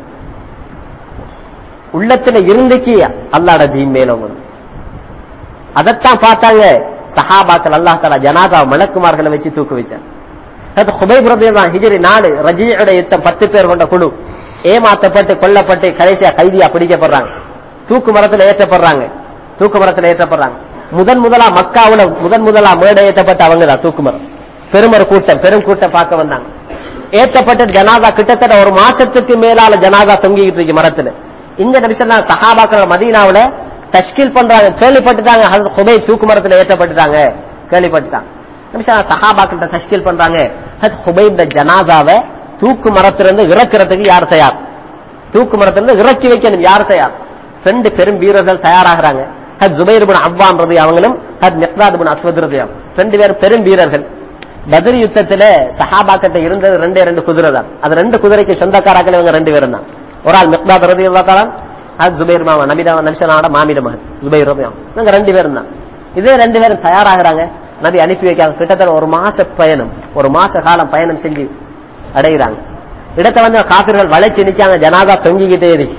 உள்ளத்துல இருந்துக்கு அல்லாஹ்ட தீன் மேலோங்க. அதைத்தான் பார்த்தாங்க சஹாபாக்கள். அல்லாஹ் தஆலா ஜனாசா மலக்குமார்களை வச்சு தூக்கு வச்சாங்க. ஹுபைப் ரலியல்லாஹு ஹிஜ்ரி 4 ரஜீஉடைய யுத்தம் 10 பேர் கொண்ட குழு ஏமாத்தப்பட்டு கொல்லப்பட்டு கடைசியா கைதியா பிடிக்கப்படுறாங்க, தூக்கு மரத்தில் ஏற்றப்படுறாங்க. தூக்கு மரத்தில் ஏற்றப்படுறாங்க. முதலா மக்காவுல முதலா மேடை ஏற்றப்பட்ட அவங்க தான் தூக்கு மரம். பெரும் கூட்டம் பார்க்க வந்தாங்க. ஏற்றப்பட்ட ஜனாதா கிட்டத்தட்ட ஒரு மாசத்துக்கு மேலால ஜனாதா தொங்கிக்கிட்டு இருக்கு மரத்துல. இந்த நபி ஸல்லல்லாஹு அலைஹி வஸல்லம் சஹாபாக்கள் மதீனாவுல தஷ்கீல் பண்றாங்க, கேள்விப்பட்டுட்டாங்க. ஹஜ்ரத் ஹுபைப் தூக்கு மரத்துல ஏற்றப்பட்டுட்டாங்க, கேள்விப்பட்டுட்டாங்க. நபி ஸல்லல்லாஹு அலைஹி வஸல்லம் சஹாபாக்கள் தஷ்கீல் பண்றாங்க, ஹஜ்ரத் ஹுபைப் ஜனாதாவை தூக்கு மரத்திலிருந்து இறக்கிறதுக்கு யார் தயார், தூக்கு மரத்திலிருந்து இறக்கி வைக்கணும் யார் தயார். 2 பெரும் வீரர்கள் தயாராகிறாங்க. ஹஜ் ஜுபைர் இப்னு அவ்வாம் ரதி அவங்களும் ஹஜ் மிக்தாத் இப்னு அஸ்வத் ரதி 2 பேரும் பெரும் வீரர்கள். பத்ர் யுத்தத்துல சஹாபாக்கிட்ட இருந்தது 2 குதிரை தான். அது 2 குதிரைக்கு சொந்தக்காரர்கள் இவங்க 2 பேரும் தான். ஒரு ஆள் மிக்தாத் ரலியல்லாஹு தஆலா, ஹஜ் ஜுபைர் மாமா நபியோட மாமிட மகன் ஜுபைர் ரதி, இவங்க 2 பேரும் தான். இதே 2 பேரும் தயாராகிறாங்க. நபி அனுப்பி வைக்காங்க. கிட்டத்தட்ட ஒரு மாச பயணம், ஒரு மாச காலம் பயணம் செஞ்சு அடைகிறாங்க. இடத்தை வந்து காபிர்கள் வளைச்சு நிக்காங்க. ஜனாதா தொங்கிக்கிட்டே இருக்கு.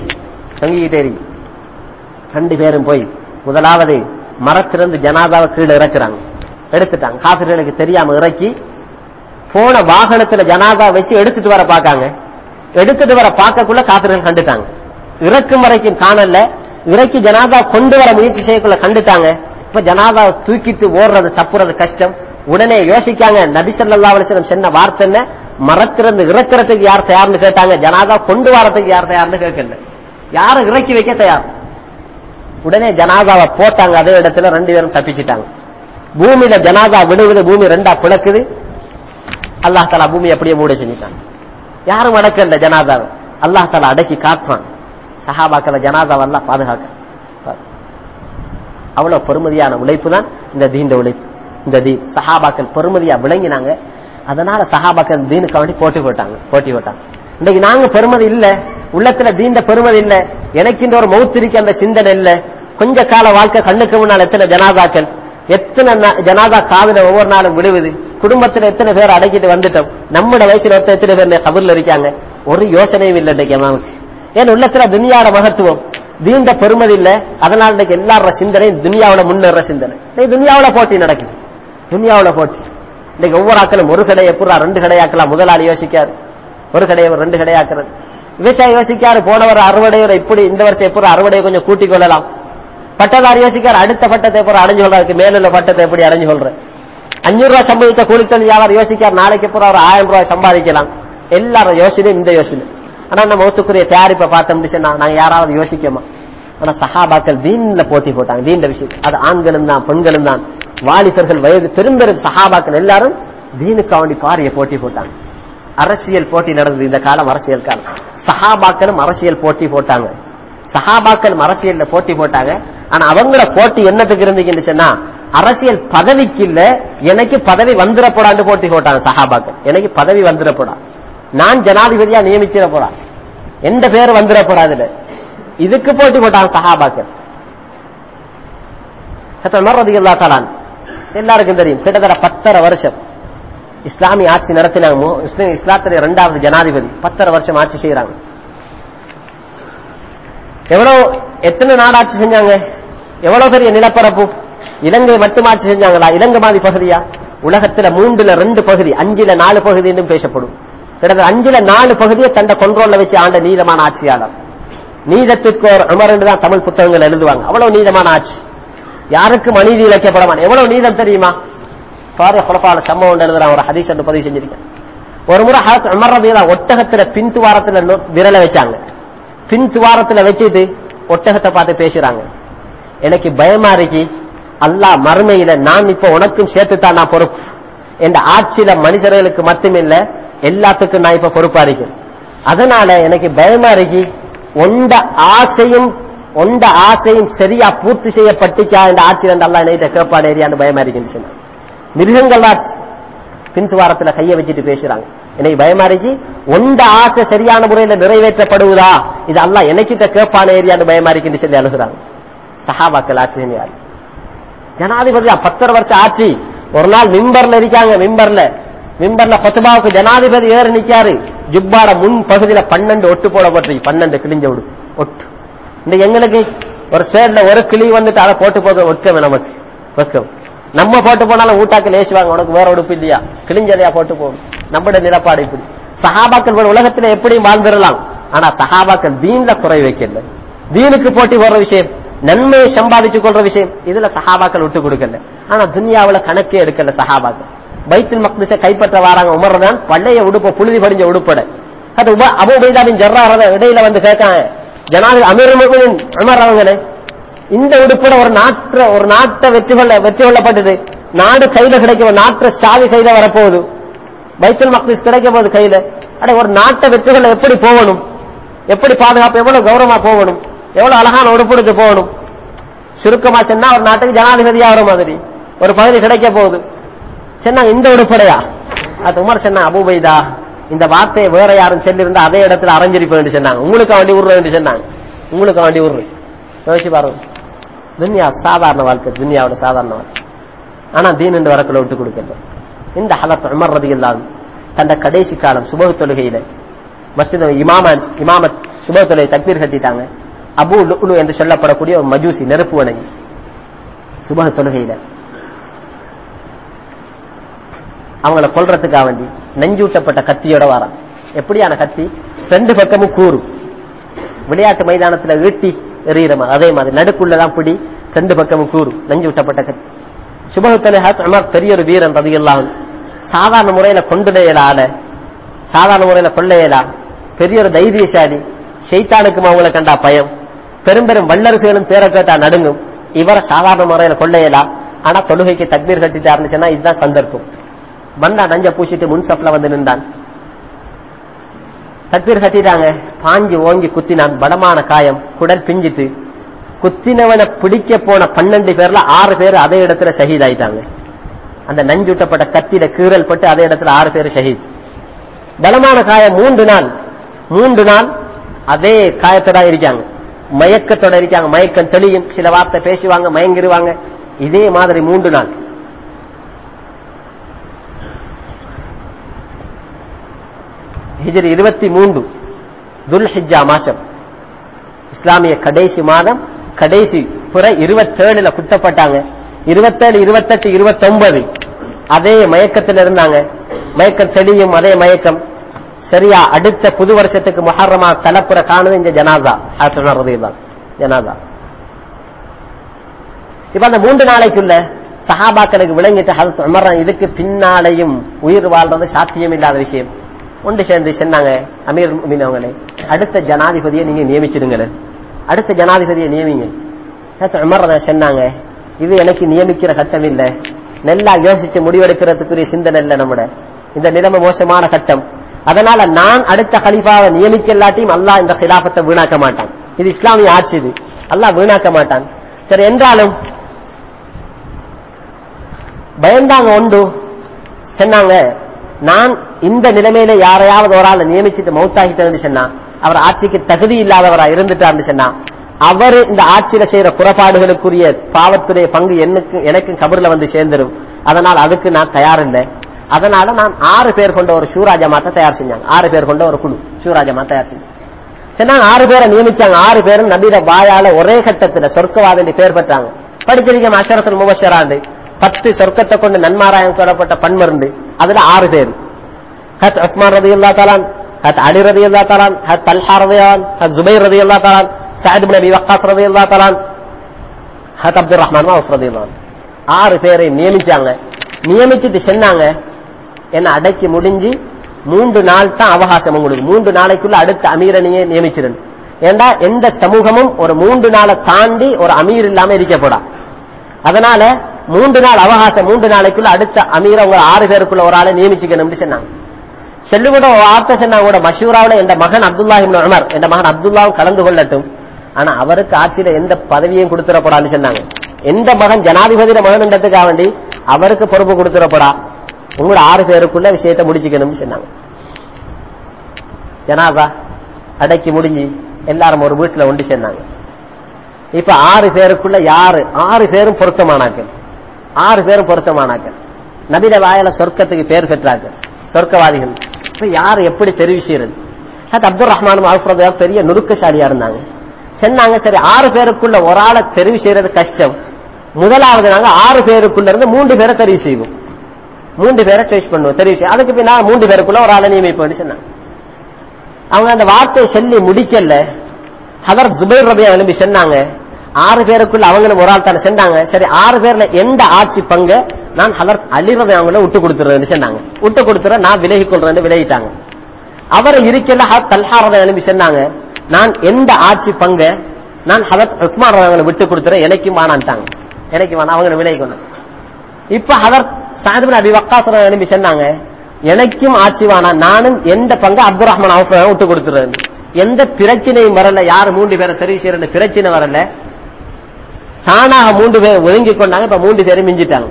2 பேரும் போய் முதலாவது மரத்திலிருந்து ஜனாதாவை கீழே இறக்குறாங்க, எடுத்துட்டாங்க. காபிர்களுக்கு தெரியாம இறக்கி போன வாகனத்துல ஜனாதா வச்சு எடுத்துட்டு வர பாக்காங்க. எடுத்துட்டு வர பார்க்கக்குள்ள காபிர்கள் கண்டுட்டாங்க. இறக்கும் வரைக்கும் காணல, இறக்கி ஜனாதா கொண்டு வர முயற்சி செய்யக்குள்ள கண்டுட்டாங்க. இப்ப ஜனாதா தூக்கிட்டு ஓடுறது தப்புறது கஷ்டம். உடனே யோசிக்காங்க, நபி ஸல்லல்லாஹு அலைஹி வஸல்லம் சொன்ன வார்த்தை என்ன, மரத்திலிருந்து இறக்கிறதுக்கு யார் தயார்னு கேட்டாங்க, ஜனாதா கொண்டு வரதுக்கு யார் தயார்னு கேட்கல, யாரும் இறக்கி வைக்க தயார். உடனே ஜனாதாவை போட்டாங்க. அதே இடத்துல 2 பேரும் தப்பிச்சிட்டாங்க. பூமியில ஜனாதா விடுவது, பூமி 2ஆ பிளக்குது. அல்லாஹ் தஆலா பூமி அப்படியே மூட செஞ்சுட்டாங்க. யாரும் அடக்கல ஜனாதாவை, அல்லாஹ் தஆலா அடக்கி காப்பான். சஹாபாக்களை ஜனாதாவை அல்லாஹ் பாதுகாக்க. அவ்வளவு பெருமதியான உழைப்பு தான் இந்த தீண்ட உழைப்பு. இந்த தீன் சஹாபாக்கள் பெருமதியா விளங்கினாங்க. அதனால சஹாபாக்கள் தீனுக்கு வேண்டி போட்டி போட்டாங்க. இன்னைக்கு நாங்க பெருமதி இல்ல, உள்ளத்துல தீண்ட பெருமதி இல்ல, எனக்கு இந்த ஒரு மௌத்திரிக்கு அந்த சிந்தனை இல்ல. கொஞ்ச கால வாழ்க்கை கண்ணுக்கு முன்னால் எத்தனை ஜனாதாக்கள், எத்தனை ஜனாதா காவில ஒவ்வொரு நாளும் விடுவது, குடும்பத்துல எத்தனை பேர் அடக்கிட்டு வந்துட்டோம். நம்மட வயசுல எத்தனை பேர் கபர்ல இருக்காங்க, ஒரு யோசனையும் இல்லை இன்னைக்கு அம்மாவுக்கு. ஏன் உள்ளத்துல துனியாவோட மகத்துவம், தீண்ட பெருமதி இல்ல. அதனால இன்னைக்கு எல்லாரோட சிந்தனை துனியாவோட முன்னேற சிந்தனை. துனியாவோட போட்டி நடக்குது, துனியாவோட போட்டி. இன்னைக்கு ஒவ்வொரு ஆக்களும் ஒரு கடையை எப்படா 2 கடையாக்கலாம். முதலாளி யோசிக்காரு ஒரு கடையை 2 கடையாக்குறது. விவசாயி யோசிக்காரு போனவர் அறுவடையோட இப்படி இந்த வருஷம் எப்படி அறுவடையை கொஞ்சம் கூட்டிக் கொள்ளலாம். பட்டதாரி யோசிக்காரு அடுத்த பட்டத்தை எப்படி அடைஞ்சு கொள்றதுக்கு மேலுள்ள பட்டத்தை எப்படி அடைஞ்சு கொள்ற. 500 ரூபாய் சம்பாதித்த கூலித்தொழில் வியாபாரம் யோசிக்கார் நாளைக்கு அப்புறம் ஒரு 1000 ரூபாய் சம்பாதிக்கலாம். எல்லாரும் யோசனையும் இந்த யோசனை. ஆனா நம்ம மௌத்துக்குரிய தயாரிப்பை பார்த்தோம்னா நாங்க யாராவது யோசிக்கமா? ஆனா சஹாபாக்கள் தீன்ல போட்டி போட்டாங்க. தீன்ல விஷயம் அது ஆண்களும் தான் பெண்களும் தான், வாலிபர்கள், வயது பெரும்பெரும் சஹாபாக்கள் எல்லாரும் தீனுக்கு அவண்டி பாரிய போட்டி போட்டாங்க. அரசியல் போட்டி நடந்தது இந்த காலம், அரசியல் காலம். சஹாபாக்களும் அரசியல் போட்டி போட்டாங்க. சஹாபாக்களும் அரசியல்ல போட்டி போட்டாங்க. ஆனா அவங்கள போட்டி என்னத்துக்கு இருந்துச்சுன்னு சொன்னா, அரசியல் பதவிக்கு இல்ல, எனக்கு பதவி வந்துடப்படாது போட்டி போட்டாங்க சஹாபாக்கள். எனக்கு பதவி வந்துடப்படா, நான் ஜனாதிபதியா நியமிச்சிட போறா, எந்த பேர் வந்துடப்படாது, இதுக்கு போட்டி போட்டாங்க சஹாபாக்கள். எல்லாருக்கும் தெரியும், கிட்டத்தட்ட 10.5 வருஷம் இஸ்லாமிய ஆட்சி நடத்தினாங்க. இஸ்லாத்துடைய 2வது ஜனாதிபதி 10.5 வருஷம் ஆட்சி செய்யறாங்க. எத்தனை நாடு ஆட்சி செஞ்சாங்க? எவ்வளவு பெரிய நிலப்பரப்பு? இலங்கை மட்டும் ஆட்சி செஞ்சாங்களா? இலங்கை மாதிரி பகுதியா? உலகத்துல 3/2 பகுதி, 5/4 பகுதி என்றும் பேசப்படும். கிட்டத்தட்ட 5/4 பகுதியை தண்ட கொண்ட்ரோல்ல வச்சு ஆண்ட நீதமான ஆட்சியாளர். நீதத்திற்கு ஒரு உமர் என்று தான் தமிழ் புத்தகங்கள் எழுதுவாங்க. அவ்வளவு நீதமான ஆட்சி, யாருக்கும் அநீதி இழைக்கப்படமான. எவ்வளவு நீதம் தெரியுமா? குழப்பால சம்பவம் எழுதுறான், ஒரு ஹதீஸ் என்று பதிவு செஞ்சிருக்கேன். ஒரு முறை உமர் ரலியல்லாஹு ஒட்டகத்துல பின்துவாரத்துல விரலை வச்சாங்க. பின்துவாரத்துல வச்சுட்டு ஒட்டகத்தை பார்த்து பேசுறாங்க, எனக்கு பயமா இருக்கு, அல்லாஹ் மறுமையில நான் இப்ப உனக்கும் சேர்த்துத்தான் நான் பொறுப்பு, என்ற ஆட்சியில மனிதர்களுக்கு மட்டுமில்ல எல்லாத்துக்கும் நான் இப்ப பொறுப்பா இருக்கேன், அதனால எனக்கு பயமா இருக்கு, ஒண்ட ஆசையும் சரியா பூர்த்தி செய்யப்பட்டுச்சா இந்த ஆட்சியில் அல்லாஹ் என்னை கேட்பாடு ஏரியான்னு பயமா இருக்குன்னு சொன்னாங்க. மிருகங்கள் ஆட்சி பின்துவாரத்துல கைய வச்சுட்டு பேசுறாங்க, எனக்கு பயமா இருக்கு, ஒண்ட ஆசை சரியான முறையில நிறைவேற்றப்படுவதா, இது அல்லாஹ் எனக்கிட்ட கேட்பான ஏரியான்னு பயமா இருக்குன்னு சொல்லி அழுகுறாங்க. சஹாபாக்கள் ஆட்சி செஞ்சாரு. ஜனாதிபதி 10 வருஷம் ஆட்சி. ஒரு நாள் மிம்பர்ல இருக்காங்க, மிம்பர்ல ஃபத்வாவுக்கு ஜனாதிபதி ஏறி நிக்காரு. ஜுப்பாட முன் பகுதியில 12 ஒட்டு போடப்பட்டிருக்கு, 12 கிழிஞ்ச ஒட்டு. இந்த எங்களுக்கு ஒரு சைடுல ஒரு கிளி வந்துட்டு அதை போட்டு போக ஒக்கமே, நமக்கு வெக்கம். நம்ம போட்டு போனாலும் ஊட்டாக்கு லேசுவாங்க, உனக்கு வேற உடுப்பு இல்லையா, கிழிஞ்சதையா போட்டு போகும். நம்முடைய நிலப்பாடு இப்படி. சஹாபாக்கள் உலகத்துல எப்படியும் வாழ்ந்துடலாம், ஆனா சஹாபாக்கள் தீன்ல குறை வைக்கல. தீனுக்கு போட்டி போடுற விஷயம், நன்மையை சம்பாதிச்சு கொள்ற விஷயம், இதுல சஹாபாக்கள் விட்டு கொடுக்கல. ஆனா துன்யாவுல கணக்கே எடுக்கல சஹாபாக்கள். பைத்துல் மக்திஸை கைப்பற்ற வாராங்க. உமர் தான் பழைய உடுப்ப, புழுதி படிஞ்ச உடுப்பட. அது அபூ உபைதா பின் ஜர்ராஹ் இடையில வந்து கேட்காங்க, ஜனாதிபதி அமீருல் முஃமினீன் உமர் அவங்களே, இந்த உடுப்பட ஒரு நாட்டை வெற்றி கொள்ளப்பட்டது, நாடு கையில கிடைக்க, நாட்டு சாவி கையில வரப்போகுது, பைத்துல் மக்திஸ் கிடைக்க போகுது கையில. அட ஒரு நாட்டை வெற்றி கொள்ள எப்படி போகணும், எப்படி பாதுகாப்பு, எவ்வளவு கௌரவமா போகணும், எவ்வளவு அழகான உடுப்படுத்து போகணும். சுருக்கமா சொன்னா ஒரு நாட்டுக்கு ஜனாதிபதியா வர மாதிரி ஒரு பகுதி கிடைக்க போகுது. சொன்னாங்க இந்த உடுப்படையா? அது உமர் சொன்னா, அபூ உபைதா இந்த வார்த்தையை வேற யாரும் சொல்லியிருந்தா அதே இடத்துல அரைஞ்சிருப்பேன் சொன்னாங்க, உங்களுக்கு வண்டி விடுறேன் சொன்னாங்க, உங்களுக்கு வண்டி விடுற. யோசிச்சு பாருங்க, துன்யா சாதாரண வாழ்க்கை, துன்யாவோட சாதாரண வாழ்க்கை. ஆனா தீன் என்று வரக்குள்ள விட்டு கொடுக்கல. இந்த ஹலத் உமர் ரலியல்லாஹு தந்த கடைசி காலம் சுபஹ் தொழுகையில மஸ்ஜித் இமாமத் சுபஹ் தொழுகை தக்பீர் கட்டிட்டாங்க. அபூ லுஅ்லு என்று சொல்லப்படக்கூடிய ஒரு மஜூசி, நெருப்பு வணங்கி, சுபஹ் தொழுகையில அவங்கள கொல்றதுக்காக வேண்டி நஞ்சூட்டப்பட்ட கத்தியோட வாரான். எப்படியான கத்தி? 2 பக்கமும் கூறு, விளையாட்டு மைதானத்துல ஈட்டி எறிகிற மாதிரி, அதே மாதிரி நடுக்குள்ளதான் பிடி, 2 பக்கமும் கூறு, நஞ்சூட்டப்பட்ட கத்தி. சுபஹ் தொழுகை உமர் பெரிய ஒரு வீரன் ரலியல்லாஹு, சாதாரண முறையில சாதாரண முறையில கொள்ளையலா, பெரிய ஒரு தைரியசாலி, ஷைத்தானுக்கும் அவங்களை கண்டா பயம், பெரும்பெரும் வல்லரசுகளும் பேரை கேட்டா நடுங்கும். இவரை சாதாரண முறையில கொள்ளையலா, ஆனா தொழுகைக்கு தக்பீர் கட்டிட்டு சொன்னா இதுதான் சந்தர்ப்பம். வந்தா நஞ்ச பூசிட்டு முன்சப்ல வந்து நின்றான், தக்பீர் கட்டிட்டாங்க, பாஞ்சு ஓங்கி குத்தினான், பலமான காயம், குடல் பிஞ்சிட்டு. குத்தினவனை பிடிக்க போன 12 பேர்ல 6 பேர் அதே இடத்துல ஷஹீத் ஆயிட்டாங்க. அந்த நஞ்சூட்டப்பட்ட கத்தியில கீறல் பட்டு அதே இடத்துல 6 பேர் ஷஹீத். பலமான காயம், 3 நாள் அதே காயத்தோட இருக்காங்க, மயக்கத்தோட இருக்காங்க, மயக்கம் தெளியும், சில வார்த்தை பேசுவாங்க, மயங்கிருவாங்க, இதே மாதிரி 3 நாள். ஹிஜ்ரி 23 துல்ஹிஜ்ஜா மாசம், இஸ்லாமிய கடைசி மாதம், கடைசி புறை 27ல குத்தப்பட்டாங்க. 27, 28, 29 அதே மயக்கத்தில் இருந்தாங்க, மயக்கம் தெளியும், அதே மயக்கம். சரியா அடுத்த புது வருஷத்துக்கு முஹர்ரமா தலப்புற காணுது இந்த ஜனாசா, ஜனாசா. இப்ப அந்த 3 நாளைக்குள்ள சஹாபாக்களுக்கு விளங்கிட்டு ஹதரத் உமர் இதுக்கு பின்னாலையும் உயிர் வாழ்றது சாத்தியம் இல்லாத விஷயம். ஒன்று சேர்ந்து சொன்னாங்க, அமீர் முஃமினீன் அவங்களே, அடுத்த ஜனாதிபதியை நீங்க நியமிச்சிடுங்களேன், அடுத்த ஜனாதிபதியை நியமிங்க. ஹதரத் உமர் சொன்னாங்க, இது எனக்கு நியமிக்கிற கட்டம் இல்ல, நல்லா யோசிச்சு முடிவெடுக்கிறதுக்குரிய சிந்தனை இல்ல, நம்மட இந்த நிலைமை மோசமான கட்டம். அதனால நான் அடுத்த கலீஃபாவை நியமிக்கலாட்டியும் அல்லாஹ் இந்த கிலாபத்தை வீணாக்க மாட்டான். இது இஸ்லாமிய ஆட்சி, இது அல்லாஹ் வீணாக்க மாட்டான். சரி என்றாலும் பயந்தாங்க. ஒன்று சொன்னாங்க, நான் இந்த நிலைமையில யாரையாவது ஒரு ஆளை நியமிச்சுட்டு மௌத்தாகிட்டேன்னு சொன்னா, அவர் ஆட்சிக்கு தகுதி இல்லாதவரா இருந்துட்டார்னு சொன்னா, அவர் இந்த ஆட்சியில செய்யற புறப்பாடுகளுக்குரிய பாவத்துடைய பங்கு எனக்கும் கபர்ல வந்து சேர்ந்துடும். அதனால அதுக்கு நான் தயாரில்லை. அதனால நான் 6 பேர் கொண்ட ஒரு ஷூரா ஜமாத்தை தயார் செஞ்சாங்க. 6 பேர் கொண்ட ஒரு குழு ஷூரா ஜமாத் தயார் செஞ்சாங்க. சரி, 6 பேரை நியமிச்சாங்க. 6 பேரும் நபியில வாயால ஒரே கட்டத்துல சொர்க்கவாதி பேர் பெற்றாங்க. படிச்சிருக்க அஷரத்துல் முபஷ்ஷராண்டு 10 சொர்க்கத்தை கொண்டு நன்மாராயம் சொல்லப்பட்ட பன்மருந்து. அதுல 6 பேர், ஹத் உஸ்மான் ரலியல்லாஹு தஆலா, ஹத் அலி ரலியல்லாஹு தஆலா, ஹத் தல்ஹா ரலியல்லாஹு, ஹத் ஜுபைர் ரலியல்லாஹு தஆலா, சஅத் இப்னு அபி வக்காஸ் ரலியல்லாஹு தஆலா, ஹத் அப்துர் ரஹ்மான் வஃப் ரலியல்லாஹு. 6 பேரை நியமிச்சாங்க. நியமிச்சுட்டு சொன்னாங்க, என்ன அடக்கி முடிஞ்சு 3 நாள் தான் அவகாசம் உங்களுக்கு, 3 நாளைக்குள்ள அடுத்த அமீரை நீங்க நியமிச்சிருங்க. ஏண்டா எந்த சமூகமும் ஒரு 3 நாளை தாண்டி ஒரு அமீர் இல்லாம இருக்கப்படா. அதனால 3 நாள் அவகாசம், 3 நாளைக்குள்ள அடுத்த அமீரை உங்க 6 பேருக்குள்ள ஒரு ஆளை நியமிச்சுக்கணும்னு சொன்னாங்க. செல்லுவிட வார்த்தை சொன்னாங்க கூட, மஷூராவில என் மகன் அப்துல்லாஹ் இப்னு உமர், என் மகன் அப்துல்லாவும் கலந்து கொள்ளட்டும், ஆனா அவருக்கு ஆட்சியில எந்த பதவியும் கொடுத்துடப்படான்னு சொன்னாங்க. எந்த மகன் ஜனாதிபதியில மகன் என்றதுக்காக வேண்டி அவருக்கு பொறுப்பு கொடுத்துடப்படா, உங்களோட 6 பேருக்குள்ள விஷயத்தை முடிச்சுக்கணும்னு சொன்னாங்க. ஜனாதா அடக்கி முடிஞ்சு எல்லாரும் ஒரு வீட்டுல ஒன்று சேர்ந்தாங்க. இப்ப 6 பேருக்குள்ள யாரு 6 பேரும் பொருத்தமானாக்கள், 6 பேரும் பொருத்தமானாக்கள். நபில வாயில சொர்க்கத்துக்கு பேர் பெற்றார்கள், சொர்க்கவாதிகள். இப்ப யாரு எப்படி தெரிவு செய்யறது? அப்துல் ரஹ்மான் பெரிய நுணுக்கசாலியா இருந்தாங்க. சொன்னாங்க, சரி 6 பேருக்குள்ள ஒரு ஆளை தெரிவு செய்யறது கஷ்டம், முதலாவது நாங்க 6 பேருக்குள்ள இருந்து 3 பேரை தெரிவு செய்வோம், 3 பேரை சாய்ஸ் பண்ணுவோம், தெரிவு செய்வோம். அதுக்கு பின்னா 3 பேருக்குள்ள ஒரு ஆளை நியமிப்போம் சொன்னாங்க. அவங்க அந்த வார்த்தையை சொல்லி முடிக்கல. ஹதரத் ஜுபைர் ரலியல்லாஹு அன்ஹு சொன்னாங்க, 6 பேருக்குள்ள அவங்களும் ஒரு ஆள் தானே சொன்னாங்க. சரி 6 பேர்ல எந்த ஆட்சி பங்கு நான் ஹதரத் அலி ரலியல்லாஹு அன்ஹு விட்டு கொடுத்துறேன்னு சொன்னாங்க. விட்டு கொடுத்துறேன், நான் விலகி கொள்றேன்னு விலகிட்டாங்க. அவரை இருக்கல ஹதரத் தல்ஹா ரலியல்லாஹு அன்ஹு சொன்னாங்க, நான் எந்த ஆட்சி பங்கு நான் ஹதரத் உஸ்மான் ரலியல்லாஹு அன்ஹு விட்டு கொடுத்துறேன், எனக்கும் வேணான்ட்டாங்க, எனக்கு வேணாம், அவங்க விலகி கொண்டாங்க. இப்ப ஹதரத் சஅத் இப்னு அபி வக்காஸ் ரலியல்லாஹு அன்ஹு சொன்னாங்க, எனக்கும் ஆட்சி வேணாம், நானும் எந்த பங்கு அப்துல் ரஹ்மான் அவுஃப் விட்டு கொடுத்துறேன். எந்த பிரச்சனையும் வரல, யாரு 3 பேரை தெரிவு செய்யற பிரச்சனை வரல, தானாக 3 பேர் ஒதுங்கி கொண்டாங்க. இப்ப 3 பேரும் மிஞ்சிட்டாங்க.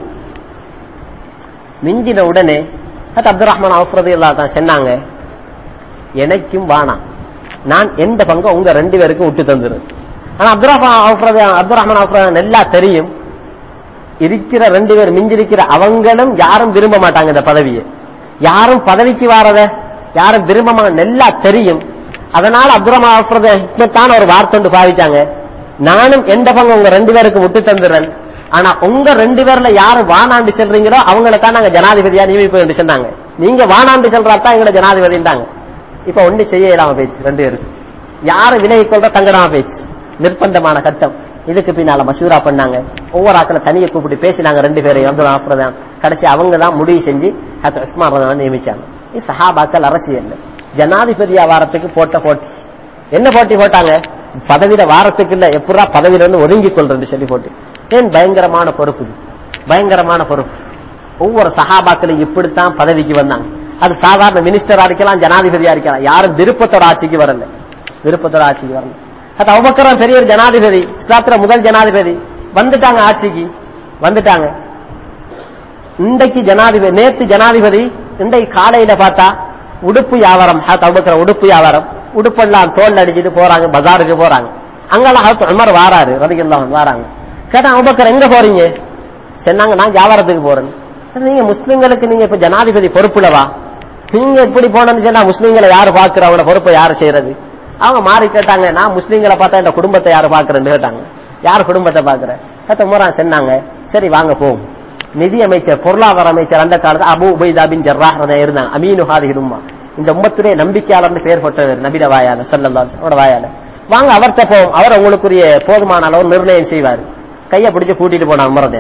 மிஞ்சின உடனே அப்துல் ரஹ்மான் அவுஃப் ரலியல்லாஹு அன்ஹு சொன்னாங்க, எனக்கும் வேணாம், நான் எந்த பங்கு உங்க 2 பேருக்கும் விட்டு தந்துரு. ஆனா அப்துல் ரஹ்மான் அவுஃப் நல்லா தெரியும், இருக்கிற 2 பேர் மிஞ்சிருக்கிற அவங்களும் யாரும் விரும்ப மாட்டாங்க இந்த பதவியை, யாரும் பதவிக்கு வாரத யாரும் விரும்ப நல்லா தெரியும். அதனால அப்துல் ரஹ்மான் அவுஃப் ஒரு வார்த்தை பாவிச்சாங்க, நானும் எந்த பங்கு உங்க 2 பேருக்கு விட்டு தந்துடுறேன், ஆனா உங்க 2 பேர்ல யாரு வானாண்டு செல்றீங்களோ அவங்களை தான் நாங்க ஜனாதிபதியா நியமிப்போம் சொன்னாங்க. நீங்க வானாண்டு செல்றாத்தான் எங்களை ஜனாதிபதிந்தாங்க. இப்ப ஒண்ணு செய்ய இல்லாம போயிடுச்சு 2 பேருக்கு, யாரு விலகி கொள்ற தங்கடாம போயிடுச்சு, நிர்பந்தமான கட்டம். இதுக்கு பின்னால மஷூரா பண்ணாங்க, ஒவ்வொரு ஆக்களை தனியை கூப்பிட்டு பேசினாங்க 2 பேரையும். அப்துல் ரஹ்மான் கடைசி அவங்க தான் முடிவு செஞ்சு ஹதரத் உஸ்மான் ரலியல்லாஹு நியமிச்சாங்க. இது சஹாபாக்கள் அரசியல் ஜனாதிபதியா வாரத்துக்கு போட்ட போட்டி. என்ன போட்டி போட்டாங்க? பதவியில வாரத்துக்கு இல்ல, எப்படா பதவியில இருந்து ஒதுங்கி கொள்றது சொல்லி போட்டு. ஏன் பயங்கரமான பொறுப்பு, பயங்கரமான பொறுப்பு. ஒவ்வொரு சஹாபாக்களும் இப்படித்தான் பதவிக்கு வந்தாங்க. அது சாதாரண மினிஸ்டரா இருக்கலாம், ஜனாதிபதியா இருக்கலாம், யாரும் விருப்பத்தோட ஆட்சிக்கு வரல, விருப்பத்தோட ஆட்சிக்கு வரல. அது அபூபக்கர் பெரிய ஒரு ஜனாதிபதி, இஸ்லாத்துல முதல் ஜனாதிபதி, வந்துட்டாங்க ஆட்சிக்கு, வந்துட்டாங்க. இன்றைக்கு ஜனாதிபதி, நேற்று ஜனாதிபதி, இன்றைக்கு காலையில பார்த்தா உடுப்பு வியாபாரம், அபூபக்கர் உடுப்பு வியாபாரம், உடுப்பெல்லாம் தோல் அடிச்சுட்டு போறாங்க, பஜாருக்கு போறாங்க. அங்கெல்லாம் ஹதரத் உமர் வாராரு ரலியல்லாஹு அன்ஹு வாராங்க. கேட்டா அபூபக்கர் எங்க போறீங்க? சொன்னாங்க, நான் வியாபாரத்துக்கு போறேன். நீங்க முஸ்லிம்களுக்கு நீங்க இப்ப ஜனாதிபதி பொறுப்புலவா, நீங்க எப்படி போனேன்னு சொன்னா முஸ்லிம்களை யாரு பாக்குற, அவங்களோட பொறுப்பை யாரு செய்யறது? அவங்க மாறி கேட்டாங்க, நான் முஸ்லிம்களை பார்த்தா இந்த குடும்பத்தை யாரு பாக்குறேன்னு கேட்டாங்க. யாரு குடும்பத்தை பாக்குற? உமரா சொன்னாங்க, சரி வாங்க போவோம். நிதி அமைச்சர், பொருளாதார அமைச்சர் அந்த காலத்துல அபூ உபைதா பின் ஜர்ராஹ் இருந்தாங்க. அமீனு ஹாதிஹில் உம்மா, இந்த உம்மத்துடைய நம்பிக்கையாளர்னு பேர் பெற்றவர் நபில வாயால ஸல்லல்லாஹு அலைஹி வஸல்லம் வாயால. வாங்க அவர்கிட்ட போவோம், அவர் உங்களுக்குரிய போதுமான அளவு நிர்ணயம் செய்வார். கையை பிடிச்சு கூட்டிட்டு போனாங்க உமரதே.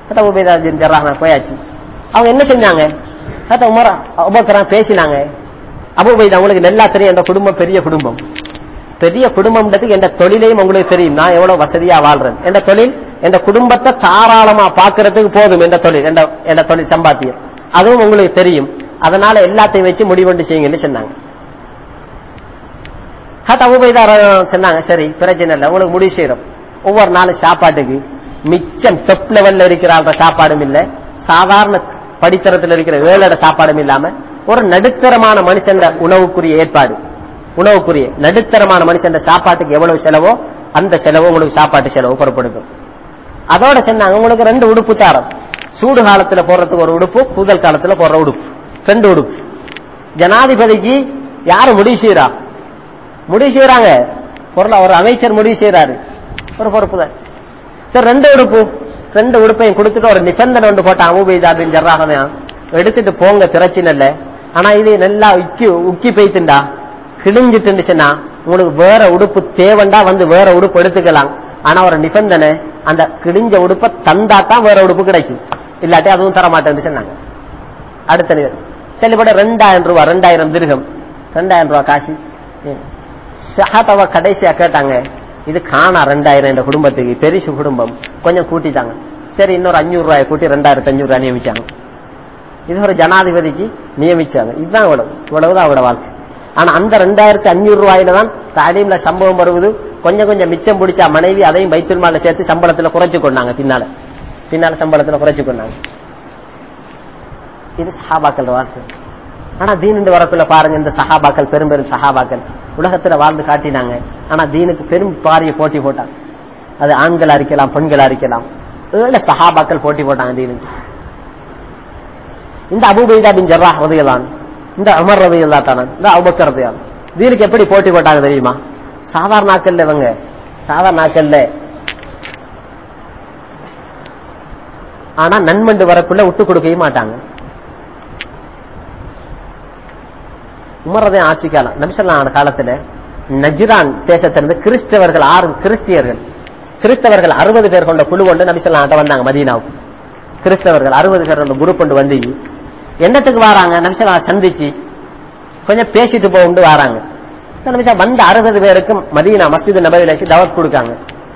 உபைதா பின் ஜர்ராஹ் போயாச்சு. அவங்க என்ன செஞ்சாங்க, உமர் அபூபக்கர் பேசினாங்க. அபூ உபைதா உங்களுக்கு நல்லா தெரியும், என்ற குடும்பம் பெரிய குடும்பம், பெரிய குடும்பம்ன்றதுக்கு எந்த தொழிலையும் உங்களுக்கு தெரியும், நான் எவ்வளவு வசதியா வாழ்றேன், என்ற தொழில் என்ற குடும்பத்தை தாராளமா பாக்குறதுக்கு போதும், என்ற தொழில் என்ற தொழில் சம்பாத்தியம் அதுவும் உங்களுக்கு தெரியும், அதனால எல்லாத்தையும் வச்சு முடிவெண்டு செய்யுங்கன்னு சொன்னாங்க. அபூ உபைதா சொன்னாங்க, சரி பிரச்சனை இல்லை, உங்களுக்கு முடிவு செய்யறோம். ஒவ்வொரு நாளும் சாப்பாட்டுக்கு மிச்சம் டொப் லெவல்ல இருக்கிற சாப்பாடும் இல்ல, சாதாரண படித்தரத்தில் இருக்கிற வேளோட சாப்பாடும் இல்லாம ஒரு நடுத்தரமான மனுஷன் உணவுக்குரிய ஏற்பாடு, உணவுக்குரிய நடுத்தரமான மனுஷன் சாப்பாட்டுக்கு எவ்வளவு செலவோ அந்த செலவு உங்களுக்கு சாப்பாட்டு செலவு பொறுப்படுக்கும். அதோட சொன்னாங்க, உங்களுக்கு 2 உடுப்பு தாரம், சூடு காலத்துல போடுறதுக்கு ஒரு உடுப்பு, கூதல் காலத்துல போடுற உடுப்பு, 2 உடுப்பு. ஜனாதிபதிக்கு யாரு முடிவு செய்யறா, முடிவு செய்யறாங்க பொருளா ஒரு அமைச்சர் முடிவு செய்யறாரு, ஒரு பொறுப்பு தான். சரி 2 உடுப்பு, 2 உடுப்பையும் கொடுத்துட்டு ஒரு நிபந்தனை ஒன்று போட்டான். அபூ உபைதா பின் ஜர்ராஹ் எடுத்துட்டு போங்க பிரச்சனை இல்லை, ஆனா இது நல்லா உக்கி போய்த்துண்டா கிழிஞ்சிட்டுச்சுன்னா உங்களுக்கு வேற உடுப்பு தேவண்டா வந்து வேற உடுப்பு எடுத்துக்கலாம், ஆனா ஒரு நிபந்தனை, அந்த கிழிஞ்ச உடுப்பை தந்தா தான் வேற உடுப்பு கிடைக்கும், இல்லாட்டி அதுவும் தர மாட்டேன்னு சொன்னாங்க. அடுத்த நிகழ்வு செல்லுபட 2000 ரூபாய், 2000 திர்ஹம், 2000 ரூபாய் காசு. ஷஹாதாவ கடைசியா கேட்டாங்க, இது காணா 2000 என்ற குடும்பத்துக்கு, பெரிசு குடும்பம், கொஞ்சம் கூட்டிட்டாங்க. சரி இன்னொரு 500 ரூபாய் கூட்டி 2500 ரூபாய் நியமிச்சாங்க. இது ஒரு ஜனாதிபதிக்கு நியமிச்சாங்க. இதுதான் இவ்வளவுதான் அவரோட வாழ்க்கை. ஆனா அந்த 2500 ரூபாயில தான் தாலீம்ல சம்பவம் வருவது. கொஞ்சம் கொஞ்சம் மிச்சம் பிடிச்சா மனைவி அதையும் பைத்துல் மால்ல சேர்த்து சம்பளத்துல குறைச்சு கொண்டாங்க, பின்னால சம்பளத்துல குறைச்சு கொண்டாங்க. இது சஹாபாக்கள் வாழ்க்கை. ஆனா தீன் வரக்குள்ள பாருங்க, இந்த சஹாபாக்கள் பெரும் பெரும் சஹாபாக்கள் உலகத்துல வாழ்ந்து காட்டினாங்க. ஆனா தீனுக்கு பெரும் பாரிய போட்டி போட்டாங்க. அது ஆண்களா இருக்கலாம், பெண்களா இருக்கலாம், 7 சஹாபாக்கள் போட்டி போட்டாங்க தீனுக்கு. இந்த அபூ உபைதா பின் ஜர்ராஹ் ரலியல்லாஹு அன்ஹு, இந்த உமர் ரலியல்லாஹு தஆலா, இந்த அபூபக்கர் ரலியல்லாஹு அன்ஹு தீனுக்கு எப்படி போட்டி போட்டாங்க தெரியுமா? சாதாரண நாட்கள்ல இவங்க சாதாரண நாட்கள்ல, ஆனா நன்மண்டு வரக்குள்ள விட்டு கொடுக்கவே மாட்டாங்க. உமரதே ஆட்சி காலம், நபி ஸல்லல்லாஹு அலைஹி காலத்துல நஜ்ரான் தேசத்திலிருந்து கிறிஸ்தவர்கள் 60 பேர் கொண்ட குழு கொண்டு நபி ஸல்லல்லாஹு அலைஹி வந்தாங்க மதீனாவுக்கு. கிறிஸ்தவர்கள் 60 பேர் கொண்ட குரூப் கொண்டு வந்து என்னத்துக்கு வராங்க, நபி ஸல்லல்லாஹு அலைஹி சந்திச்சு கொஞ்சம் பேசிட்டு போகுண்டு வராங்க. நபி ஸல்லல்லாஹு வந்த 60 பேருக்கும் மதீனா மஸ்ஜித் நபவில வச்சு தவத் கொடுக்காங்க.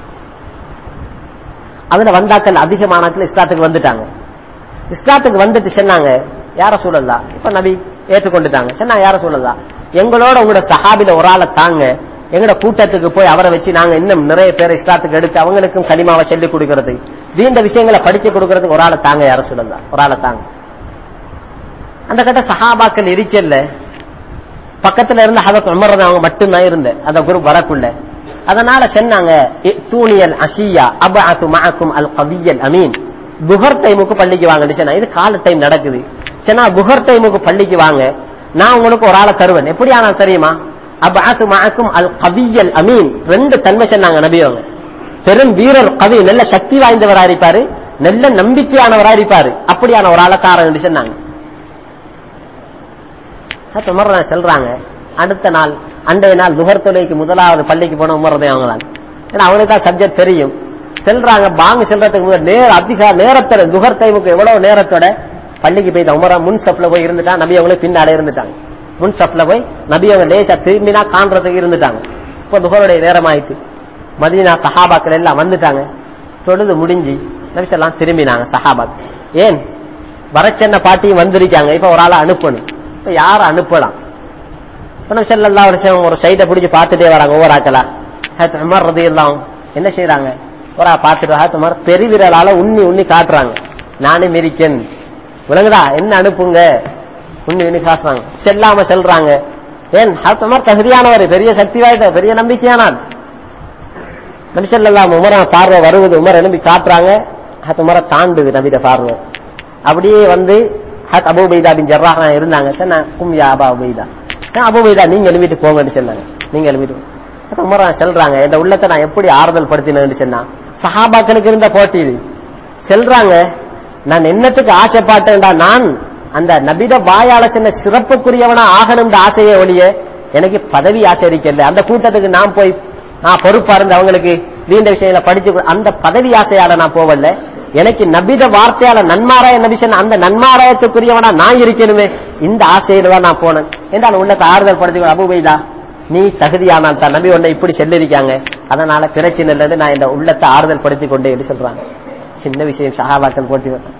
அதுல வந்தாக்கள் அதிகமானாக்கள் இஸ்லாத்துக்கு வந்துட்டாங்க. இஸ்லாத்துக்கு வந்துட்டு சொன்னாங்க, யார ரசூலல்லாஹ், இப்ப நபி ஏற்றுக்கொண்டுட்டாங்க. சொன்னாங்க, யார ரசூலல்லாஹ், எங்களோட உங்களோட சஹாபில ஒரு ஆளை தாங்க, எங்கட கூட்டத்துக்கு போய் அவரை வச்சு நாங்க இன்னும் நிறைய பேரை இஸ்லாத்துக்கு எடுத்து அவங்களுக்கும் கலிமாவை சொல்லி கொடுக்கறது, தீண்ட விஷயங்களை படிச்சு கொடுக்கறதுக்கு ஒரு ஆளை தாங்க, யார ரசூலல்லாஹ், ஒரு ஆளை தாங்க. அந்த கட்ட சஹாபாக்கள் இருக்கல, பக்கத்துல இருந்து ஹதரத் உமர் அவங்க மட்டும்தான் இருந்த அந்த குரூப் வரக்குள்ள. அதனால சொன்னாங்க, தூணியல் அஷியா அபஅது மஅக்கும் அல் கவியல் அமீன், புகர் டைமுக்கு பள்ளிக்கு வாங்கன்னு சொன்னா. இது கால டைம் நடக்குது. சொன்னா புகர் டைமுக்கு பள்ளிக்கு வாங்க, நான் உங்களுக்கு ஒரு ஆளை தருவேன். எப்படி ஆனா தெரியுமா? அபஅது மஅக்கும் அல் கவியல் அமீன், 2 தன்மை சொன்னாங்க நபி அவங்க. பெரும் வீரர் கவி, நல்ல சக்தி வாய்ந்தவரா இருப்பாரு, நல்ல நம்பிக்கையானவரா இருப்பாரு, அப்படியான ஒரு ஆளை தாரன்னு சொன்னாங்க. சொல்றாங்க, அடுத்த நாள் அன்றைய நாள் துஹர் தொலைக்கு முதலாவது பள்ளிக்கு போன உமர்றதே அவங்க தான். ஏன்னா அவனுக்கு தான் சப்ஜெக்ட் தெரியும். செல்றாங்க, பாங்கு செல்றதுக்கு முதல் அதிக நேரத்தோட துஹர் டைமுக்கு எவ்வளவு நேரத்தோட பள்ளிக்கு போய் உமரா முன் சப்ல போய் இருந்துட்டான், நபி அவங்களே பின்னாலே இருந்துட்டாங்க. முன் சப்ல போய் நபி அவங்க லேசா திரும்பினா காண்றதுக்கு இருந்துட்டாங்க. இப்ப துஹருடைய நேரம் ஆயிடுச்சு. மதீனா சஹாபாக்கள் எல்லாம் வந்துட்டாங்க. தொழுது முடிஞ்சு நபி ஸல்லல்லாஹு அலைஹி திரும்பினாங்க சஹாபாக்கள். ஏன் வரச்சென்ன பாட்டியும் வந்திருக்காங்க, இப்ப ஒரு ஆளை அனுப்பணும். இப்ப யார அனுப்பலாம்? நபி ஸல்லல்லாஹு அலைஹி வஸல்லம் ஒரு சைட பிடிச்சு பார்த்துட்டே வராங்க ஒவ்வொரு ஆக்களா. ஹஜ்ரத் உமர் ரலியல்லாஹு என்ன செய்யறாங்க, ஒரு பார்த்துட்டு ஹஜ்ரத் உமர் பெருவிரலால உண்ணி உண்ணி காட்டுறாங்க, நானே மிரிக்கன் விளங்குதா, என்ன அனுப்புங்க, உண்ணி உண்ணி காட்டுறாங்க. செல்லாம செல்றாங்க. ஏன் ஹஜ்ரத் உமர் தகுதியானவர், பெரிய சக்தி வாய்ந்த, பெரிய நம்பிக்கையானார். நபி ஸல்லல்லாஹு உமர பார்வை வருவது, உமர் எழும்பி காட்டுறாங்க. ஹஜ்ரத் உமர தாண்டுது நபியோட பார்வை. அப்படியே வந்து ஹஜ்ரத் அபூ உபைதா பின் ஜர்ராஹ் இருந்தாங்க. சொன்னா, கும் யா அபா உபைதா, அபூ உபைதா நீங்க எழுப்பிட்டு போங்கன்னு சொன்னாங்க. நீங்க எழுப்பிட்டு உமர் செல்றாங்க, இந்த உள்ளத்தை நான் எப்படி ஆறுதல் படுத்தினேன்னு சொன்னா, சஹாபாக்களுக்கு இருந்த போட்டி செல்றாங்க. நான் என்னத்துக்கு ஆசைப்பட்டேன்டா, நான் அந்த நபிட வாயால சின்ன சிறப்புக்குரியவனா ஆகணும் ஆசையே ஒழிய எனக்கு பதவி ஆசை இருக்கல. அந்த கூட்டத்துக்கு நான் போய் நான் பொறுப்பா இருந்து அவங்களுக்கு வீண்ட விஷயங்களை படிச்சு அந்த பதவி ஆசையால நான் போவல. எனக்கு நபித வார்த்தையால நன்மாராய நபி சொன்ன அந்த நன்மாராயத்துக்குரியவனா நான் இருக்கணுமே, இந்த ஆசையில தான் நான் போனேன் என்றால் உள்ளத்தை ஆறுதல் படுத்தி அபூபைதா நீ தகுதியானால் தான் நபி ஒன்னை இப்படி சொல்லிருக்காங்க, அதனால பிரச்சனை இல்லது, நான் இந்த உள்ளத்தை ஆறுதல் படுத்தி கொண்டே என்று சொல்றாங்க. சின்ன விஷயம் சஹாபாக்கள் போட்டி வந்தான்.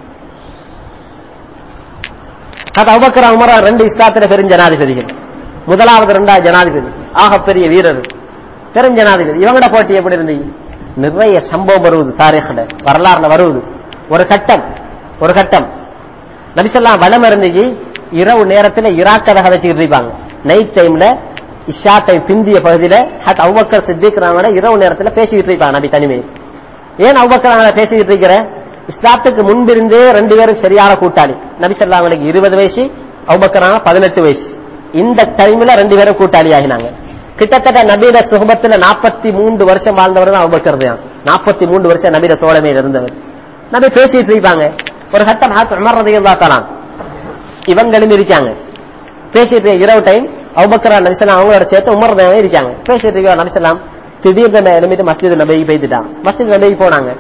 அது அபூபக்கர் உமர் ரெண்டு இஸ்லாத்துல பெரும் ஜனாதிபதிகள், முதலாவது இரண்டாவது ஜனாதிபதி, ஆகப்பெரிய வீரர், பெரும் ஜனாதிபதி. இவங்கட போட்டி எப்படி இருந்தீங்க? நிறைய சம்பவம் வருவது, தாரீഖ்ல வரலாறுல வருவது. ஒரு கட்டம் நபிசல்லாம் வலம் இருந்தீங்க, இரவு நேரத்துல இராக்கத கதைச்சுக்கிட்டு இருப்பாங்க. நைட் டைம்ல இஷா டைம் பிந்திய பகுதியில அபூபக்கர் சித்திக் இரவு நேரத்துல பேசிக்கிட்டு இருப்பாங்க நபி தனிமை. ஏன் அபூபக்கர் பேசிக்கிட்டு இருக்கிற? இஸ்லாத்துக்கு முன்பிருந்தே ரெண்டு பேரும் சரியான கூட்டாளி. நபி ஸல்லல்லாஹு அலைஹி 20 வயசு, அபூபக்கர் 18 வயசு. இந்த டைம்ல ரெண்டு பேரும் கூட்டாளி ஆகினாங்க. கிட்டத்தட்ட நபியில சுஹபத்துல 43 வருஷம் வாழ்ந்தவர் தான் அபூபக்கர் தான். 43 வருஷம் நபியில தோழமையில் இருந்தவர். நபி பேசிட்டு இருப்பாங்க. ஒரு கட்டம் உமர் ரலியல்லாஹு தஆலா இவங்களும் இருக்காங்க பேசிட்டு, இரவு டைம் அபூபக்கர் நபி ஸல்லல்லாஹு அவங்களோட சேர்த்து உமர் தான் இருக்காங்க பேசிட்டு இருக்க. நபி ஸல்லல்லாஹு திடீர்னு எழுமிட்டு மஸ்ஜித் நபிக்கு போயிட்டாங்க. மஸ்ஜித் நபிக்கு போனாங்க.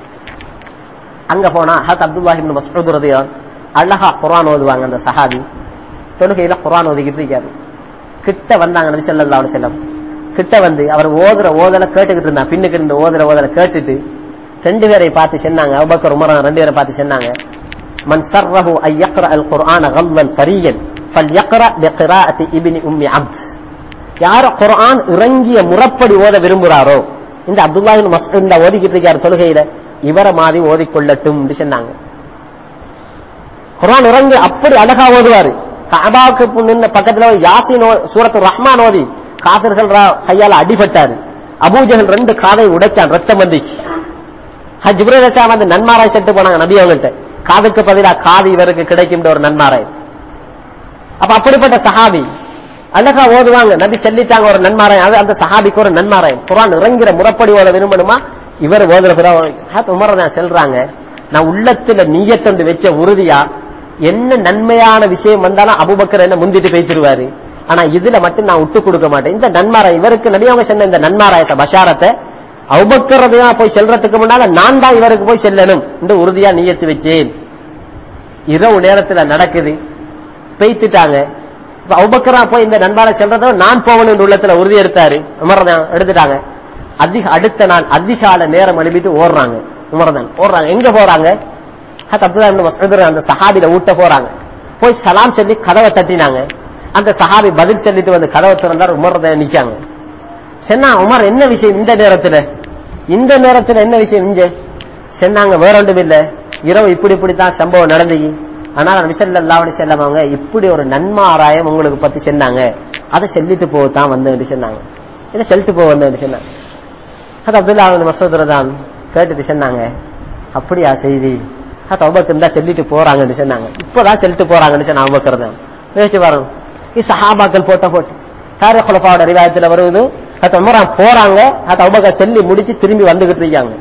அங்க போனா அப்துல்லாஹ் இப்னு மஸ்ஊத் ரலியல்லாஹு அழகா குர்ஆன் ஓதுவாங்க. அந்த சஹாபி தொழுகையில குர்ஆன் ஓதிக்கிட்டு இருக்காரு. கிட்ட வந்தாங்க நபி ஸல்லல்லாஹு அலைஹி வஸல்லம். கிட்ட வந்து அவர் ஓதல கேட்டுக்கிட்டு இருந்தாங்க. பின்னுக்கு இருந்து ஓதல கேட்டுட்டு ரெண்டு பேரை பார்த்து சொன்னாங்க, அபூபக்கர் உமர் ரெண்டு பேரை பார்த்து சொன்னாங்க, மன் சர்ரஹு அன் யக்ரா அல் குர்ஆன கல்வன் தரியன் ஃபல்யக்ரா பிகிராஅத்தி இப்னி உம்மி அப்த். யார் குர்ஆன் இறங்கிய முறைப்படி ஓத விரும்புறாரோ, இந்த அப்துல்லாஹ் இப்னு மஸ்ஊத் ஓதிக்கிட்டு இருக்காரு தொழுகையில, இவரை மாதிரி ஓதிக்கொள்ளட்டும் சொன்னாங்க. குர்ஆன் இறங்கி அப்படி அழகா ஓதுவாரு. கஅபாவுக்கு நின்ன பக்கத்துல யாசின் சூரத்து ரஹ்மான் ஓதி காஃபிர்கள் கையால அடிபட்டாரு. அபூஜஹல் ரெண்டு காதை உடைச்சான், ரத்தம் வந்துச்சு. ஜிப்ரீல் அலைஹிஸ்ஸலாம் வந்து நன்மாராய் செட்டு போனாங்க நபி அவங்கள்ட்ட, காதுக்கு பதிலா காது இவருக்கு கிடைக்கும் ஒரு நன்மாராய். அப்ப அப்படிப்பட்ட சஹாபி அழகா ஓதுவாங்க. நபி சொல்லிட்டாங்க ஒரு நன்மாராய், அது அந்த சஹாபிக்கு ஒரு நன்மாராய். குர்ஆன் இறங்கிற முறைப்படி ஓத விரும்பணுமா, இவர் ஓதுற உமர் தான் சொல்றாங்க, நான் உள்ளத்துல நியத்தொண்டு வச்ச உறுதியா என்ன நன்மையான விஷயம் வந்தாலும் அபூபக்கர் என்ன முந்திட்டு பேசிடுவாரு, ஆனா இதுல மட்டும் நான் விட்டு கொடுக்க மாட்டேன். இந்த நன்மாராய் இவருக்கு நபி அவங்க சொன்ன இந்த நன்மாராயத்தை பஷாரத்தை அபூபக்கர் போய் செல்றதுக்கு முன்னால நான் தான் இவருக்கு போய் செல்லணும் என்று உறுதியா நியத்து வச்சேன். இரவு நேரத்துல நடக்குது, பேய்த்துட்டாங்க. அபூபக்கர் போய் இந்த நன்மாராய் செல்றதோ நான் போகணும் உள்ளத்துல உறுதி எடுத்தாரு. உமர் தான் எடுத்துட்டாங்க. அடுத்த நாள் அதிகால நேரம் எழுப்பிட்டு ஓடுறாங்க. உமர் தான் ஓடுறாங்க. எங்க போறாங்க? அப்துல்லாஹ் இப்னு மஸ்ஊத் அந்த சஹாபில ஊட்ட போறாங்க. போய் சலாம் சொல்லி கதவை தட்டினாங்க. அந்த சஹாபி பதில் சொல்லிட்டு வந்து கதவை திறந்தார். உமர் தான் நிக்காங்க. சொன்னா உமர் என்ன விஷயம் இந்த நேரத்துல என்ன விஷயம் இங்க சொன்னாங்க? வேற ஒன்றும் இல்ல, இரவு இப்படித்தான் சம்பவம் நடந்தது. ஆனால் நபி ஸல்லல்லாஹு அலைஹி வஸல்லம் அவங்க இப்படி ஒரு நன்மாராயம் உங்களுக்கு பத்தி சொன்னாங்க, அதை சொல்லிட்டு போகத்தான் வந்து சொன்னாங்க. இதை சொல்லிட்டு போக வந்து சொன்னாங்க. அது அப்துல்லாஹ் இப்னு மஸ்ஊத் தான் கேட்டுட்டு சொன்னாங்க, அப்படியா செய்தி? அது அபூபக்கர் தான் சொல்லிட்டு போறாங்கன்னு சொன்னாங்க. இப்பதான் சொல்லிட்டு போறாங்கன்னு சொன்ன அபூபக்கர் தான் யோசிச்சு பாருங்க. இது சஹாபாக்கள் போட்டி தாரீഖ் குலஃபாவோட ரிவாயத்துல வருவது. அது உமர் போறாங்க, அது அபூபக்கர் சொல்லி முடிச்சு திரும்பி வந்துகிட்டு இருக்காங்க.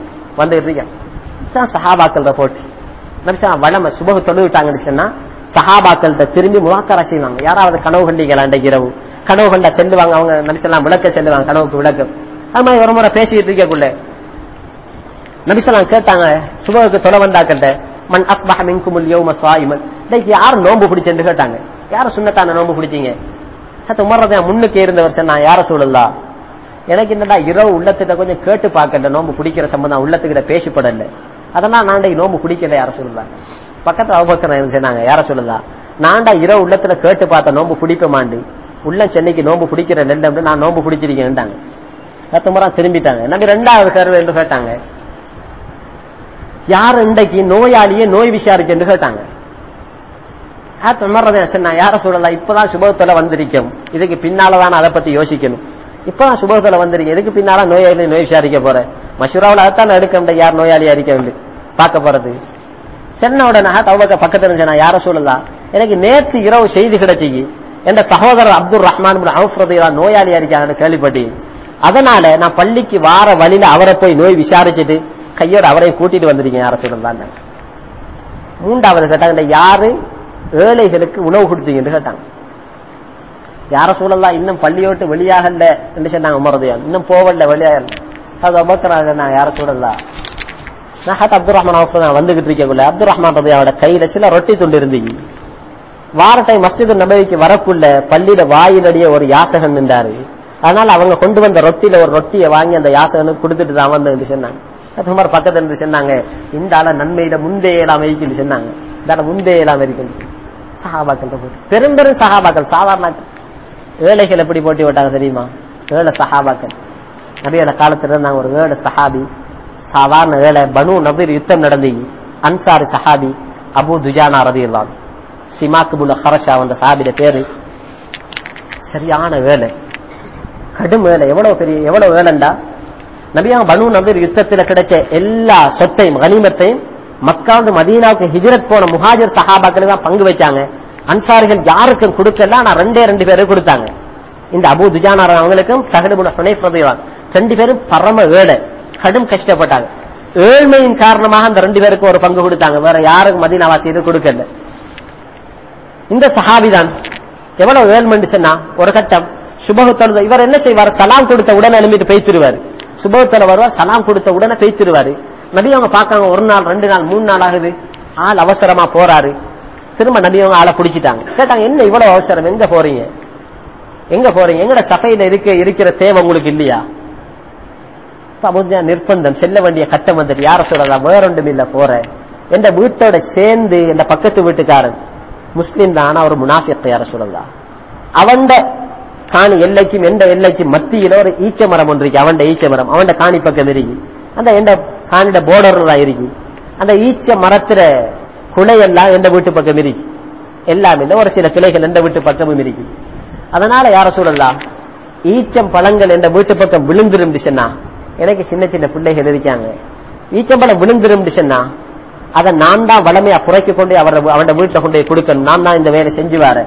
இதுதான் சஹாபாக்கள் போட்டி. நபிசல்லாம் வளமை சுபஹ் தொழுவிட்டாங்கன்னு சொன்னா சஹாபாக்கள்கிட்ட திரும்பி முவாக்கரா செய்வாங்க. யாராவது கனவு கண்டீங்களா அன்றைக்கு இரவு? கனவு கண்டா செல்லுவாங்க, அவங்க நபிசல்லாம் விளக்க செல்லுவாங்க, கனவுக்கு விளக்கம். அது மாதிரி ஒரு முறை பேசிட்டு இருக்கக்குள்ள நபிசல்லாம் கேட்டாங்க, சுபஹுக்கு தொலை வந்தாக்கிட்ட, மன் அஸ்பஹ மின்குமுல் யௌம ஸாயிமன், இன்னைக்கு யார் நோன்பு பிடிச்சேன்னு கேட்டாங்க. யார சுன்னத்தான நோன்பு பிடிச்சீங்க? அது உமர் தான் முன்னுக்கு இருந்தவர் சொன்னா, யார சொல்லலா, எனக்கு என்னடா இரவு உள்ளத்திட்ட கொஞ்சம் கேட்டு பார்க்கல, நோன்பு பிடிக்கிற சம்பந்தம் உள்ளத்துக்கிட்ட பேசப்படல, அதெல்லாம் நான்டா நோன்பு பிடிக்கல யார சொல்லலாம். பக்கத்துல அபூபக்கர் சொன்னாங்க, யார சொல்லலாம், நான்டா இரவு உள்ளத்துல கேட்டு பார்த்த நோன்பு பிடிப்பமாண்டு உள்ள சென்னைக்கு நோன்பு பிடிக்கிற நெல் அப்படி நான் நோன்பு பிடிச்சிருக்கேன்ட்டாங்க. உமரா திரும்பிட்டாங்க. நம்பி ரெண்டாவது கருவு என்று கேட்டாங்க, யார் இன்றைக்கு நோயாளியே நோய் விசாரிச்சு கேட்டாங்க. யார சொல்லலாம், இப்பதான் சுபத்துல வந்திருக்கோம், இதுக்கு பின்னாலதான் அதை பத்தி யோசிக்கணும். இப்பதான் சுபத்துல வந்திருக்கேன், இதுக்கு பின்னால நோயாளி நோய் விசாரிக்க போறேன். மஷூராவில் அதைத்தான் எடுக்க முடியும், யார் நோயாளியா இருக்க வேண்டும் பார்க்க போறது. சென்னோட அபூபக்கர் பக்கத்துல சொன்னா, யார சொல்லலாம், எனக்கு நேற்று இரவு செய்தி கிடைச்சிக்கு, என்ற சகோதரர் அப்துல் ரஹ்மான் அவுஃப் ரலியல்லாஹு நோயாளியா இருக்காங்க கேள்விப்பட்டு, அதனால நான் பள்ளிக்கு வார வழியில அவரை போய் நோய் விசாரிச்சுட்டு கையோட அவரையும் கூட்டிட்டு வந்திருக்கேன், யார சொல்லலாம். மூன்றாவது கேட்டாங்க, யாரு ஏழைகளுக்கு உணவு கொடுத்தீங்கன்னு கேட்டாங்க. யார சொல்லலாம், இன்னும் பள்ளியோட்டு வெளியாகல என்று சொன்னாங்க. உமர் ரலியல்லாஹு இன்னும் போவல வெளியாக. அது அபூபக்கர் நான் யார சொல்லலாம், நான் அப்துல் ரஹ்மான் வந்துகிட்டு இருக்கக்குள்ள அப்துல் ரஹ்மான் ரதியோட கையில சில ரொட்டி துண்டு இருந்தீங்க. வார டைம் மஸ்ஜிது நபவிக்கு வரக்குள்ள பள்ளியில வாயிலடிய ஒரு யாசகன் நின்றாரு. அதனால அவங்க கொண்டு வந்த ரொட்டியில ஒரு ரொட்டியை வாங்கி அந்த யாசகனுக்கு கொடுத்துட்டு தான் வந்து சொன்னாங்க. உமர் பக்கத்துல இருந்து சொன்னாங்க, இந்த ஆள நன்மையில முந்தைய எல்லாம் வைக்கணும்னு சொன்னாங்க. இந்த ஆள முந்தைய எல்லாம் வைக்கணும். சஹாபாக்கள் போட்டு பெரும் பெரும் சஹாபாக்கள், சாதாரண ஏழைகள் எப்படி போட்டி விட்டாங்க தெரியுமா? ஏழை சஹாபாக்கள். நபியோட காலத்துல இருந்தாங்க ஒரு ஏழை சஹாபி, சாதாரண ஏழை. பனு நபீர் யுத்தம் நடந்தீங்க. அன்சாரி சஹாபி அபு துஜானா ரலியல்லாஹு, சிமாக் இப்னு ஹரஷா அந்த சஹாபியோட பேரு. சரியான வேலை, கடும் வேலை. எவ்வளவு வேலைண்டா, நபியா பனு நபீர் யுத்தத்தில் கிடைச்ச எல்லா சொத்தையும் கனிமத்தையும் மக்காந்து மதீனாவுக்கு ஹிஜ்ரத் போன முஹாஜிர் சஹாபாக்களுக்கு தான் பங்கு வச்சாங்க. அன்சாரிகள் யாருக்கும் கொடுக்கல, ஆனா ரெண்டு பேரும் கொடுத்தாங்க. இந்த அபு துஜானா அவங்களுக்கும் சஹல் இப்னு ஹுனைஃப் ரலியல்லாஹு, ரெண்டு பேரும் பரம ஏழை, கடும் கஷ்டப்பட்டாங்க. ஏழ்மையின் காரணமாக அந்த ரெண்டு பேருக்கு ஒரு பங்கு கொடுத்தாங்க, வேற யாருக்கும் மதீனாவாசியது கொடுக்கல. இந்த சஹாபிதான் எவ்வளவு ஏழ்மைன்னு சொன்னா, ஒரு கட்டம் சுபஹ் தொழுத இவர் என்ன செய்வார், சலாம் கொடுத்த உடனே எழும்பிட்டு பேய்த்திருவாரு. சுபஹ்ல வருவார், சலாம் கொடுத்த உடனே பேய்த்திருவாரு. நபி அவங்க பாக்காங்க, ஒரு நாள் 2 நாள் 3 நாள் ஆகுது, ஆள் அவசரமா போறாரு. திரும்ப நபி அவங்க ஆளை பிடிச்சிட்டாங்க. கேட்டாங்க, என்ன இவ்வளவு அவசரம், எங்க போறீங்க? எங்கட சபையில இருக்கிற தேவை உங்களுக்கு இல்லையா? நிர்பந்தம், செல்ல வேண்டிய கட்டம் வந்துட்டு, யார சொல்லலாம், வேற ஒன்றும் இல்ல போறேன். எந்த வீட்டோட சேர்ந்து எந்த பக்கத்து வீட்டுக்காரன் முஸ்லிம் தான், ஆனா ஒரு முனாஃபிக், யார சொல்லலாம். அவன் காணி எல்லைக்கும் எந்த எல்லைக்கும் மத்தியில ஒரு ஈச்ச மரம் ஒன்று இருக்கு. அவன் ஈச்ச மரம் அவன் காணி பக்கம் இருக்கு. அந்த எந்த காணிட போர்டர்ல தான் இருக்கு. அந்த ஈச்ச மரத்துல குலையெல்லாம் எந்த வீட்டு பக்கம் இருக்கு, எல்லாமே ஒரு சில கிளைகள் எந்த வீட்டு பக்கமும் இருக்கு. அதனால யார சொல்லலாம், ஈச்சம் பழங்கள் எந்த வீட்டு பக்கம் விழுந்துருந்துச்சுன்னா, எனக்கு சின்ன சின்ன பிள்ளைகள் இருக்காங்க, ஈச்சம்பழம் விழுந்துருந்துச்சுன்னா அதை நான் தான் வளமையா புரைக்கு கொண்டு அவரோட வீட்டுல கொண்டு கொடுக்கணும், நான் தான் இந்த வேலை செஞ்சு வரேன்.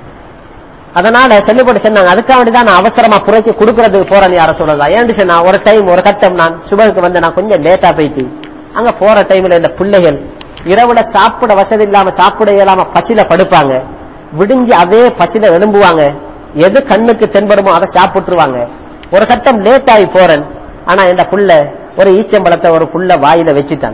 அதனால செல்லுபடி சொன்னாங்க, அதுக்காக வேண்டிதான் நான் அவசரமா புரைக்கு கொடுக்கறதுக்கு போறேன்னு யார சொல்லலாம். ஏன்னு சொன்னா, ஒரு டைம் ஒரு கட்டம் நான் சுபகுக்கு வந்து நான் கொஞ்சம் லேட்டா போயிட்டு அங்க போற டைம்ல இந்த பிள்ளைகள் இரவுல சாப்பிட வசதி இல்லாம சாப்பிட இயலாம பசில படுப்பாங்க. விடிஞ்சு அதே பசில எழும்புவாங்க, எது கண்ணுக்கு தென்படுமோ அதை சாப்பிட்டுருவாங்க. ஒரு கட்டம் லேட் ஆகி போறேன், ஆனா இந்த புள்ள ஒரு ஈச்சம்பழத்தை ஒரு புள்ள வாயில வச்சுட்டான்.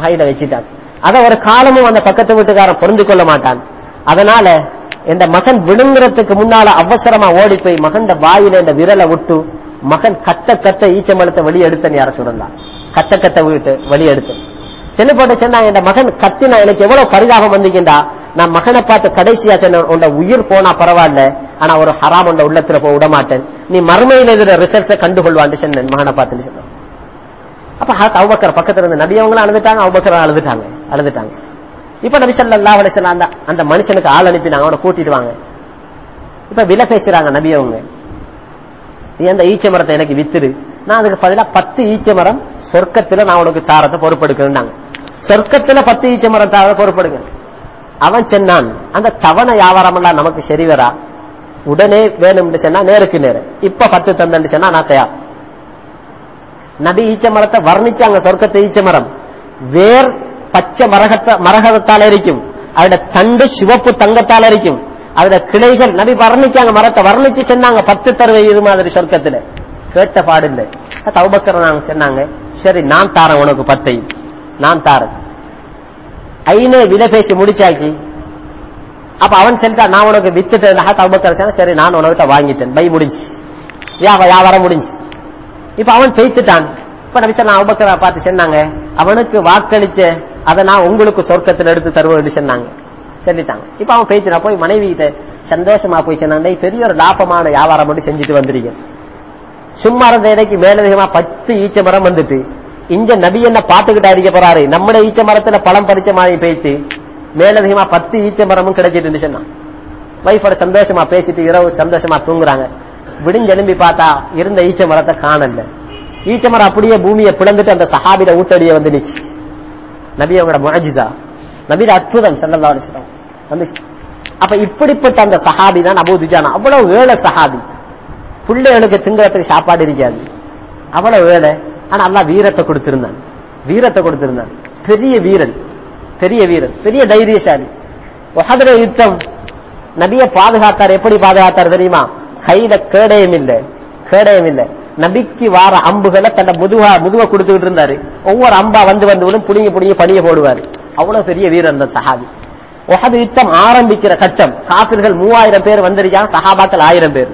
அத ஒரு காலமும் அந்த பக்கத்து வீட்டுக்காரன் பொருந்து கொள்ள மாட்டான். அதனால இந்த மகன் விழுங்குறதுக்கு முன்னால அவசரமா ஓடி போய் மகன் வாயில இந்த விரலை விட்டு மகன் கத்த ஈச்சம்பழத்தை வெளியெடுத்தன் யார சொல்லலாம். கத்த வீட்டு வெளியெடுத்து செல்லு போட்டு சொன்னா, என் மகன் கத்தினா எனக்கு எவ்வளவு பரிதாபம் வந்துக்கின்றா, நான் மகனை பார்த்து கடைசியா சொன்ன, உண்ட உயிர் போனா பரவாயில்ல, ஆனா ஒரு ஹராம் உண்ட உள்ளத்துல போக விட மாட்டேன், நீ மறுமையில இதுல ரிசல்ட்ஸை கண்டுகொள்வான்னு சொன்னேன் மகனை பார்த்து சொன்ன. அப்ப அபூபக்கர் பக்கத்துல இருந்து நபி அவங்களும் அழுதுட்டாங்க, அபூபக்கர் அழுதுட்டாங்க. இப்ப நபி ஸல்லல்லாஹு அலைஹி வஸல்லம் அந்த மனுஷனுக்கு ஆள் அனுப்பினாங்க, அவனை கூட்டிட்டு வாங்க. இப்ப விலை பேசுறாங்க நபி அவங்க, இந்த ஈச்ச மரத்தை எனக்கு வித்துரு, நான் அதுக்கு பதிலா 10 ஈச்ச மரம் சொர்க்கத்துல நான் உனக்கு தாரத்தை பொறுப்பெடுக்கிறேன். சொர்க்கத்துல 10 ஈச்ச மரம் தாரத்தை பொறுப்பெடுங்க. அவன் சொன்னான், அந்த தவணை வியாபாரம் எல்லாம் நமக்கு சரி வரா, உடனே வேணும்னு சொன்னா நேருக்கு நேரம், இப்ப 10 தந்தன்னு சொன்னா நான் தயார். நபி ஈச்ச மரத்தை வர்ணிச்சாங்க, சொர்க்கத்தை ஈச்ச மரம் வேர் பச்சை மரகதத்தால் இருக்கும், அதோட தண்டு சிவப்பு தங்கத்தால் இருக்கும், அதோட கிளைகள் நபி வர்ணிச்சாங்க, மரத்தை வர்ணிச்சு சொன்னாங்க 10 தருவை இது மாதிரி சொர்க்கத்துல. கேட்ட பாடில்லை. அபூபக்கர் நாங்க சொன்னாங்க, சரி நான் தாரேன் உனக்கு 10, நான் தாரேன். ஐநே விலை பேசி முடிச்சாச்சு. அப்ப அவன் சென்றா, நான் உனக்கு வித்துட்டேன். அபூபக்கர் சரி நான் உனக்கிட்ட வாங்கிட்டேன், பை முடிஞ்சு, வியாபாரம் முடிஞ்சு. இப்ப அவன் பெய்த்துட்டான். இப்ப நபி ஸல்லல்லாஹு அலைஹி வஸல்லம் பார்த்து சொன்னாங்க, அவனுக்கு வாக்களிச்ச அதை நான் உங்களுக்கு சொர்க்கத்தில் எடுத்து தருவேன் சொன்னாங்க, சொல்லிட்டாங்க. இப்ப அவன் பெய்த்துனா போய் மனைவி கிட்ட சந்தோஷமா போய் சொன்னாங்க, பெரிய ஒரு லாபமான வியாபாரம் மட்டும் செஞ்சுட்டு வந்திருக்கேன். சும்மா இருந்த இடைக்கு மேலதிகமா 10 ஈச்ச மரம் வந்துட்டு, இங்க நபி என்ன பாத்துக்கிட்டா இருக்க போறாரு, நம்முடைய ஈச்ச மரத்துல பழம் பறிச்ச மாதிரி பேய்த்து மேலதிகமா 10 ஈச்ச மரமும் கிடைச்சிட்டு சொன்னான். வைஃபோட சந்தோஷமா பேசிட்டு இரவு சந்தோஷமா தூங்குறாங்க. விடிஞ்சு எழும்பி பார்த்தா இருந்த ஈச்ச மரத்தை காணல. ஈச்ச மரம் அப்படியே பூமியை பிளந்துட்டு அந்த சஹாபில ஊட்டடிய வந்து நிச்சு. நபி அவங்களோட முஅஜிஸா, நபியோட அற்புதம் ஸல்லல்லாஹு அலைஹி வஸல்லம் வந்து. அப்ப இப்படிப்பட்ட அந்த சஹாபி தான் அபூ துஜானா. அவ்வளவு ஏழை சஹாபி, பிள்ளைகளுக்கு திங்கிறதுக்கு சாப்பாடு இருக்காது, அவ்வளவு வேலை. ஆனா அல்லாஹ் வீரத்தை கொடுத்திருந்தான். பெரிய வீரன், பெரிய தைரியசாலி. உஹதுல யுத்தம் நபியை பாதுகாத்தார். எப்படி பாதுகாத்தார் தெரியுமா? கையில கேடயம் இல்லை. நபிக்கு வார அம்புகளை தன்னை முதுவ கொடுத்துக்கிட்டு இருந்தாரு. ஒவ்வொரு அம்பா வந்து புடிங்கி பணிய போடுவாரு. அவ்வளவு பெரிய வீரர் அந்த சஹாபி. உஹது யுத்தம் ஆரம்பிக்கிற கட்டம், காபிர்கள் 3000 பேர் வந்திருக்காங்க, சஹாபாக்கள் 1000 பேர்.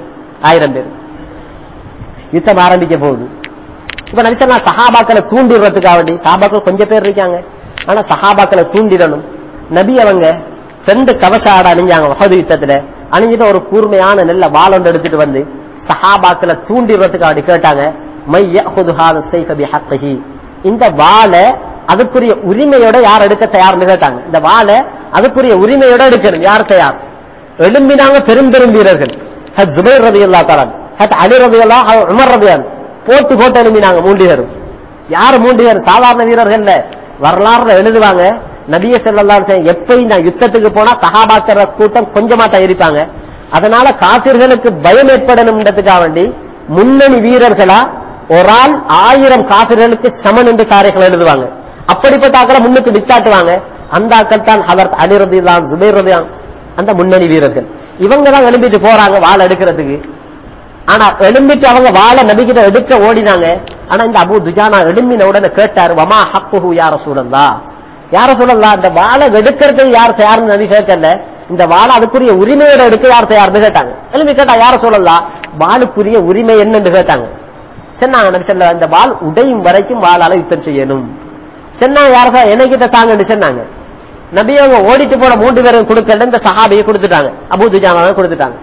யுத்தம் ஆரம்பிக்க போகுது. இப்ப நபி ஸல்லல்லாஹு சஹாபாக்களை தூண்டிடுறதுக்காக வேண்டி, சஹாபாக்கள் கொஞ்சம் பேர் இருக்காங்க, ஆனா சஹாபாக்களை தூண்டிடணும். நபி அவங்க 2 கவச ஆடை அணிஞ்சாங்க உஹது யுத்தத்துல. அணிஞ்சிட்டு ஒரு கூர்மையான நல்ல வாள் ஒன்று எடுத்துட்டு வந்து சஹாபாக்களை தூண்டிடுறதுக்காக கேட்டாங்க, மை யஅஹுது ஹாதா ஸைஃப பிஹக்கிஹி, இந்த வாளை அதுக்குரிய உரிமையோட யார் எடுக்க தயார்னு கேட்டாங்க. இந்த வாளை அதுக்குரிய உரிமையோட எடுக்கணும், யார் தயார்? எழும்பினாங்க பெரும் வீரர்கள். ஹத் ஜுபைர் ரலியல்லாஹு தஆலா, ஹத் அலி ரலியல்லாஹு, உமர் ரலியல்லாஹு, போட்டு எழும்பினாங்க 3 பேரும். யார் 3 பேர்? சாதாரண வீரர்கள் இல்ல. வரலாறுல எழுதுவாங்க, நபியே ஸல்லல்லாஹு அலைஹி வஸல்லம் எப்பயும் நான் யுத்தத்துக்கு போனா சஹாபாக்கள கூட்டம் கொஞ்சமா தான் இருப்பாங்க. அதனால காபிர்களுக்கு பயம் ஏற்படணும்ன்றதுக்காக வேண்டி முன்னணி வீரர்களா ஒரு ஆள் 1000 காபிர்களுக்கு சமன் என்று தாரிகள் எழுதுவாங்க. அப்படிப்பட்ட ஆக்களை முன்னுக்கு விட்டாட்டுவாங்க. அந்த ஆக்கள் தான் ஹதரத் அலி ரலியல்லாஹு, ஜுபைர் ரலியல்லாஹு, அந்த முன்னணி வீரர்கள். இவங்க தான் எழும்பிட்டு போறாங்க வாள் எடுக்கிறதுக்கு. ஆனா எழும்பிட்டு அவங்க வாழ நபிகிட்ட எடுக்க ஓடினாங்க. ஆனா இந்த அபூ துஜானா எழும்பின உடனே கேட்டாரு, வமா ஹக்குஹு யா ரசூலல்லாஹ், யார சொல்லலாம், இந்த வாழை எடுக்கிறதுக்கு யார் தயார்னு நபி கேட்கல, இந்த வாழை அதுக்குரிய உரிமையோட எடுக்க யார் தயார்னு கேட்டாங்க. எழுப்பி கேட்டா யார சொல்லலாம், வாளுக்குரிய உரிமை என்னன்னு கேட்டாங்க. சொன்னாங்க நபி ஸல்லல்லாஹு, இந்த வாள் உடையும் வரைக்கும் வாளால யுத்தம் செய்யணும். சொன்னாங்க யார சொல்ல, என்னைக்கிட்ட தாங்கன்னு சொன்னாங்க. நபி அவங்க ஓடிட்டு போன 3 பேரும் கொடுக்கல, இந்த சஹாபியை கொடுத்துட்டாங்க, அபூ துஜானாவை கொடுத்துட்டாங்க.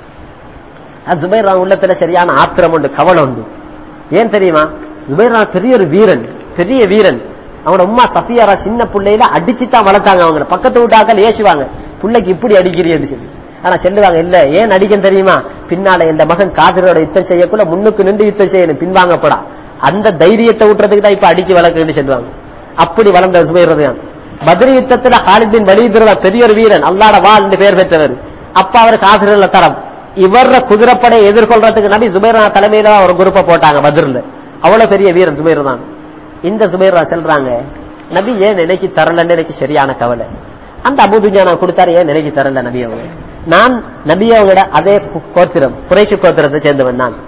ஜுபைர் உள்ளத்துல சரியான ஆத்திரம் உண்டு, கவலை உண்டு. ஏன் தெரியுமா? ஜுபைர் பெரிய ஒரு வீரன், பெரிய வீரன். அவனோட உம்மா சஃபியாரா சின்ன பிள்ளையில அடிச்சுதான் வளர்த்தாங்க. அவங்க பக்கத்து வீட்டாக்கள் ஏசுவாங்க, பிள்ளைக்கு இப்படி அடிக்கிறீன்னு சொல்லி. ஆனா சொல்லுவாங்க, இல்ல ஏன் அடிக்கன்னு தெரியுமா, பின்னால இந்த மகன் காதிரோட யுத்தம் செய்யக்குள்ள முன்னுக்கு நின்று யுத்தம் செய்யணும், பின்வாங்கப்படா, அந்த தைரியத்தை ஊட்டுறதுக்கு தான் இப்ப அடிச்சு வளர்க்குன்னு சொல்லுவாங்க. அப்படி வளர்ந்த ஜுபைர் தான். பத்ர் யுத்தத்துல காலித் பின் வலீத் பெரிய ஒரு வீரன், அல்லாஹ்ட வாள் என்று பெயர் பெற்றவர். அப்ப அவர் காதிரோட தரம், இவர குதிரைப்படை எதிர்கொள்றதுக்கு நபி ஜுபைர் தலைமையில ஒரு குரூப்பை போட்டாங்க பத்ர்ல. அவ்வளவு பெரிய வீரன் ஜுபைர் தான். இந்த ஜுபைர் சொல்றாங்க, நபி ஏன் நினைக்கி தரலன்னு எனக்கு சரியான கவலை. அந்த அபூ துஜானா கொடுத்தாரு, ஏன் நினைக்கி தரல நபி அவங்க. நான் நபி அவங்களோட அதே கோத்திரம், குறைஷி கோத்திரத்தை சேர்ந்தவன் நான்.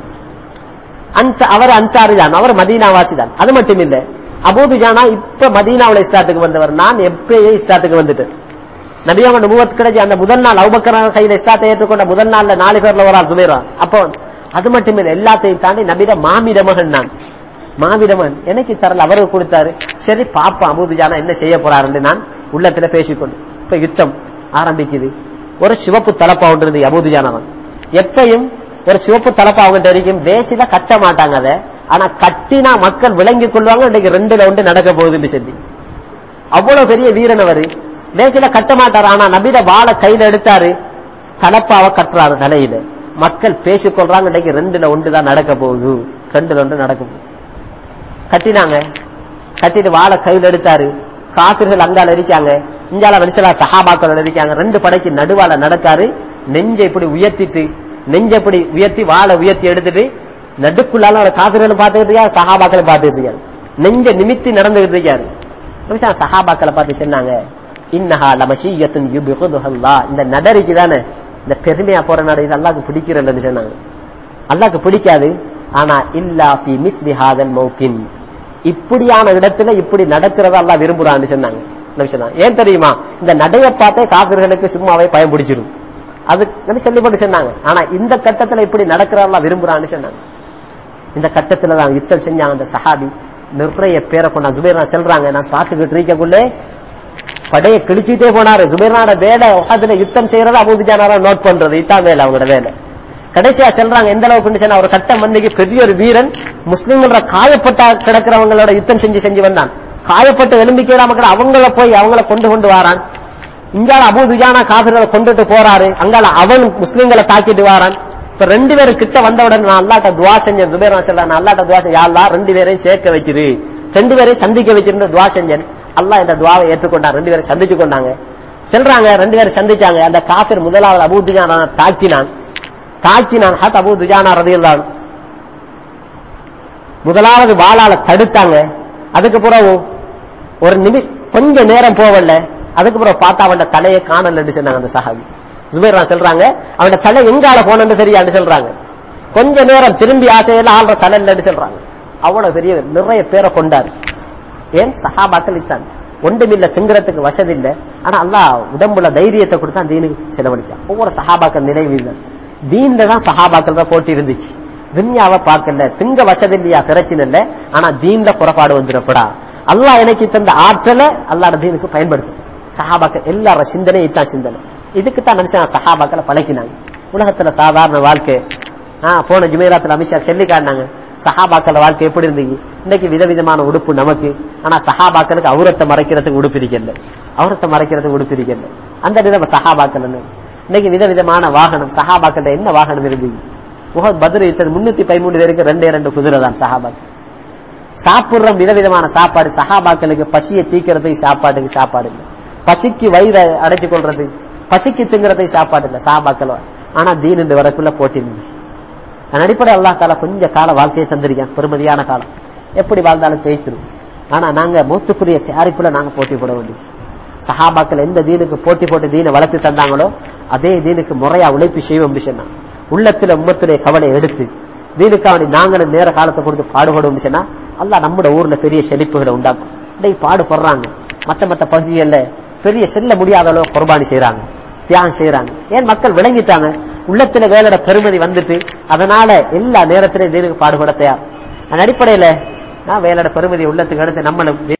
அவர் அன்சாரி தான், அவர் மதீனாவாசி தான். அது மட்டும் இல்ல, அபூ துஜானா இப்ப மதீனாவுல இஸ்லாத்துக்கு வந்தவர், நான் எப்பயே இஸ்லாத்துக்கு வந்துட்டேன். நபி அவங்க நுபுவத் கிடைச்சி அந்த முதல் நாள் அபூபக்கர் கையில இஸ்லாத்தை ஏற்றுக்கொண்ட முதல் நாள்ல 4 பேர்ல ஒரு ஆள் ஜுபைர். அப்போ அது மட்டும் இல்ல, எல்லாத்தையும் தாண்டி நபிட மாமிட மகன் நான், மாவிட மகன் எனக்கு தரல, அவருக்கு கொடுத்தாரு. சரி பாப்பா அபூ துஜானா என்ன செய்ய போறாருன்னு நான் உள்ளத்துல பேசிக்கொண்டு. இப்ப யுத்தம் ஆரம்பிக்குது. ஒரு சிவப்பு தலப்பா ஒன்று அபூ துஜானா தான். எப்பயும் ஒரு சிவப்பு தலப்பா அவங்க தெரியும், தேசில கட்ட மாட்டாங்க அதை, ஆனா கட்டினா மக்கள் விளங்கிக் கொள்வாங்க, இன்னைக்கு 2ல 1 நடக்க போகுதுன்னு சொல்லி. அவ்வளவு பெரிய வீரன் அவரு, தேசில கட்ட மாட்டாரு. ஆனா நபிட வாழை கையில எடுத்தாரு, தலப்பாவை கட்டுறாரு தலையில. மக்கள் பேசிக்கொள்றாங்க, இன்னைக்கு 2ல 1 தான் நடக்க போகுது, 2ல 1 நடக்க போகுது. கட்டினாங்க, கட்டிட்டு வாழை கையில் எடுத்தாரு. காபிர்கள் அங்கால இருக்காங்க, இஞ்சால மனுஷலா சஹாபாக்கள் இருக்காங்க. 2 படைக்கு நடுவால நடக்காரு. நெஞ்சை இப்படி உயர்த்திட்டு, நெஞ்சை இப்படி உயர்த்தி வாழை உயர்த்தி எடுத்துட்டு நடுக்குள்ளால காபிர்கள் பார்த்துக்கிட்டு இருக்காங்க, சஹாபாக்களை பார்த்துட்டு இருக்காங்க. நெஞ்ச நிமித்தி நடந்துகிட்டு இருக்காரு. சஹாபாக்களை பார்த்து சொன்னாங்க, இன்னஹா லமஷியத்துன் யுபிகுதுஹல்லாஹ், இந்த நடரிக்கு தானே, இந்த பெருமையா போற நட, இது அல்லாஹ்க்கு பிடிக்கிறல்லன்னு சொன்னாங்க. அல்லாஹ்க்கு பிடிக்காது. ஆனா இல்லா ஃபீ மிஸ்லி ஹாதல் மௌகின், இப்படியான இடத்துல இப்படி நடக்கிறத அல்லாஹ் விரும்புறான்னு சொன்னாங்க. ஏன் தெரியுமா? இந்த நடைய பார்த்தே காபிர்களுக்கு சும்மாவே பயம் பிடிச்சிரும், அது சொல்லிப்பட்டு சொன்னாங்க. ஆனா இந்த கட்டத்துல இப்படி நடக்கிறத அல்லாஹ் விரும்புறான்னு சொன்னாங்க. இந்த கட்டத்துல தான் யுத்தம் செஞ்சாங்க. அந்த சஹாபி நிறைய பேரை கொண்டா. ஜுபைர் சொல்றாங்க, நான் பார்த்துக்கிட்டு இருக்கக்குள்ளே படையை கிழிச்சுட்டே போனாரு. ஜுபைரோட வேலை உஹதுல யுத்தம் செய்யறது, அபூ துஜானா நோட் பண்றது, இதான் வேலை அவங்களோட வேலை. கடைசியா சொல்றாங்க, எந்த அளவுக்கு ஒரு கட்டம் வந்து பெரிய ஒரு வீரன் முஸ்லிம்கள காயப்பட்ட கிடக்கிறவங்களோட யுத்தம் செஞ்சு வந்தான். காயப்பட்ட எலும்பிக்கையில மக்கள் அவங்கள போய் அவங்கள கொண்டு வாரான். இங்கால அபூ துஜானா காபிர்களை கொண்டுட்டு போறாரு, அங்கால அவன் முஸ்லிம்களை தாக்கிட்டு வாரான். இப்ப 2 பேரும் கிட்ட வந்தவுடன் நான் அல்லாஹ்ட்ட துஆ செஞ்சேன். ஜுபைர் சொல்றான், நான் அல்லாஹ்ட்ட துஆ செஞ்சேன், யா அல்லாஹ் 2 பேரையும் சேர்க்க வச்சிரு, 2 பேரையும் சந்திக்க வச்சிருந்து துஆ செஞ்சேன். அல்லாஹ் இந்த துஆவை ஏற்றுக்கொண்டான். 2 பேரும் சந்திச்சு கொண்டாங்க. சொல்றாங்க, 2 பேரும் சந்திச்சாங்க. அந்த காபிர் முதலாவது அபூ துஜானா தாக்கினான். அபூ துஜானா ரலியல்லாஹு முதலாவது வாளால தடுத்தாங்க. அதுக்கு பிறகு ஒரு கொஞ்ச நேரம் போவல, அதுக்கு பிறகு பார்த்தா அவன் தலையை காணலன்னு சொன்னாங்க அந்த சஹாபி. ஜுபைர் சொல்றாங்க, அவன் தலை எங்கால போனன்னு தெரியாது சொல்றாங்க. கொஞ்ச நேரம் திரும்பி ஆசையெல்லாம் ஆள்ற தலைன்னு சொல்றாங்க. அவ்வளவு பெரிய நிறைய பேரை கொண்டாரு. ஏன்? சஹாபாக்கள் இத்தான் ஒன்றுமில்ல, திங்கிறதுக்கு வசதி இல்லை. ஆனா அல்லாஹ் உடம்புல தைரியத்தை கொடுத்தா தீனுக்கு செலவழிச்சான். ஒவ்வொரு சஹாபாக்கள் நினைவு தீன்ல தான் சஹாபாக்கள் தான் போட்டி இருந்துச்சு. துன்யாவை பார்க்கல, திங்க வசதி இல்லையா பிரச்சனை இல்லை, ஆனா தீன்ல குறைபாடு வந்துடப்படா. அல்லாஹ் எனக்கு தந்த ஆற்றலை அல்லாஹ் தீனுக்கு பயன்படுத்தும். சஹாபாக்கள் எல்லார சிந்தனை இத்தான் சிந்தனை. இதுக்குத்தான் மனுஷன் சஹாபாக்களை பழக்கினாங்க. உலகத்துல சாதாரண வாழ்க்கை போன ஜுமைராத்துல அமித்ஷா சொல்லி காட்டினாங்க. சஹாபாக்கள் வாழ்க்கை எப்படி இருந்தீங்க? இன்னைக்கு விதவிதமான உடுப்பு நமக்கு, ஆனா சஹாபாக்களுக்கு அவுரத்தை மறைக்கிறதுக்கு உடுப்பு இருக்கல, அவரத்தை மறைக்கிறதுக்கு உடுப்பு இருக்கல. அந்த நிலைமை சஹாபாக்கள். இன்னைக்கு விதவிதமான வாகனம், சஹாபாக்கள் என்ன வாகனம் இருந்தீங்க? பத்ர் 313 பேருக்கு 2 குதிரை தான் சஹாபாக்கள். சாப்பிடுற விதவிதமான சாப்பாடு, சஹாபாக்களுக்கு பசியை தீக்கிறதுக்கு சாப்பாடு இல்லை, பசிக்கு வயிறை அடைச்சு கொள்றது, பசிக்கு திங்கிறதுக்கு சாப்பாடு இல்லை சஹாபாக்கள். ஆனா தீன் இந்த வரக்குள்ள போட்டி இருந்துச்சு. அதன் அடிப்படை அல்லாஹ் தாலா கொஞ்ச கால வாழ்க்கையை தந்திருக்கேன், பெருமதியான காலம். எப்படி வாழ்ந்தாலும் பேசிடும். ஆனா நாங்க மூத்துக்குரிய தயாரிப்புல நாங்க போட்டி போட வேண்டியது. சஹாபாக்கள் எந்த தீனுக்கு போட்டி போட்டு தீனை வளர்த்து தந்தாங்களோ அதே தீனுக்கு முறையா உழைப்பு செய்வோம். சொன்னா உள்ளத்துல உம்மத்துடைய கவலை எடுத்து தீனுக்காக நாங்களும் நேர காலத்தை கொடுத்து பாடுபடும் சொன்னா அல்லாஹ் நம்முடைய ஊர்ல பெரிய செழிப்புகளை உண்டாக்கும். இதை பாடுபடுறாங்க. மத்த பகுதிகள்ல பெரிய செல்ல முடியாத அளவு குர்பானி செய்யறாங்க, தியாகம் செய்யறாங்க. ஏன்? மக்கள் விளங்கிட்டாங்க, உள்ளத்துல வேலோட பெருமதி வந்துட்டு, அதனால எல்லா நேரத்திலையும் தீனுக்கு பாடுபட தயார். அந்த அடிப்படையில வேலோட பெருமதி உள்ளத்துக்கு எடுத்து நம்மளும்